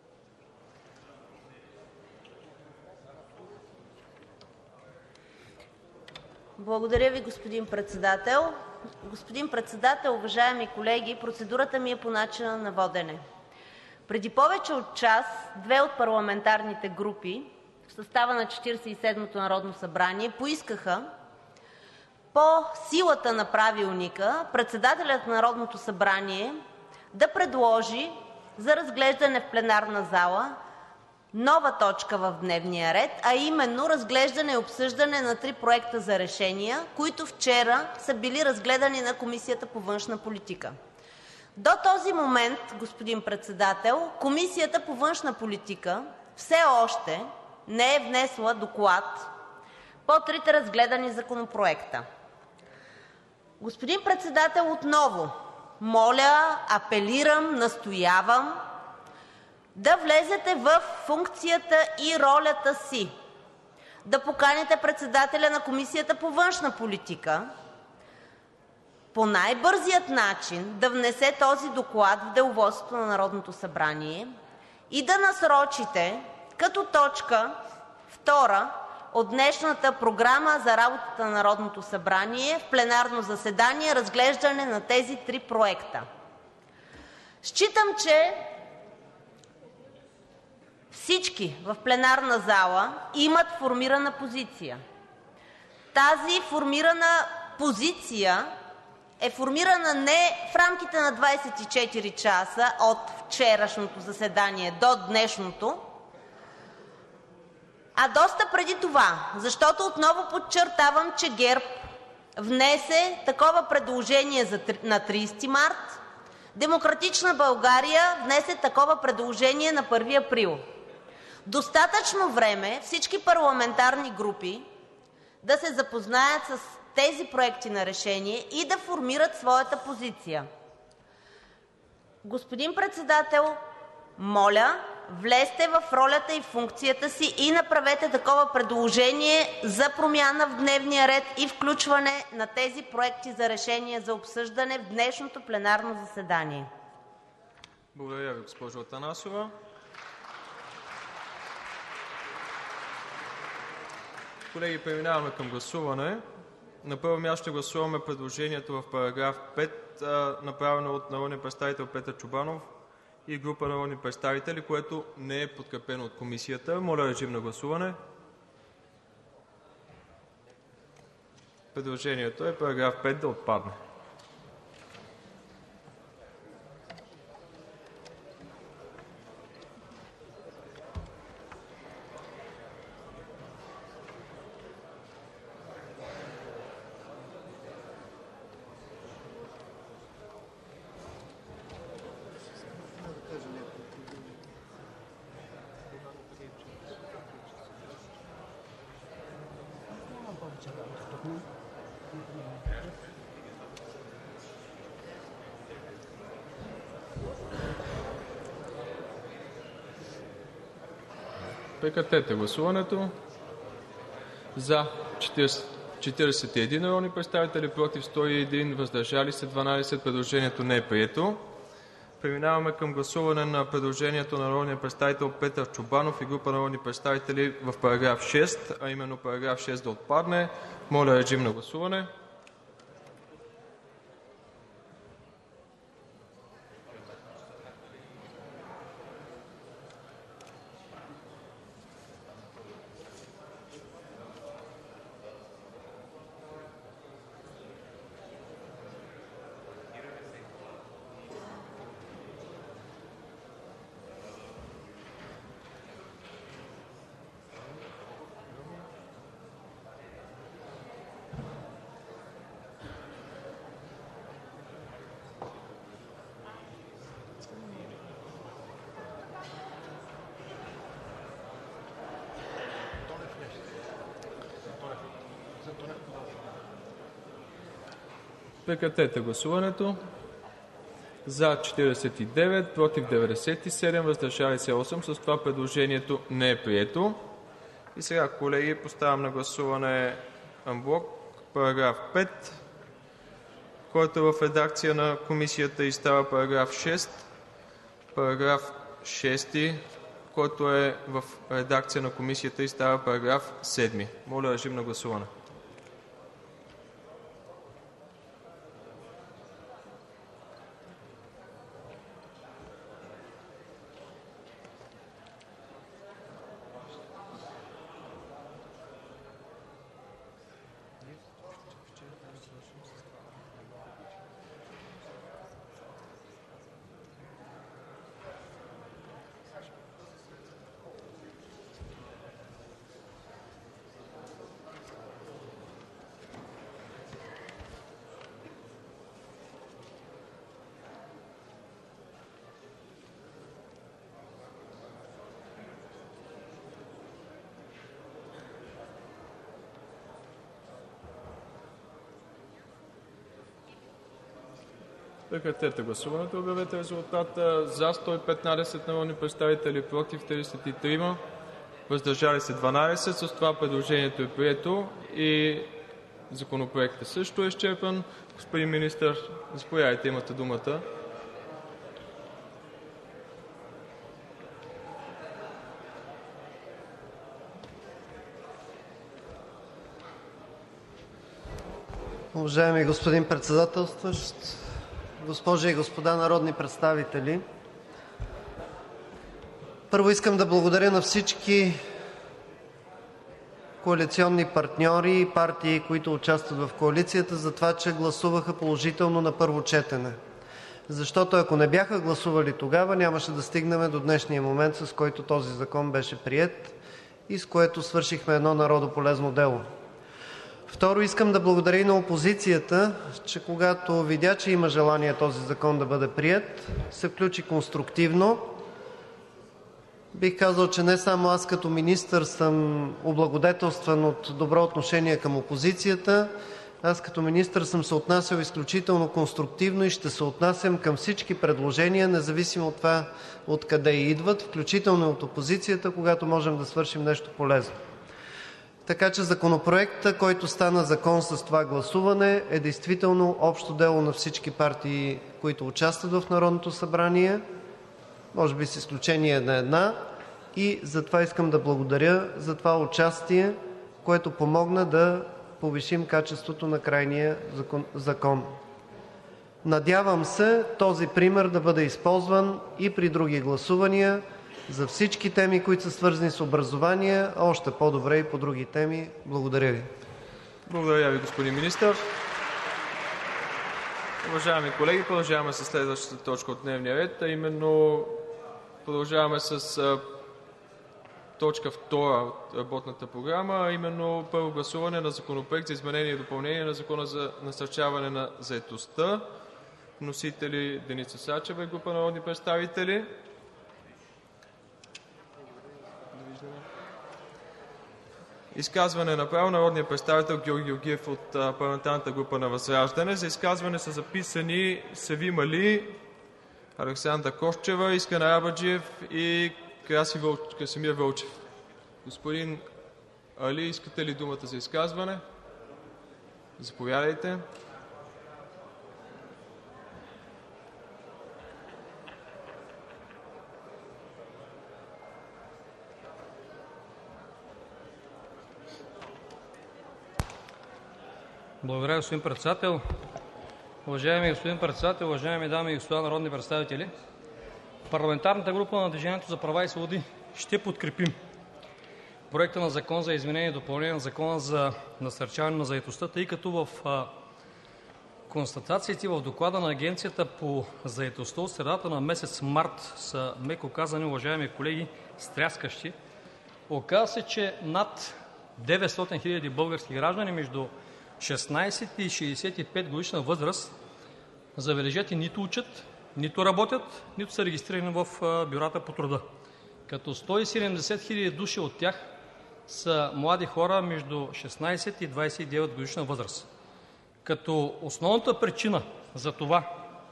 Благодаря ви, господин Председател. Господин Председател, уважаеми колеги, процедурата ми е по начина на водене. Преди повече от час две от парламентарните групи в състава на 47-ото народно събрание поискаха по силата на Правилника председателят на Народното събрание да предложи за разглеждане в пленарна зала нова точка в дневния ред, а именно разглеждане и обсъждане на 3 проекта за решения, които вчера са били разгледани на Комисията по външна политика. До този момент, господин Председател, Комисията по външна политика все още не е внесла доклад по 3-те разгледани законопроекта. Господин Председател, отново моля, апелирам, настоявам да влезете във функцията и ролята си, да поканите председателя на Комисията по външна политика по най-бързият начин да внесе този доклад в Деловодството на Народното събрание и да насрочите като точка втора от днешната програма за работата на Народното събрание в пленарно заседание разглеждане на тези 3 проекта. Считам, че всички в пленарна зала имат формирана позиция. Тази формирана позиция е формирана не в рамките на 24 часа от вчерашното заседание до днешното, а доста преди това, защото отново подчертавам, че ГЕРБ внесе такова предложение на 30 март, „Демократична България“ внесе такова предложение на 1 април. Достатъчно време всички парламентарни групи да се запознаят с тези проекти на решение и да формират своята позиция. Господин Председател, моля, влезте в ролята и функцията си и направете такова предложение за промяна в дневния ред и включване на тези проекти за решение за обсъждане в днешното пленарно заседание. Благодаря ви, госпожо Атанасова. Колеги, преминаваме към гласуване. На първо място ще гласуваме предложението в параграф 5, направено от народния представител Петър Чобанов и група народни представители, което не е подкрепено от Комисията. Моля, режим на гласуване. Предложението е параграф 5 да отпадне. Прекратете гласуването. За 41 народни представители, против 101, въздържали се 12. Предложението не е прието. Преминаваме към гласуване на предложението на народния представител Петър Чобанов и група народни представители в параграф 6, а именно параграф 6 да отпадне. Моля, режим на гласуване. Прекратете гласуването. За 49, против 97, въздържали се 8. С това предложението не е прието. И сега, колеги, поставям на гласуване анблок параграф 5, който е в редакция на Комисията и става параграф 6, параграф 6, който е в редакция на Комисията и става параграф 7. Моля, режим на гласуване. Прекратете гласуването. Обявете резултата. За 115 народни представители, против 33, въздържали се 12. С това предложението е прието и законопроектът също е изчерпан. Господин Министър, заповядайте, имате думата. Уважаеми господин Председателстващ, госпожи и господа народни представители! Първо искам да благодаря на всички коалиционни партньори и партии, които участват в коалицията, за това, че гласуваха положително на първо четене. Защото ако не бяха гласували тогава, нямаше да стигнем до днешния момент, с който този закон беше приет и с което свършихме едно народополезно дело. Второ, искам да благодаря и на опозицията, че когато видя, че има желание този закон да бъде приет, се включи конструктивно. Бих казал, че не само аз като министър съм облагодетелстван от добро отношение към опозицията, аз като министър съм се отнасял изключително конструктивно и ще се отнасям към всички предложения, независимо от това откъде идват, включително от опозицията, когато можем да свършим нещо полезно. Така че законопроектът, който стана закон с това гласуване, е действително общо дело на всички партии, които участват в Народното събрание, може би с изключение на една, и затова искам да благодаря за това участие, което помогна да повишим качеството на крайния закон. Надявам се този пример да бъде използван и при други гласувания за всички теми, които са свързани с образование, а още по-добре и по други теми. Благодаря Ви. Благодаря Ви, господин Министър. Уважаеми колеги, продължаваме с следващата точка от дневния ред, а именно продължаваме с точка 2 от работната програма, а именно първо гласуване на Законопроект за изменение и допълнение на Закона за насърчаване на заетостта. Вносители Деница Сачева и група народни представители. Изказване направо народния представител Георги Георгиев от парламентарната група на ВЪЗРАЖДАНЕ. За изказване са записани Севим Али, Александра Костчева, Искрен Арабаджиев и Красимир Вълчев. Господин Али, искате ли думата за изказване? Заповядайте. Благодаря, господин Председател. Уважаеми господин Председател, уважаеми дами и господа народни представители! Парламентарната група на „Движението за права и свободи“ ще подкрепим Проекта на закон за изменение и допълнение на Закона за насърчаване на заетостта, тъй като в констатациите в доклада на Агенцията по заетостта от средата на месец март са, меко казано, уважаеми колеги, стряскащи. Оказва се, че над 900 хиляди български граждани между 16 и 65-годишна възраст, забележете, нито учат, нито работят, нито са регистрирани в бюрата по труда, като 170 хиляди души от тях са млади хора между 16 и 29-годишна възраст. Като основната причина за това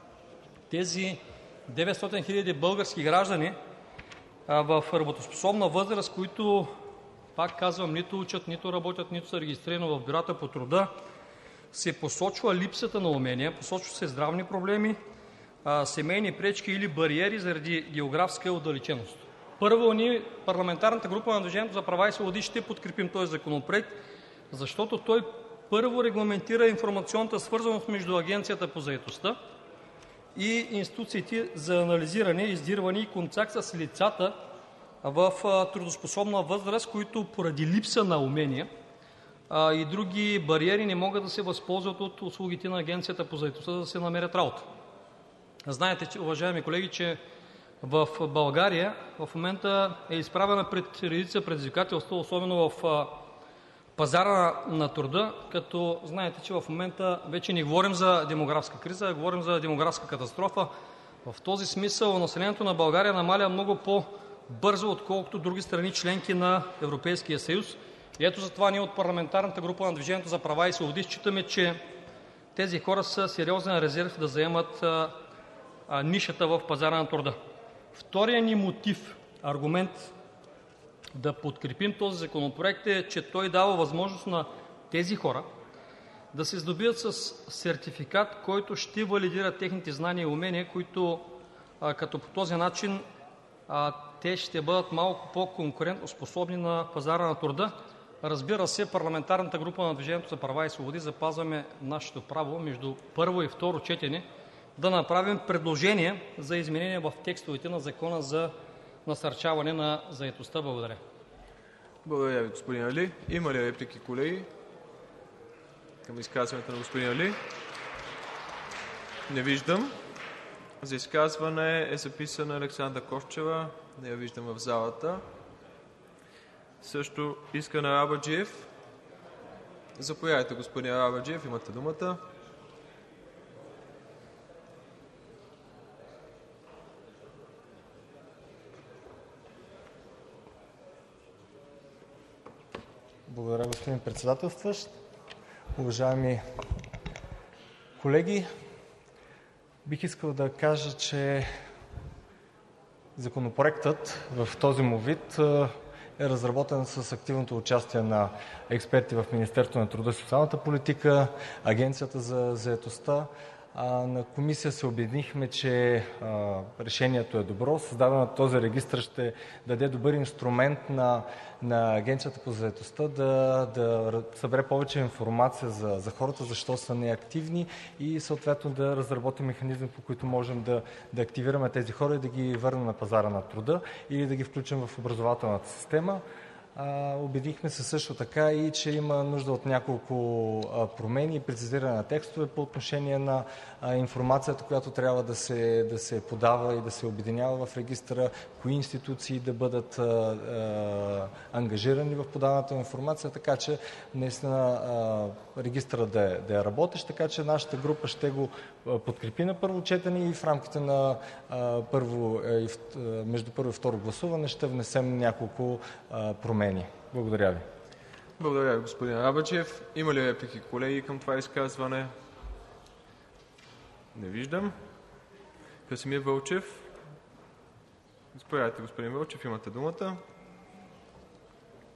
тези 900 хиляди български граждани в работоспособна възраст, които, пак казвам, нито учат, нито работят, нито са регистрирани в бюрата по труда, се посочва липсата на умения, посочва се здравни проблеми, семейни пречки или бариери заради географска отдалеченост. Първо, ние, парламентарната група на „Движението за права и свободи“, ще подкрепим този законопроект, защото той първо регламентира информационната свързаност между Агенцията по заетостта и институциите за анализиране, издирване и контакт с лицата в трудоспособна възраст, които поради липса на умения и други бариери не могат да се възползват от услугите на Агенцията по заетостта, за да се намерят работа. Знаете, уважаеми колеги, че в България в момента е изправена пред редица предизвикателства, особено в пазара на труда, като знаете, че в момента вече не говорим за демографска криза, а говорим за демографска катастрофа. В този смисъл населението на България намалява много по-бързо, отколкото други страни – членки на Европейския съюз. И ето затова ние от парламентарната група на „Движението за права и свободи“ считаме, че тези хора са сериозен резерв да заемат нишата в пазара на труда. Вторият ни мотив, аргумент да подкрепим този законопроект е, че той дава възможност на тези хора да се здобият със сертификат, който ще валидира техните знания и умения, като по този начин те ще бъдат малко по-конкурентоспособни на пазара на труда. Разбира се, парламентарната група на „Движението за права и свободи“ запазваме нашето право между първо и второ четене да направим предложения за изменения в текстовете на Закона за насърчаване на заетостта. Благодаря. Благодаря Ви, господин Али. Има ли реплики, колеги, към изказването на господин Али? Не виждам. За изказване е записана Александра Корчева. Не я виждам в залата. Също Искрен Арабаджиев. Заповядайте, господин Арабаджиев, имате думата. Благодаря, господин Председателстващ. Уважаеми колеги, бих искал да кажа, че Законопроектът в този му вид е разработен с активното участие на експерти в Министерството на труда и социалната политика, Агенцията за заетостта. На комисия се убедихме, че решението е добро. Създаването на този регистър ще даде добър инструмент на Агенцията по заетостта да събере повече информация за хората, защо са неактивни и съответно да разработи механизми, по които можем да активираме тези хора и да ги върнем на пазара на труда или да ги включим в образователната система. Убедихме се също така и че има нужда от няколко промени и прецизиране на текстове по отношение на информацията, която трябва да се подава и да се обединява в регистъра, кои институции да бъдат ангажирани в подаваната информация, така че наистина регистърът да е работещ, така че нашата група ще го подкрепи на първо четене и в рамките на между първо и второ гласуване ще внесем няколко промени. Благодаря ви. Благодаря ви, господин Арабаджиев. Има ли реплики, колеги, към това изказване? Не виждам. Красимир Вълчев. Заповядайте, господин Вълчев, имате думата.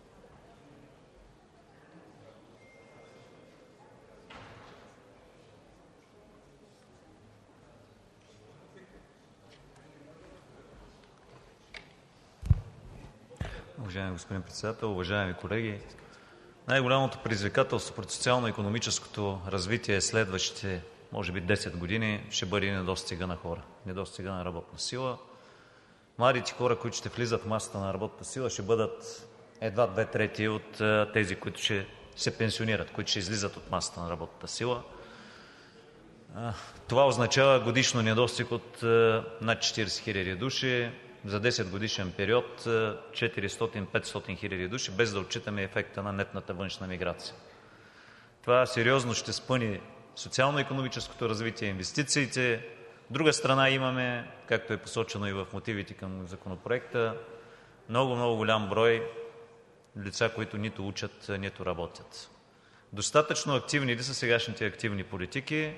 Уважаеми господин Председател, уважаеми колеги! Най-голямото предизвикателство пред социално-икономическото развитие следващите, може би 10 години, ще бъде недостига на хора, недостига на работна сила. Младите хора, които ще влизат в масата на работната сила, ще бъдат едва 2/3 от тези, които ще се пенсионират, които ще излизат от масата на работната сила. Това означава годишно недостиг от над 40 хиляди души, за 10-годишен период 400-500 хиляди души, без да отчитаме ефекта на нетната външна миграция. Това сериозно ще спъни социално-икономическото развитие, инвестициите. От друга страна имаме, както е посочено и в мотивите към законопроекта, много голям брой лица, които нито учат, нито работят. Достатъчно активни ли са сегашните активни политики?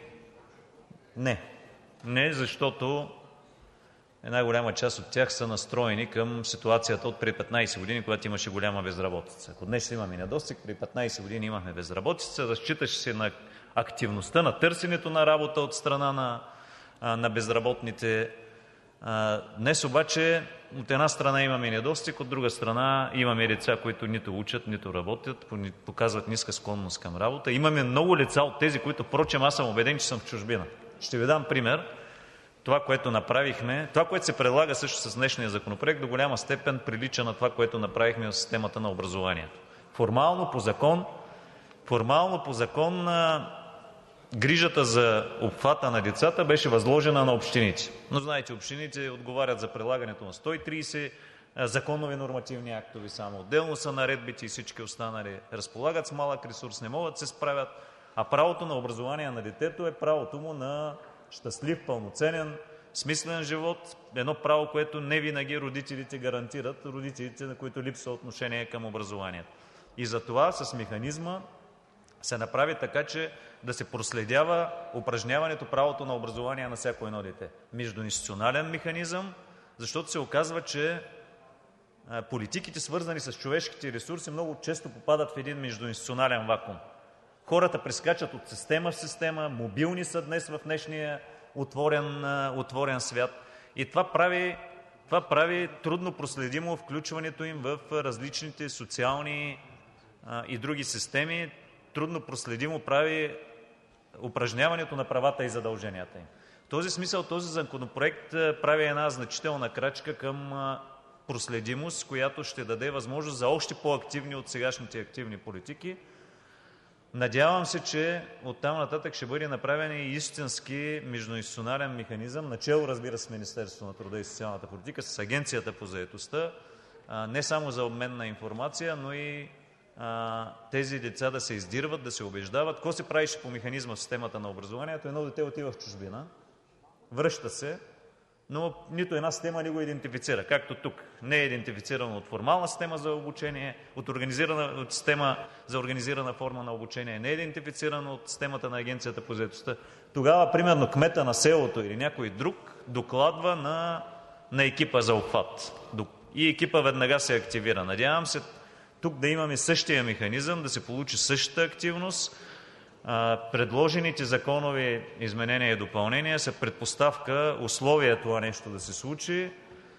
Не, защото една голяма част от тях са настроени към ситуацията от преди 15 години, когато имаше голяма безработица. Ако днес имаме недостиг, преди 15 години имахме безработица, разчиташе се на активността, на търсенето на работа от страна на безработните. Днес обаче от една страна имаме недостиг, от друга страна имаме лица, които нито учат, нито работят, показват ниска склонност към работа. Имаме много лица от тези, които, впрочем, аз съм убеден, че съм в чужбина. Ще ви дам пример. Това, което направихме, това, което се предлага също с днешния законопроект, до голяма степен прилича на това, което направихме в системата на образованието. Формално по закон грижата за обхвата на децата беше възложена на общините. Но знаете, общините отговарят за прилагането на 130 законови нормативни актове само. Отделно са наредбите и всички останали. Разполагат с малък ресурс, не могат да се справят, а правото на образование на детето е правото му на щастлив, пълноценен, смислен живот. Едно право, което не винаги родителите гарантират, родителите, на които липсва отношение към образованието. И затова с механизма се направи така, че да се проследява упражняването правото на образование на всяко едно дете. Междуинституционален механизъм, защото се оказва, че политиките, свързани с човешките ресурси, много често попадат в един междуинституционален вакуум. Хората прескачат от система в система, мобилни са днес в днешния отворен свят и това прави трудно проследимо включването им в различните социални и други системи, трудно проследимо прави упражняването на правата и задълженията им. В този смисъл този законопроект прави една значителна крачка към проследимост, която ще даде възможност за още по-активни от сегашните активни политики. Надявам се, че оттам нататък ще бъде направен и истински междуинституционален механизъм, начело, разбира се, с Министерството на труда и социалната политика, с Агенцията по заетостта, не само за обмен на информация, но и тези деца да се издирват, да се убеждават. Какво се правише по механизма в системата на образованието? Едно дете отива в чужбина, връща се, но нито една система не го идентифицира. Както тук не е идентифицирано от формална система за обучение, от система за организирана форма на обучение, не е идентифицирано от системата на Агенцията по заетостта. Тогава, примерно, кмета на селото или някой друг докладва на екипа за обхват. И екипа веднага се активира. Надявам се тук да имаме същия механизъм, да се получи същата активност. Предложените законови изменения и допълнения са предпоставка, условие това нещо да се случи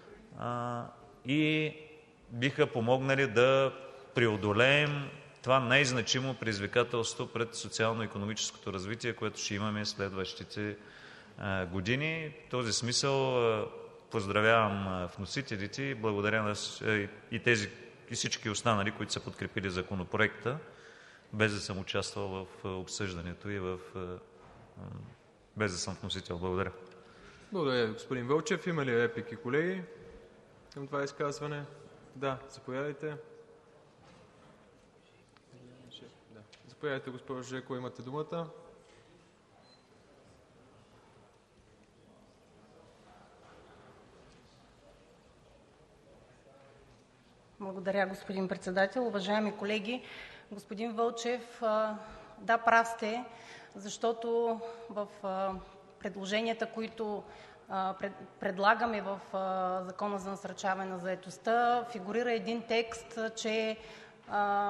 и биха помогнали да преодолеем това най-значимо предизвикателство пред социално-икономическото развитие, което ще имаме следващите години. В този смисъл поздравявам вносителите и благодаря и всички останали, които са подкрепили законопроекта, без да съм участвал в обсъждането и без да съм вносител. Благодаря. Благодаря, господин Вълчев. Има ли реплики, колеги, към това изказване? Да, заповядайте. Заповядайте, госпожо Жеко, имате думата. Благодаря, господин Председател. Уважаеми колеги, господин Вълчев, да, прав сте, защото в предложенията, които предлагаме в Закона за насърчаване на заетостта, фигурира един текст, че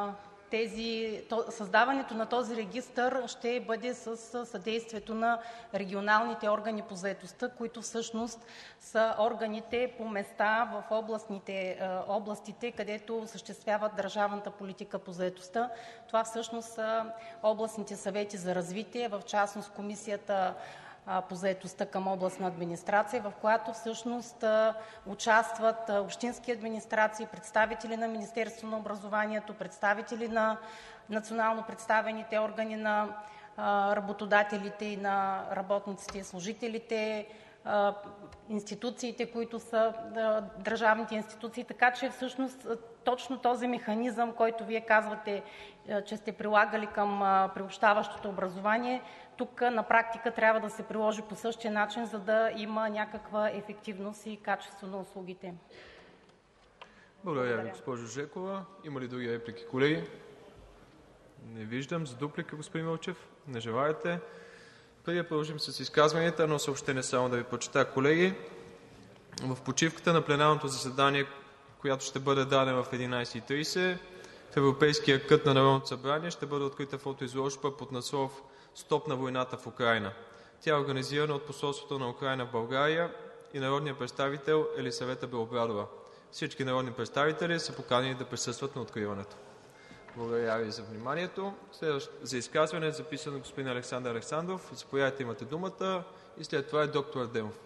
създаването на този регистър ще бъде със съдействието на регионалните органи по заетостта, които всъщност са органите по места в областите, където осъществяват държавната политика по заетостта. Това всъщност са областните съвети за развитие, в частност Комисията по заетостта към областна администрация, в която всъщност участват общински администрации, представители на Министерството на образованието, представители на национално представените органи на работодателите и на работниците и служителите, институциите, които са държавните институции. Така че всъщност точно този механизъм, който Вие казвате, че сте прилагали към приобщаващото образование, тук на практика трябва да се приложи по същия начин, за да има някаква ефективност и качество на услугите. Благодаря Ви, госпожо Жекова. Има ли други реплики, колеги? Не виждам. За дуплика, господин Вълчев? Не желаете. Преди да продължим с изказванията, едно съобщение само да Ви прочета, колеги. В почивката на пленарното заседание, която ще бъде дадена в 11:30, в Европейския кът на Народното събрание ще бъде открита фотоизложба под наслов „Стоп на войната в Украйна“. Тя е организирана от посолството на Украйна в България и народния представител Елисавета Белобрадова. Всички народни представители са поканени да присъстват на откриването. Благодаря Ви за вниманието. За изказване е записан господин Александър Александров. Заповядайте, имате думата. И след това е доктор Адемов.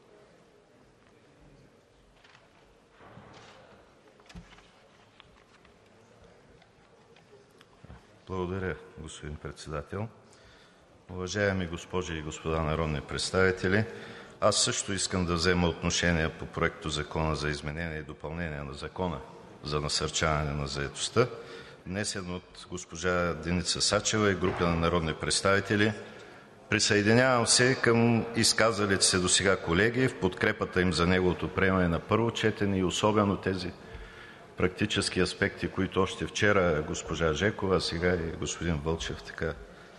Благодаря, господин Председател. Уважаеми госпожи и господа народни представители, аз също искам да взема отношение по Проектозакона за изменение и допълнение на Закона за насърчаване на заетостта, внесен от госпожа Деница Сачева и група на народни представители. Присъединявам се към изказалите се досега колеги в подкрепата им за неговото приемане на първо четене и особено тези практически аспекти, които още вчера госпожа Жекова, а сега и господин Вълчев така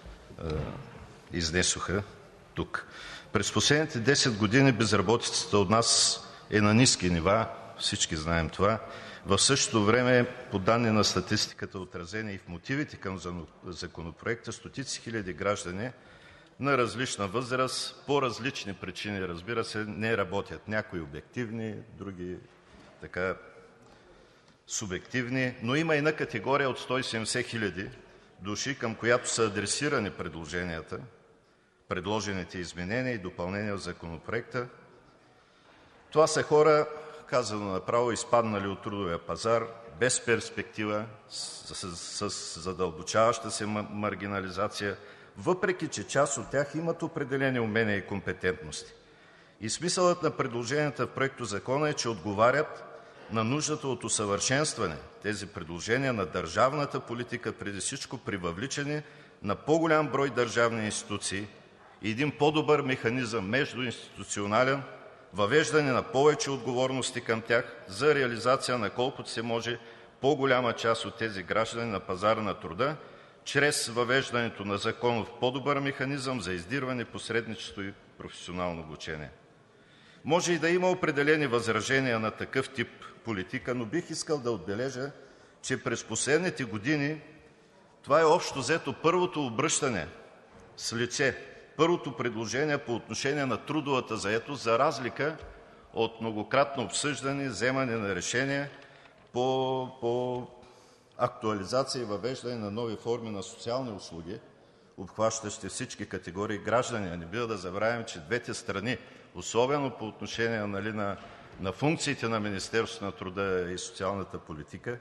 изнесоха тук. През последните 10 години безработицата у нас е на ниски нива, всички знаем това. В същото време, по данни на статистиката, отразени и в мотивите към Законопроекта, стотици хиляди граждани на различна възраст, по различни причини, разбира се, не работят. Някои обективни, други така субективни, но има една категория от 170 хиляди души, към която са адресирани предложените изменения и допълнения в Законопроекта. Това са хора, казано направо, изпаднали от трудовия пазар, без перспектива, с задълбочаваща се маргинализация, въпреки че част от тях имат определени умения и компетентности. И смисълът на предложенията в Проектозакона е, че отговарят на нуждата от усъвършенстване тези предложения на държавната политика, преди всичко при въвличане на по-голям брой държавни институции и един по-добър механизъм междуинституционален, въвеждане на повече отговорности към тях за реализация на колкото се може по-голяма част от тези граждани на пазара на труда, чрез въвеждането на законов по-добър механизъм за издирване, посредничество и професионално обучение. Може и да има определени възражения на такъв тип политика, но бих искал да отбележа, че през последните години това е общо взето първото обръщане с лице, първото предложение по отношение на трудовата заетост, за разлика от многократно обсъждане, вземане на решения по актуализация и въвеждане на нови форми на социални услуги, обхващащи всички категории граждани. Не бива да забравяме, че двете страни, особено по отношение на функциите на Министерството на труда и социалната политика,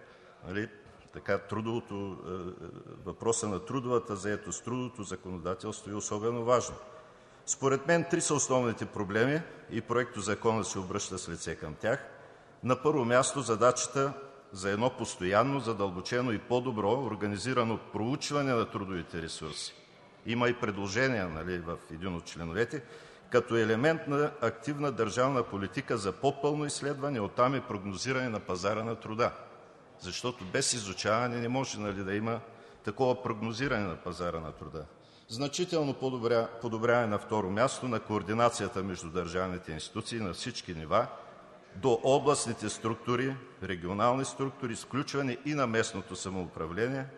въпроса на трудовата заетост, трудовото законодателство е особено важно. Според мен 3 са основните проблеми и Проектозаконът се обръща с лице към тях. На първо място, задачата за едно постоянно, задълбочено и по-добро организирано проучване на трудовите ресурси. Има и предложения в един от членовете, като елемент на активна държавна политика за по-пълно изследване, оттам и прогнозиране на пазара на труда. Защото без изучаване не може да има такова прогнозиране на пазара на труда. Значително подобряване на второ място на координацията между държавните институции на всички нива до областните структури, регионални структури, с включване и на местното самоуправление,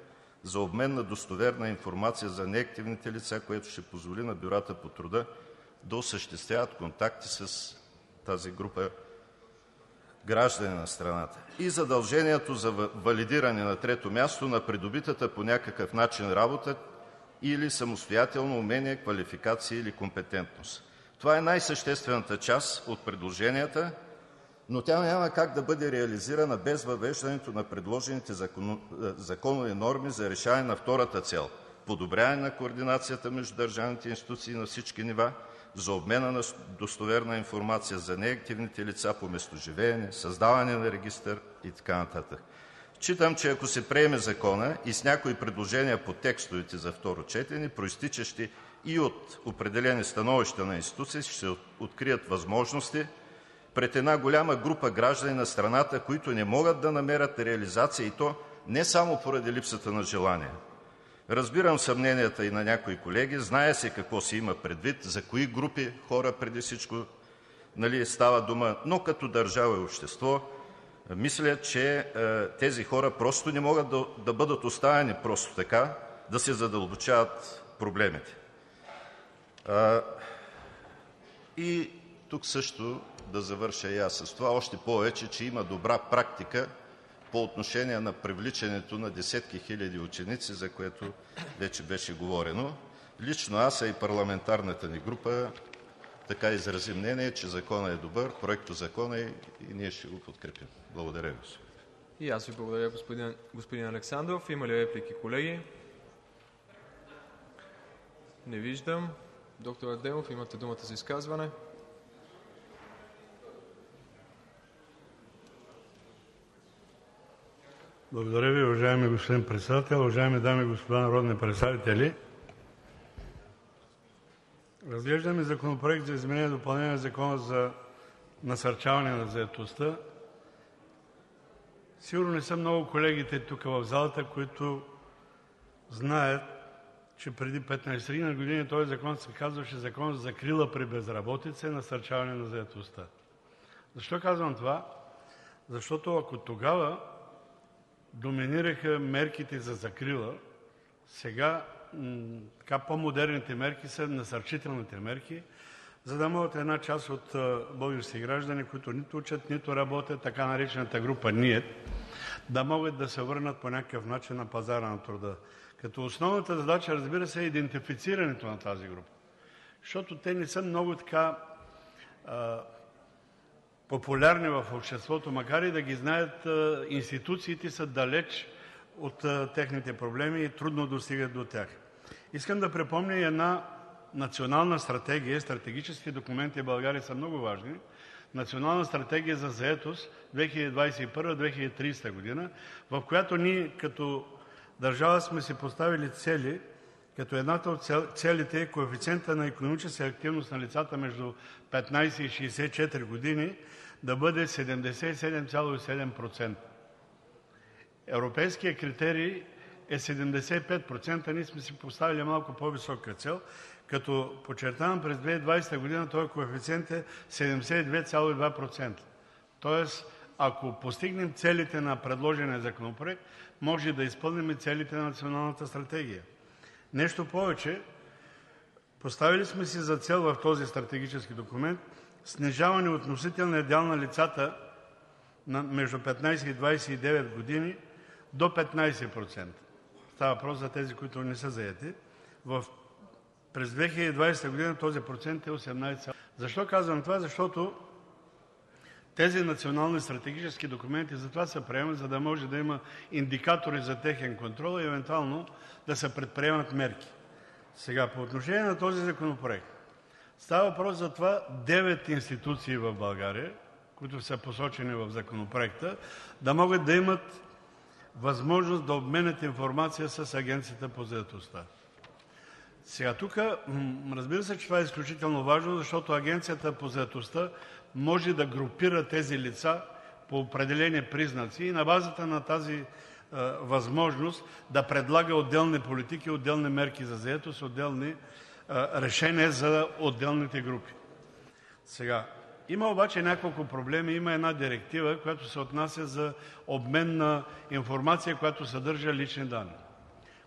за обмен на достоверна информация за неактивните лица, което ще позволи на бюрата по труда да осъществяват контакти с тази група граждани на страната. И задължението за валидиране, на трето място, на придобитата по някакъв начин работа или самостоятелно умение, квалификация или компетентност. Това е най-съществената част от предложенията, но тя няма как да бъде реализирана без въвеждането на предложените законови норми за решаване на втората цел – подобряване на координацията между държавните институции на всички нива за обмена на достоверна информация за неактивните лица по местоживеене, създаване на регистър и така нататък. Считам, че ако се приеме закона и с някои предложения по текстовете за второ четене, произтичащи и от определени становища на институции, ще открият възможности пред една голяма група граждани на страната, които не могат да намерят реализация, и то не само поради липсата на желание. Разбирам съмненията и на някои колеги, знае се какво се има предвид, за кои групи хора преди всичко става дума, но като държава и общество мисля, че тези хора просто не могат да бъдат оставени просто така да се задълбочават проблемите. И тук също да завърша и аз с това, още повече, че има добра практика по отношение на привличането на десетки хиляди ученици, за което вече беше говорено. Лично аз, а и парламентарната ни група така изрази мнение, че законът е добър, проектозаконът и ние ще го подкрепим. Благодаря ви. И аз ви благодаря, господин Александров. Има ли реплики, колеги? Не виждам. Доктор Адемов, имате думата за изказване. Благодаря ви, уважаеми господин Председател, уважаеми дами и господа народни представители! Разглеждаме Законопроект за изменение и допълнение на Закона за насърчаване на заетостта. Сигурно не са много колегите тук в залата, които знаят, че преди 15 години този закон се казваше Закон за закрила при безработица и насърчаване на заетостта. Защо казвам това? Защото ако тогава доминираха мерките за закрила, сега по-модерните мерки са насърчителните мерки, за да могат една част от българските граждани, които нито учат, нито работят, така наречената група НИЕТ, да могат да се върнат по някакъв начин на пазара на труда. Като основната задача, разбира се, е идентифицирането на тази група, защото те не са много популярни в обществото, макар и да ги знаят институциите, са далеч от техните проблеми и трудно достигат до тях. Искам да припомня и една национална стратегия. Стратегическите документи в България са много важни. Национална стратегия за заетост 2021 – 2030 година, в която ние като държава сме си поставили цели, като едната от целите е коефициента на икономическа активност на лицата между 15 и 64 години да бъде 77,7%. Европейският критерий е 75%, ние сме си поставили малко по-висока цел, като подчертавам, през 2020 година този коефициент е 72,2%. Тоест, ако постигнем целите на предложения законопроект, може да изпълним и целите на националната стратегия. Нещо повече, поставили сме си за цел в този стратегически документ снижаване относителния дял на лицата между 15 и 29 години до 15%. Става въпрос за тези, които не са заети. През 2020 година този процент е 18%. Защо казвам това? Защото тези национални стратегически документи затова се приемат, за да може да има индикатори за техен контрол и евентуално да се предприемат мерки. Сега, по отношение на този законопроект. Става въпрос за това 9 институции в България, които са посочени в законопроекта, да могат да имат възможност да обменят информация с Агенцията по заетостта. Сега тук, разбира се, че това е изключително важно, защото Агенцията по заетостта може да групира тези лица по определени признаци и на базата на тази възможност да предлага отделни политики, отделни мерки за заетост, отделни решения за отделните групи. Сега, има обаче няколко проблеми. Има една директива, която се отнася за обмен на информация, която съдържа лични данни.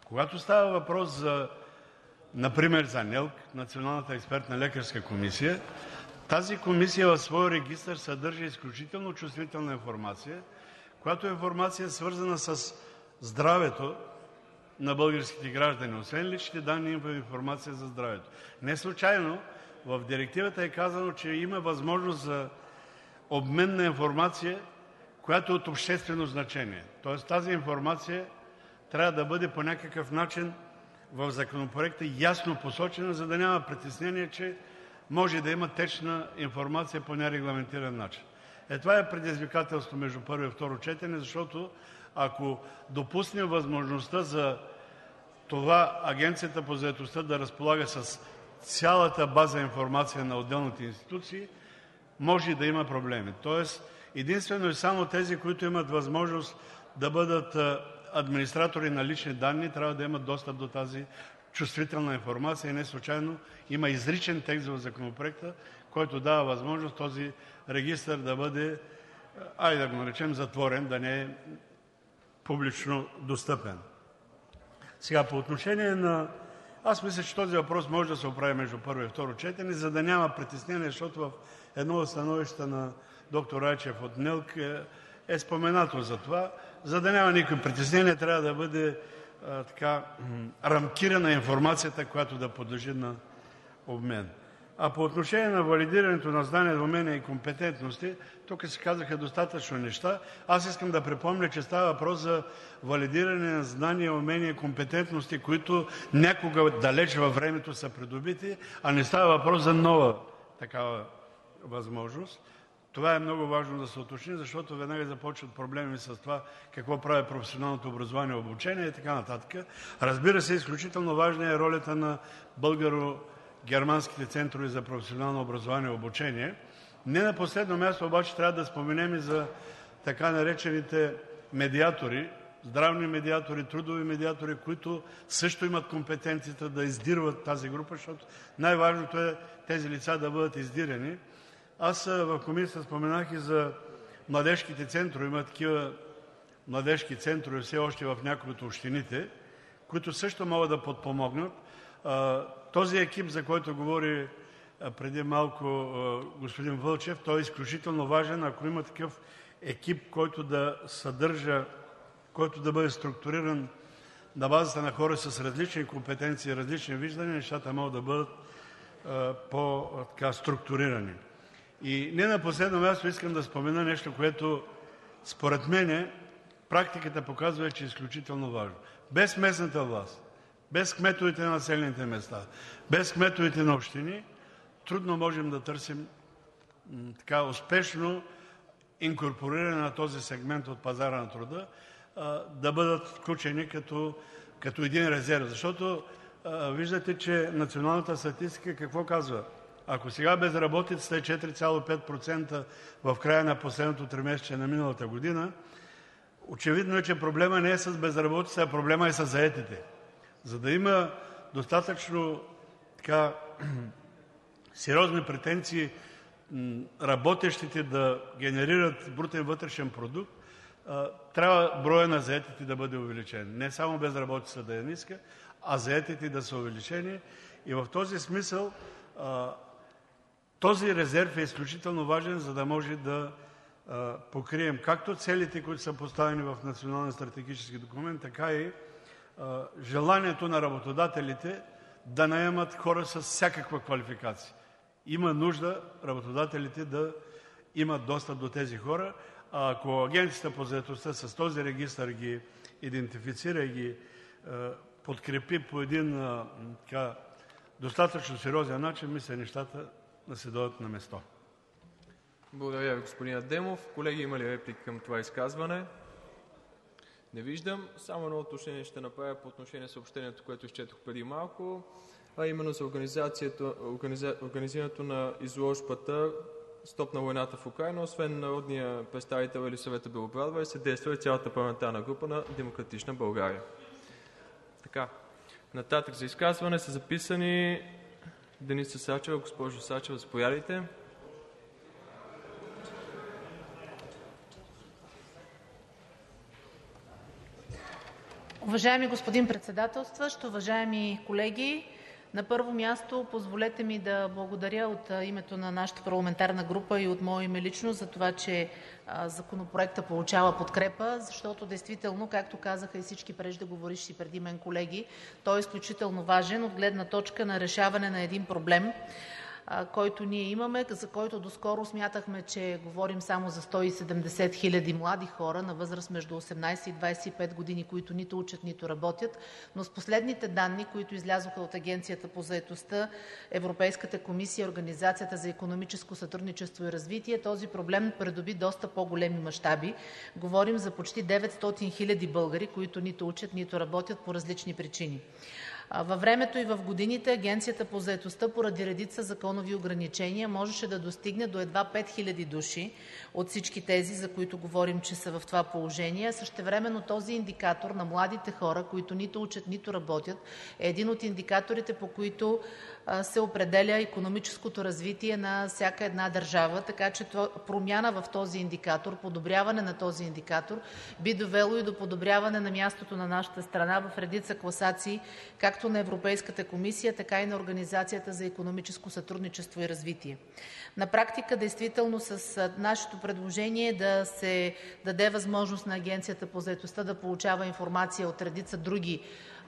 Когато става въпрос например за НЕЛК, Националната експертна лекарска комисия, тази комисия в своя регистър съдържа изключително чувствителна информация, която информация е свързана с здравето на българските граждани. Освен личните данни има информация за здравето. Неслучайно в директивата е казано, че има възможност за обмен на информация, която е от обществено значение. Тоест тази информация трябва да бъде по някакъв начин в Законопроекта ясно посочена, за да няма притеснение, че може да има течна информация по нерегламентиран начин. Това е предизвикателство между първо и второ четене, защото ако допуснем възможността за това Агенцията по заетостта да разполага с цялата база информация на отделните институции, може да има проблеми. Тоест единствено и само тези, които имат възможност да бъдат администратори на лични данни, трябва да имат достъп до тази чувствителна информация и неслучайно има изричен текст в Законопроекта, който дава възможност този регистър да бъде, да го наречем затворен, да не е публично достъпен. Сега по отношение на... Аз мисля, че този въпрос може да се оправи между първо и второ четене, за да няма притеснение, защото в едно от становищата на доктор Райчев от НЕЛК е споменато за това. За да няма никакви притеснения, трябва да бъде рамкирана информацията, която да подлежи на обмен. А по отношение на валидирането на знания, умения и компетентности, тук се казаха достатъчно неща. Аз искам да припомня, че става въпрос за валидиране на знания, умения и компетентности, които някога далеч във времето са придобити, а не става въпрос за нова такава възможност. Това е много важно да се уточни, защото веднага започват проблеми с това какво прави професионалното образование и обучение и така нататък. Разбира се, изключително важна е ролята на българо-германските центрове за професионално образование и обучение. Не на последно място обаче трябва да споменем и за така наречените медиатори, здравни медиатори, трудови медиатори, които също имат компетенцията да издирват тази група, защото най-важното е тези лица да бъдат издирени. Аз в комисията споменах и за младежките центрове. Има такива младежки центрове все още в някои от общините, които също могат да подпомогнат. Този екип, за който говори преди малко господин Вълчев, той е изключително важен. Ако има такъв екип, който да съдържа, който да бъде структуриран на базата на хора с различни компетенции и различни виждания, нещата могат да бъдат по-структурирани. И не на последно място искам да спомена нещо, което според мен практиката показва, че е изключително важно. Без местната власт, без кметовете на населените места, без кметовете на общини, трудно можем да търсим успешно инкорпориране на този сегмент от пазара на труда, да бъдат включени като един резерв. Защото виждате, че националната статистика какво казва? Ако сега безработицата е 4,5% в края на последното тримесечие на миналата година, очевидно е, че проблемът не е с безработица, а проблемът е с заетите. За да има достатъчно сериозни претенции работещите да генерират брутен вътрешен продукт, трябва броя на заетите да бъде увеличен. Не само безработицата да е ниска, а заетите да са увеличени. И в този смисъл този резерв е изключително важен, за да може да покрием както целите, които са поставени в националния стратегически документ, така и желанието на работодателите да наемат хора с всякаква квалификация. Има нужда работодателите да имат достъп до тези хора, а ако Агенцията по заетостта с този регистър ги идентифицира и ги подкрепи по един достатъчно сериозен начин, мисля нещата да се дойдат на място. Благодаря ви, господин Адемов. Колеги, има ли реплики към това изказване? Не виждам. Само едно уточнение ще направя по отношение на съобщението, което изчетох преди малко, а именно за организирането на изложбата „Стоп на войната в Украйна“. Освен народния представител Елисавета Белобрадова, се действа и цялата парламентарна група на „Демократична България“. Нататък за изказване са записани Деница Сачева. Госпожо Сачева, заповядайте. Уважаеми господин Председателстващ, уважаеми колеги! На първо място, позволете ми да благодаря от името на нашата парламентарна група и от мое име лично за това, че Законопроектът получава подкрепа, защото действително, както казаха и всички преждеговоривши преди мен колеги, той е изключително важен от гледна точка на решаване на един проблем, който ние имаме, за който доскоро смятахме, че говорим само за 170 хиляди млади хора на възраст между 18 и 25 години, които нито учат, нито работят. Но с последните данни, които излязоха от Агенцията по заетостта, Европейската комисия, Организацията за икономическо сътрудничество и развитие, този проблем придоби доста по-големи мащаби. Говорим за почти 900 хиляди българи, които нито учат, нито работят по различни причини. Във времето и в годините Агенцията по заетостта поради редица законови ограничения можеше да достигне до едва 5000 души от всички тези, за които говорим, че са в това положение. Същевременно този индикатор на младите хора, които нито учат, нито работят, е един от индикаторите, по които се определя икономическото развитие на всяка една държава, така че промяна в този индикатор, подобряване на този индикатор би довело и до подобряване на мястото на нашата страна в редица класации, както на Европейската комисия, така и на Организацията за икономическо сътрудничество и развитие. На практика, действително, с нашето предложение да се даде възможност на Агенцията по заетостта да получава информация от редица други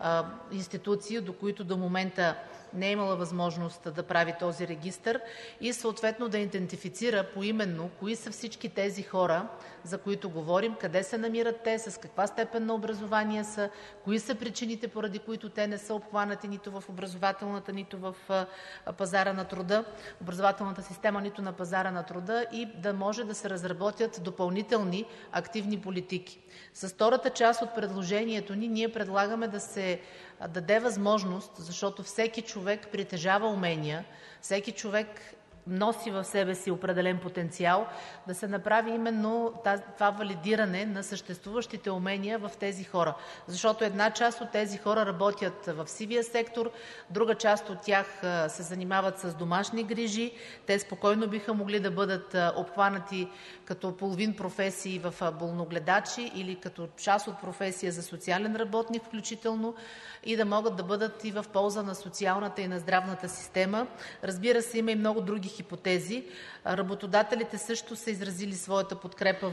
институции, до които до момента не е имала възможност да прави този регистър, и съответно да идентифицира поименно кои са всички тези хора, за които говорим, къде се намират те, с каква степен на образование са, кои са причините, поради които те не са обхванати нито в образователната, нито в пазара на труда, образователната система, нито на пазара на труда, и да може да се разработят допълнителни активни политики. С втората част от предложението ни ние предлагаме да се даде възможност, защото всеки човек притежава умения, всеки човек носи в себе си определен потенциал, да се направи именно това валидиране на съществуващите умения в тези хора. Защото една част от тези хора работят в сивия сектор, друга част от тях се занимават с домашни грижи. Те спокойно биха могли да бъдат обхванати като половин професии в болногледачи или като част от професия за социален работник включително, и да могат да бъдат и в полза на социалната и на здравната система. Разбира се, има и много други хипотези. Работодателите също са изразили своята подкрепа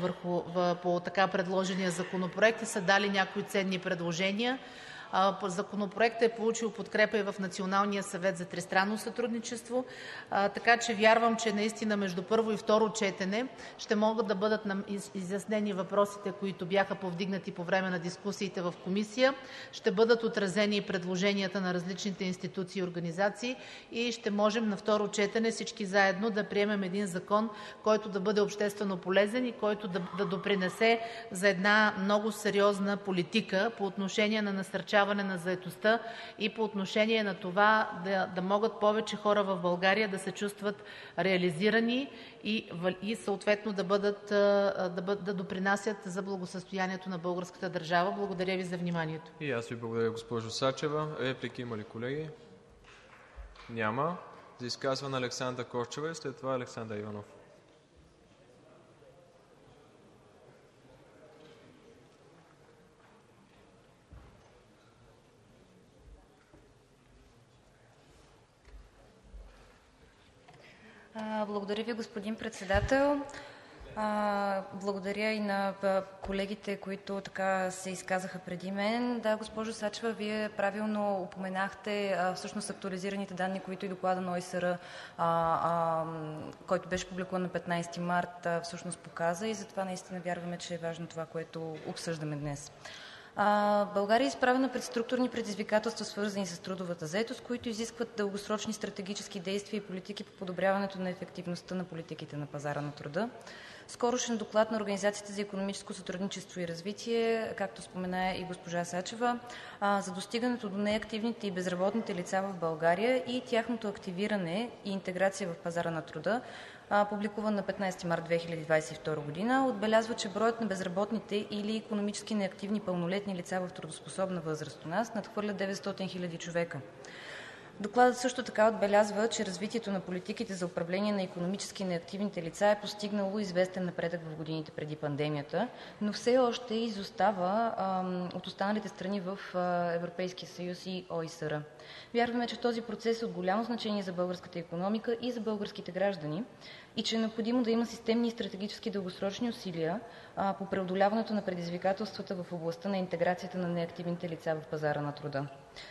по така предложения законопроект и са дали някои ценни предложения. Законопроектът е получил подкрепа и в Националния съвет за тристранно сътрудничество, така че вярвам, че наистина между първо и второ четене ще могат да бъдат изяснени въпросите, които бяха повдигнати по време на дискусиите в комисия, ще бъдат отразени и предложенията на различните институции и организации и ще можем на второ четене всички заедно да приемем един закон, който да бъде обществено полезен и който да допринесе за една много сериозна политика по отношение на насърчаване на заетостта и по отношение на това да могат повече хора в България да се чувстват реализирани и съответно да допринасят за благосъстоянието на българската държава. Благодаря Ви за вниманието. И аз Ви благодаря, госпожо Сачева. Реплики има ли, колеги? Няма. За изказване Александра Корчева и след това Александър Иванов. Благодаря Ви, господин Председател. Благодаря и на колегите, които така се изказаха преди мен. Да, госпожо Сачева, Вие правилно упоменахте всъщност актуализираните данни, които и доклада на ОИСР, който беше публикуван на 15 март, всъщност показа, и затова наистина вярваме, че е важно това, което обсъждаме днес. България е изправена пред структурни предизвикателства, свързани с трудовата заетост, които изискват дългосрочни стратегически действия и политики по подобряването на ефективността на политиките на пазара на труда. Скорошен доклад на Организацията за икономическо сътрудничество и развитие, както спомена и госпожа Сачева, за достигането до неактивните и безработните лица в България и тяхното активиране и интеграция в пазара на труда, публикуван на 15 март 2022 година, отбелязва, че броят на безработните или икономически неактивни пълнолетни лица в трудоспособна възраст у нас надхвърля 900 000 човека. Докладът също така отбелязва, че развитието на политиките за управление на икономически неактивните лица е постигнало известен напредък в годините преди пандемията, но все още изостава от останалите страни в Европейския съюз и ОИСР. Вярваме, че този процес е от голямо значение за българската икономика и за българските граждани и че е необходимо да има системни и стратегически дългосрочни усилия по преодоляването на предизвикателствата в областта на интеграцията на неактивните лица в пазара на труда.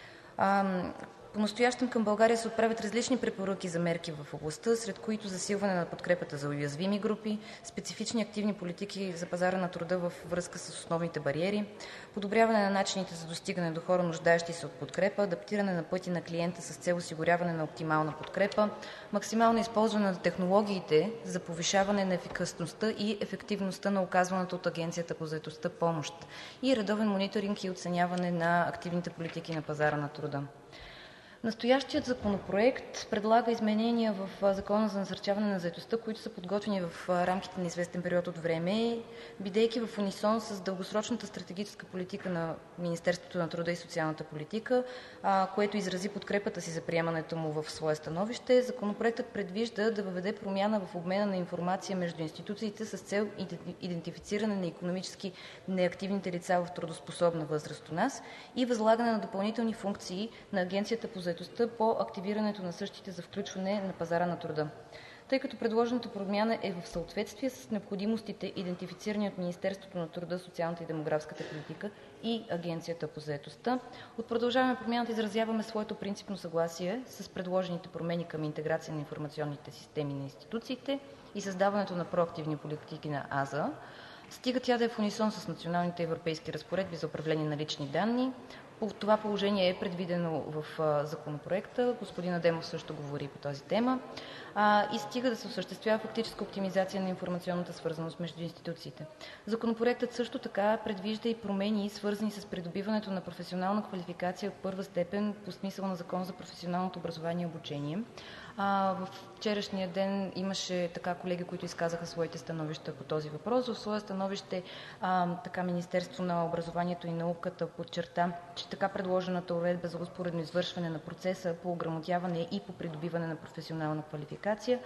Понастоящем към България се отправят различни препоръки за мерки в областта, сред които засилване на подкрепата за уязвими групи, специфични активни политики за пазара на труда във връзка с основните бариери, подобряване на начините за достигане до хора, нуждаещи се от подкрепа, адаптиране на пътя на клиента с цел осигуряване на оптимална подкрепа, максимално използване на технологиите за повишаване на ефикасността и ефективността на оказваната от Агенцията по заетостта помощ и редовен мониторинг и оценяване на активните политики на пазара на труда. Настоящият законопроект предлага изменения в Закона за насърчаване на заетостта, които са подготвени в рамките на известен период от време, бидейки в унисон с дългосрочната стратегическа политика на Министерството на труда и социалната политика, което изрази подкрепата си за приемането му в свое становище. Законопроектът предвижда да въведе промяна в обмена на информация между институциите с цел идентифициране на икономически неактивните лица в трудоспособна възраст у нас и възлагане на допълнителни функции на Агенцията по заетостта по активирането на същите за включване на пазара на труда. Тъй като предложената промяна е в съответствие с необходимостите, идентифицирани от Министерството на труда, социалната и демографската политика и Агенцията по заетостта, от Продължаваме Промяната изразяваме своето принципно съгласие с предложените промени към интеграция на информационните системи на институциите и създаването на проактивни политики на АЗА, стига тя да е в унисон с националните европейски разпоредби за управление на лични данни. Това положение е предвидено в законопроекта. Господин Адемов също говори по тази тема. И стига да се осъществява фактическа оптимизация на информационната свързаност между институциите. Законопроектът също така предвижда и промени, свързани с придобиването на професионална квалификация от първа степен по смисъл на Закона за професионалното образование и обучение. В вчерашния ден имаше колеги, които изказаха своите становища по този въпрос. В свое становище Министерството на образованието и науката подчерта, че така предложената уредба за успоредно извършване на процеса по ограмотяване и по придобиване на професионална квалификация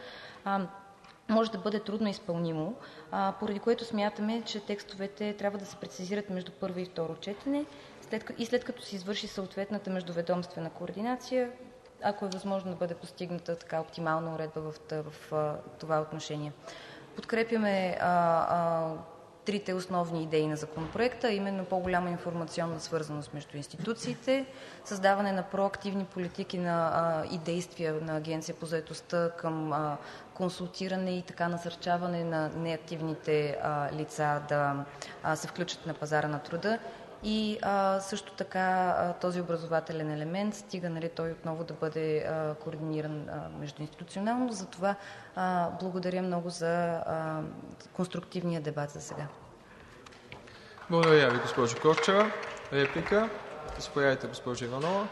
може да бъде трудно изпълнимо, поради което смятаме, че текстовете трябва да се прецизират между първо и второ четене и след като се извърши съответната междуведомствена координация, ако е възможно да бъде постигната така оптимална уредба в това отношение. Подкрепяме трите основни идеи на законопроекта, именно по-голяма информационна свързаност между институциите, създаване на проактивни политики и действия на Агенция по заетостта към консултиране и така насърчаване на неактивните лица да се включат на пазара на труда. И също така този образователен елемент стига той отново да бъде координиран междуинституционално. Затова благодаря много за конструктивния дебат за сега. Благодаря ви, госпожо Корчева. Реплика? Заповядайте, госпожо Иванова.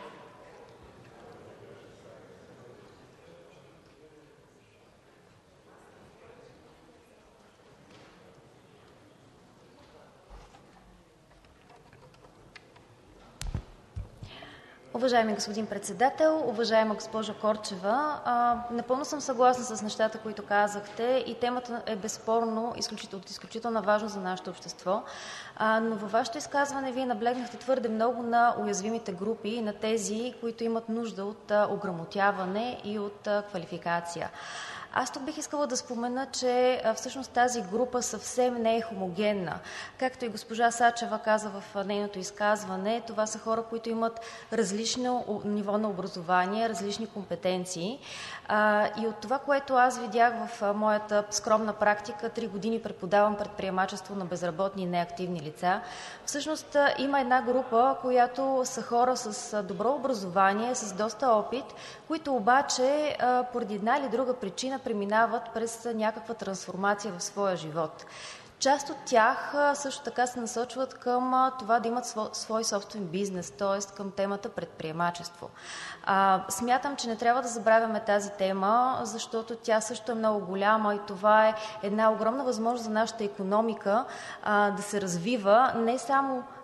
Уважаеми господин Председател, уважаема госпожо Корчева, напълно съм съгласна с нещата, които казахте, и темата е безспорно от изключителна важност за нашето общество, но във Вашето изказване Вие наблегнахте твърде много на уязвимите групи и на тези, които имат нужда от ограмотяване и от квалификация. Аз тук бих искала да спомена, че всъщност тази група съвсем не е хомогенна. Както и госпожа Сачева каза в нейното изказване, това са хора, които имат различно ниво на образование, различни компетенции. И от това, което аз видях в моята скромна практика, 3 години преподавам предприемачество на безработни и неактивни лица, всъщност има една група, която са хора с добро образование, с доста опит, които обаче поради една или друга причина преминават през някаква трансформация в своя живот. Част от тях също така се насочват към това да имат свой собствен бизнес, т.е. към темата предприемачество. Смятам, че не трябва да забравяме тази тема, защото тя също е много голяма и това е една огромна възможност за нашата икономика да се развива не само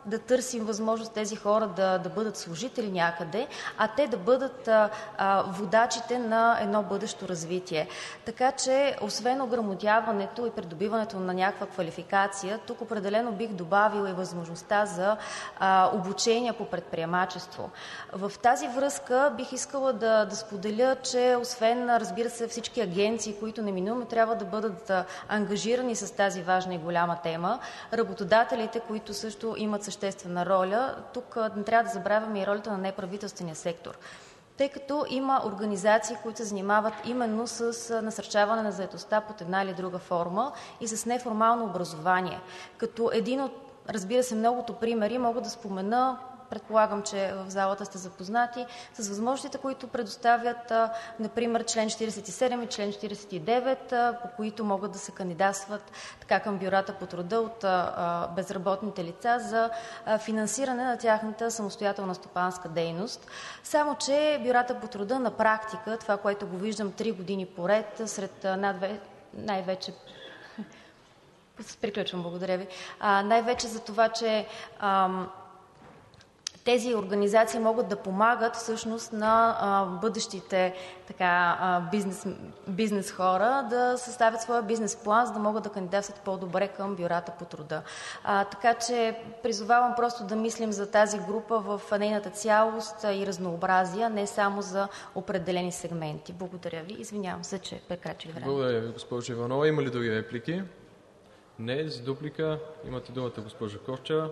да търсим възможност тези хора да бъдат служители някъде, а те да бъдат водачите на едно бъдещо развитие. Така че, освен ограмотяването и придобиването на някаква квалификация, тук определено бих добавила и възможността за обучение по предприемачество. В тази връзка бих искала да споделя, че освен, разбира се, всички агенции, които неминуемо трябва да бъдат ангажирани с тази важна и голяма тема, работодателите, които също имат съществена роля, тук не трябва да забравяме и ролята на неправителствения сектор, тъй като има организации, които се занимават именно с насърчаване на заетостта под една или друга форма и с неформално образование. Като един от, разбира се, многото примери мога да спомена, предполагам, че в залата сте запознати с възможностите, които предоставят, например, член 47 и член 49, по които могат да се кандидатстват така към бюрата по труда от безработните лица за финансиране на тяхната самостоятелна стопанска дейност. Само че бюрата по труда на практика, това, което го виждам 3 години поред, сред най-вече приключвам, благодаря ви, най-вече за това, че тези организации могат да помагат всъщност на бъдещите бизнес хора да съставят своя бизнес план, за да могат да кандидатстват по-добре към бюрата по труда. Така че призовавам просто да мислим за тази група в нейната цялост и разнообразие, не само за определени сегменти. Благодаря ви. Извинявам се, че прекрачих време. Благодаря ви, госпожо Иванова. Има ли други реплики? Не. За дуплика имате думата, госпожа Корчева.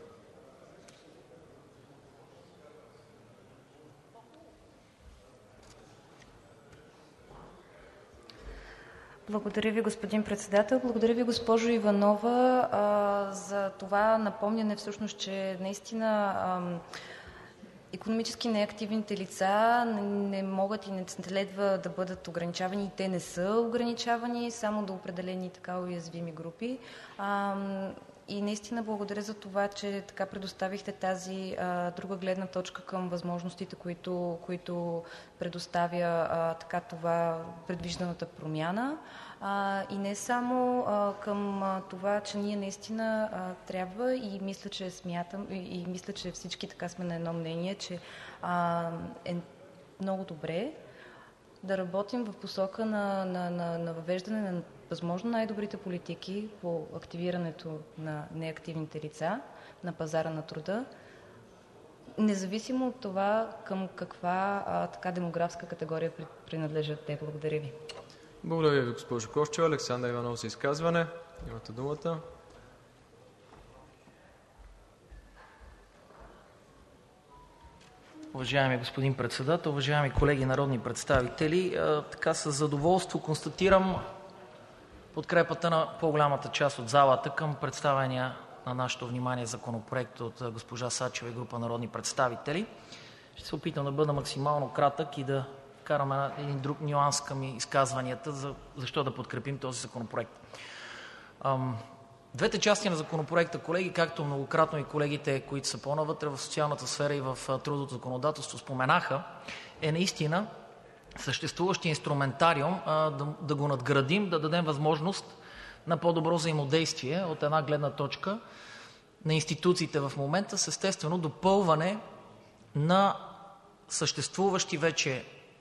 Благодаря ви, господин Председател. Благодаря ви, госпожо Иванова, за това напомняне всъщност, че наистина икономически неактивните лица не могат и не следва да бъдат ограничавани, и те не са ограничавани само до определени така уязвими групи. И наистина благодаря за това, че така предоставихте тази друга гледна точка към възможностите, които предоставя така това предвижданата промяна. И не само към това, че ние наистина трябва и мисля, че мисля, че всички така сме на едно мнение, че е много добре да работим в посока на въвеждане на възможно най-добрите политики по активирането на неактивните лица на пазара на труда, независимо от това към каква така демографска категория принадлежат те. Благодаря ви. Благодаря ви, госпожо Корчева. Александър Иванов за изказване. Имате думата. Уважаеми господин Председател, уважаеми колеги народни представители! Така със задоволство констатирам подкрепата на по-голямата част от залата към представения на нашето внимание законопроект от госпожа Сачева и група народни представители. Ще се опитам да бъда максимално кратък и да вкарам един друг нюанс към изказванията защо да подкрепим този законопроект. Двете части на законопроекта, колеги, както многократно и колегите, които са по-навътре в социалната сфера и в трудовото законодателство споменаха, е наистина съществуващия инструментариум да го надградим, да дадем възможност на по-добро взаимодействие от една гледна точка на институциите в момента с естествено допълване на съществуващи вече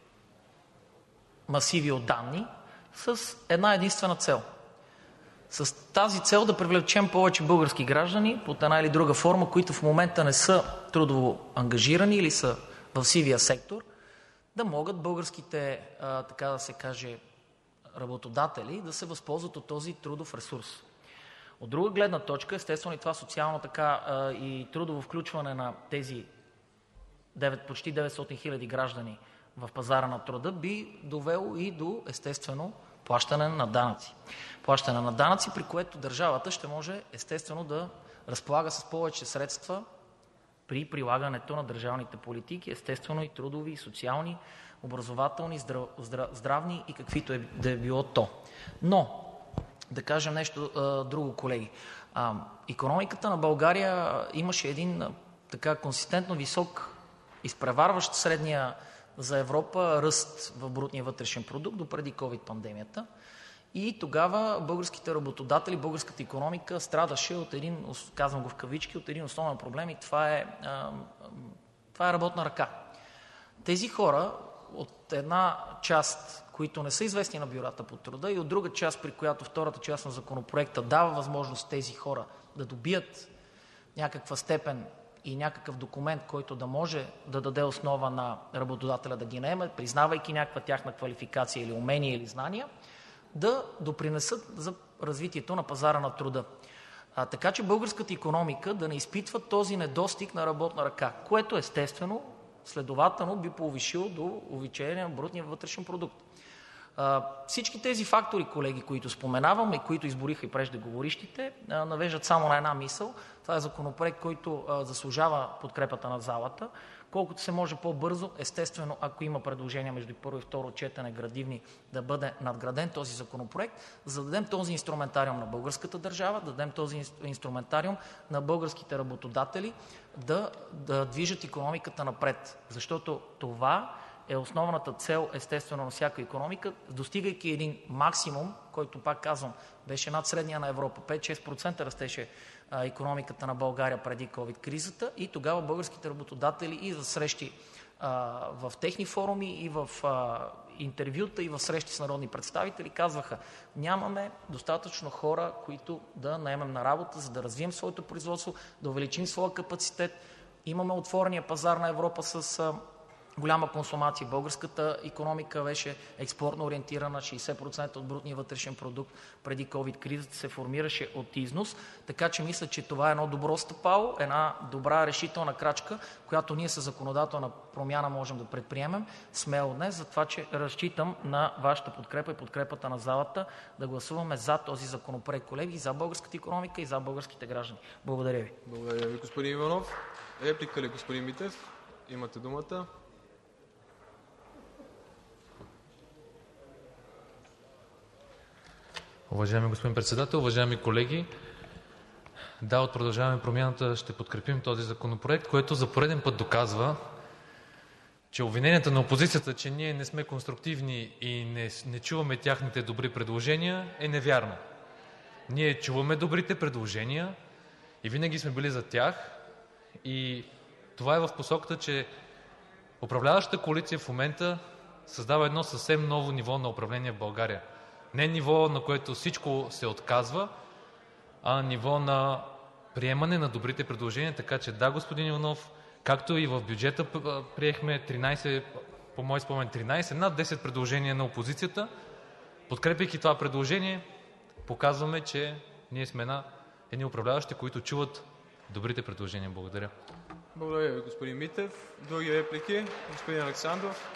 масиви от данни с една единствена цел. С тази цел да привлечем повече български граждани под една или друга форма, които в момента не са трудово ангажирани или са в сивия сектор, да могат българските, така да се каже, работодатели да се възползват от този трудов ресурс. От друга гледна точка, естествено и това социално така и трудово включване на тези почти 900 хиляди граждани в пазара на труда би довело и до естествено плащане на данъци. Плащане на данъци, при което държавата ще може естествено да разполага с повече средства при прилагането на държавните политики, естествено и трудови, и социални, образователни, здравни и каквито да е било то. Но да кажем нещо друго, колеги. Икономиката на България имаше един така консистентно висок, изпреварващ средния за Европа ръст в брутния вътрешен продукт допреди ковид пандемията и тогава българските работодатели, българската икономика страдаше от един, казвам го в кавички, от един основен проблем и това е работна ръка. Тези хора от една част, които не са известни на бюрата по труда, и от друга част, при която втората част на законопроекта дава възможност тези хора да добият някаква степен и някакъв документ, който да може да даде основа на работодателя да ги наеме, признавайки някаква тяхна квалификация или умения или знания, да допринесат за развитието на пазара на труда. Така че българската икономика да не изпитва този недостиг на работна ръка, което естествено, следователно би повишило до увеличение на брутния вътрешен продукт. Всички тези фактори, колеги, които споменавам и които избориха и преждеговорившите, навеждат само на една мисъл. Това е законопроект, който заслужава подкрепата на залата. Колкото се може по-бързо, естествено, ако има предложения между първо и второ четене градивни, да бъде надграден този законопроект, за да дадем този инструментариум на българската държава, да дадем този инструментариум на българските работодатели да движат икономиката напред. Защото това е основната цел, естествено, на всяка икономика, достигайки един максимум, който, пак казвам, беше над средния на Европа. 5-6% растеше икономиката на България преди ковид кризата и тогава българските работодатели и за срещи в техни форуми, и в интервюта, и в срещи с народни представители казваха: нямаме достатъчно хора, които да наемем на работа, за да развием своето производство, да увеличим своя капацитет. Имаме отворения пазар на Европа с голяма консумация. Българската икономика беше експортно ориентирана, 60% от брутния вътрешен продукт преди ковид кризата се формираше от износ, така че мисля, че това е едно добро стъпало, една добра решителна крачка, която ние със законодателна промяна можем да предприемем смело днес. Затова, че разчитам на Вашата подкрепа и подкрепата на залата да гласуваме за този законопроект, колеги, за българската икономика и за българските граждани. Благодаря Ви. Благодаря Ви, господин Иванов. Реплика ли, господин Митев? Имате думата. Уважаеми господин Председател, уважаеми колеги! Да, от „Продължаваме Промяната“ ще подкрепим този законопроект, което за пореден път доказва, че обвиненията на опозицията, че ние не сме конструктивни и не чуваме техните добри предложения, е невярно. Ние чуваме добрите предложения и винаги сме били за тях. И това е в посоката, че управляващата коалиция в момента създава едно съвсем ново ниво на управление в България. Не ниво, на което всичко се отказва, а ниво на приемане на добрите предложения. Така че да, господин Иванов, както и в бюджета приехме 13, по мой спомен 13, над 10 предложения на опозицията. Подкрепяйки това предложение, показваме, че ние сме едни управляващи, които чуват добрите предложения. Благодаря. Благодаря Ви, господин Митев. Други реплики? Господин Александров.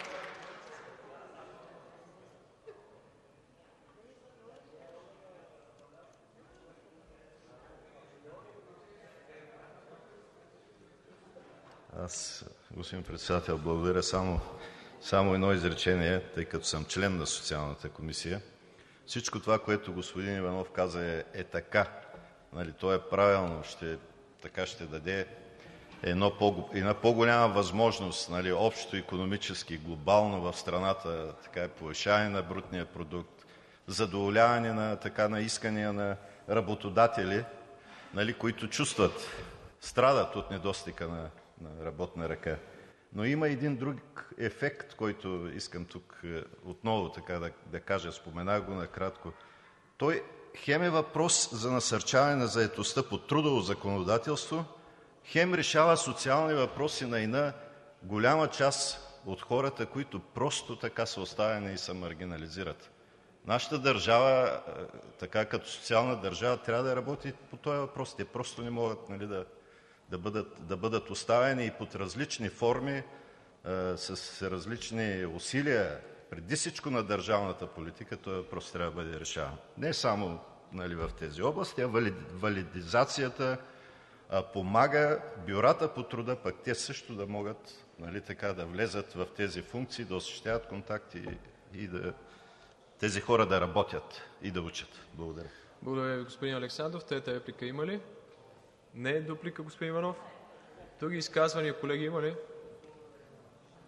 Аз, господин Председател, благодаря. Само едно изречение, тъй като съм член на Социалната комисия. Всичко това, което господин Иванов каза, е така. Нали, то е правилно. Така ще даде една по-голяма възможност, нали, общо икономически, глобално в страната, така повишаване на брутния продукт, задоволяване на искания на работодатели, нали, които страдат от недостига на работна ръка. Но има един друг ефект, който искам тук отново така да кажа, споменах го накратко. Той хем е въпрос за насърчаване на заетостта по трудово законодателство, хем решава социални въпроси на една голяма част от хората, които просто така са оставени и се маргинализират. Нашата държава, така като социална държава, трябва да работи по този въпрос. Те просто не могат, нали, да бъдат оставени и под различни форми, с различни усилия. Преди всичко на държавната политика този въпрос трябва да бъде решаван. Не само, нали, в тези области, а валидизацията помага бюрата по труда, пък те също да могат, нали, така да влезат в тези функции, да осъществяват контакти и тези хора да работят и да учат. Благодаря. Благодаря Ви, господин Александров. Трета реплика има ли? Не. Дуплика, господин Иванов. Други изказвания, колеги, има ли?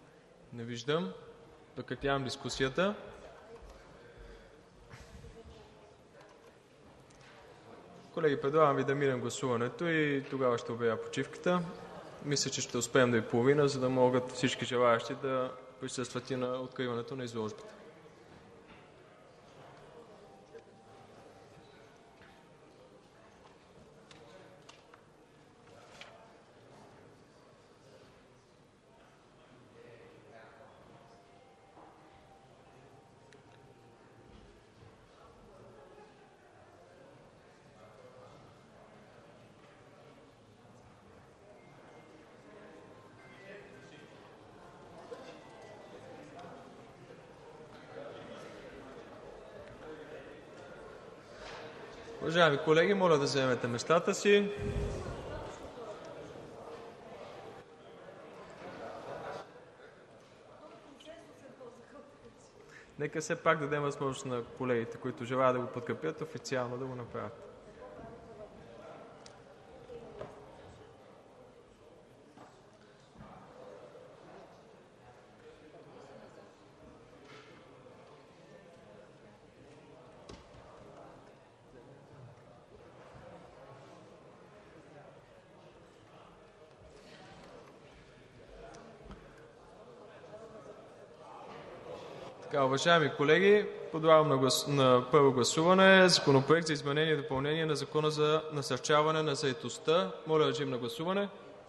Не виждам. Прекратявам дискусията. Колеги, предлагам ви да минем гласуването и тогава ще обявя почивката. Мисля, че ще успеем до и половина, за да могат всички желаящи да присъстват и на откриването на изложбата. Уважаеми колеги, моля да заемете местата си. Нека все пак дадем възможност на колегите, които желаят да го подкрепят, официално да го направят. Уважаеми колеги, подлагам на първо гласуване Законопроект за изменение и допълнение на Закона за насърчаване на заетостта. Моля, режим на гласуване.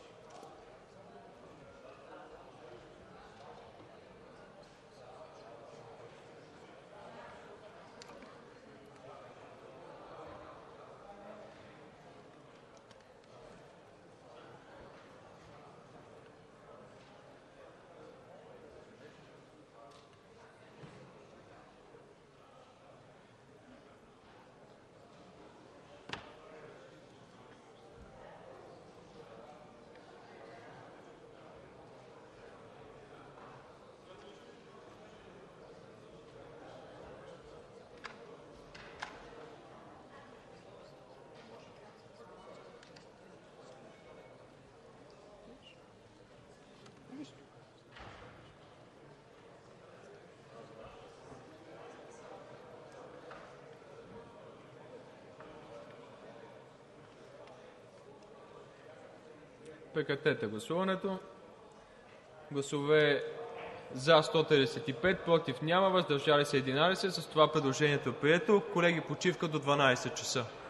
Прекратете гласуването. Гласове за 135, против няма, въздържали се 11. С това предложението е прието. Колеги, почивка до 12 часа.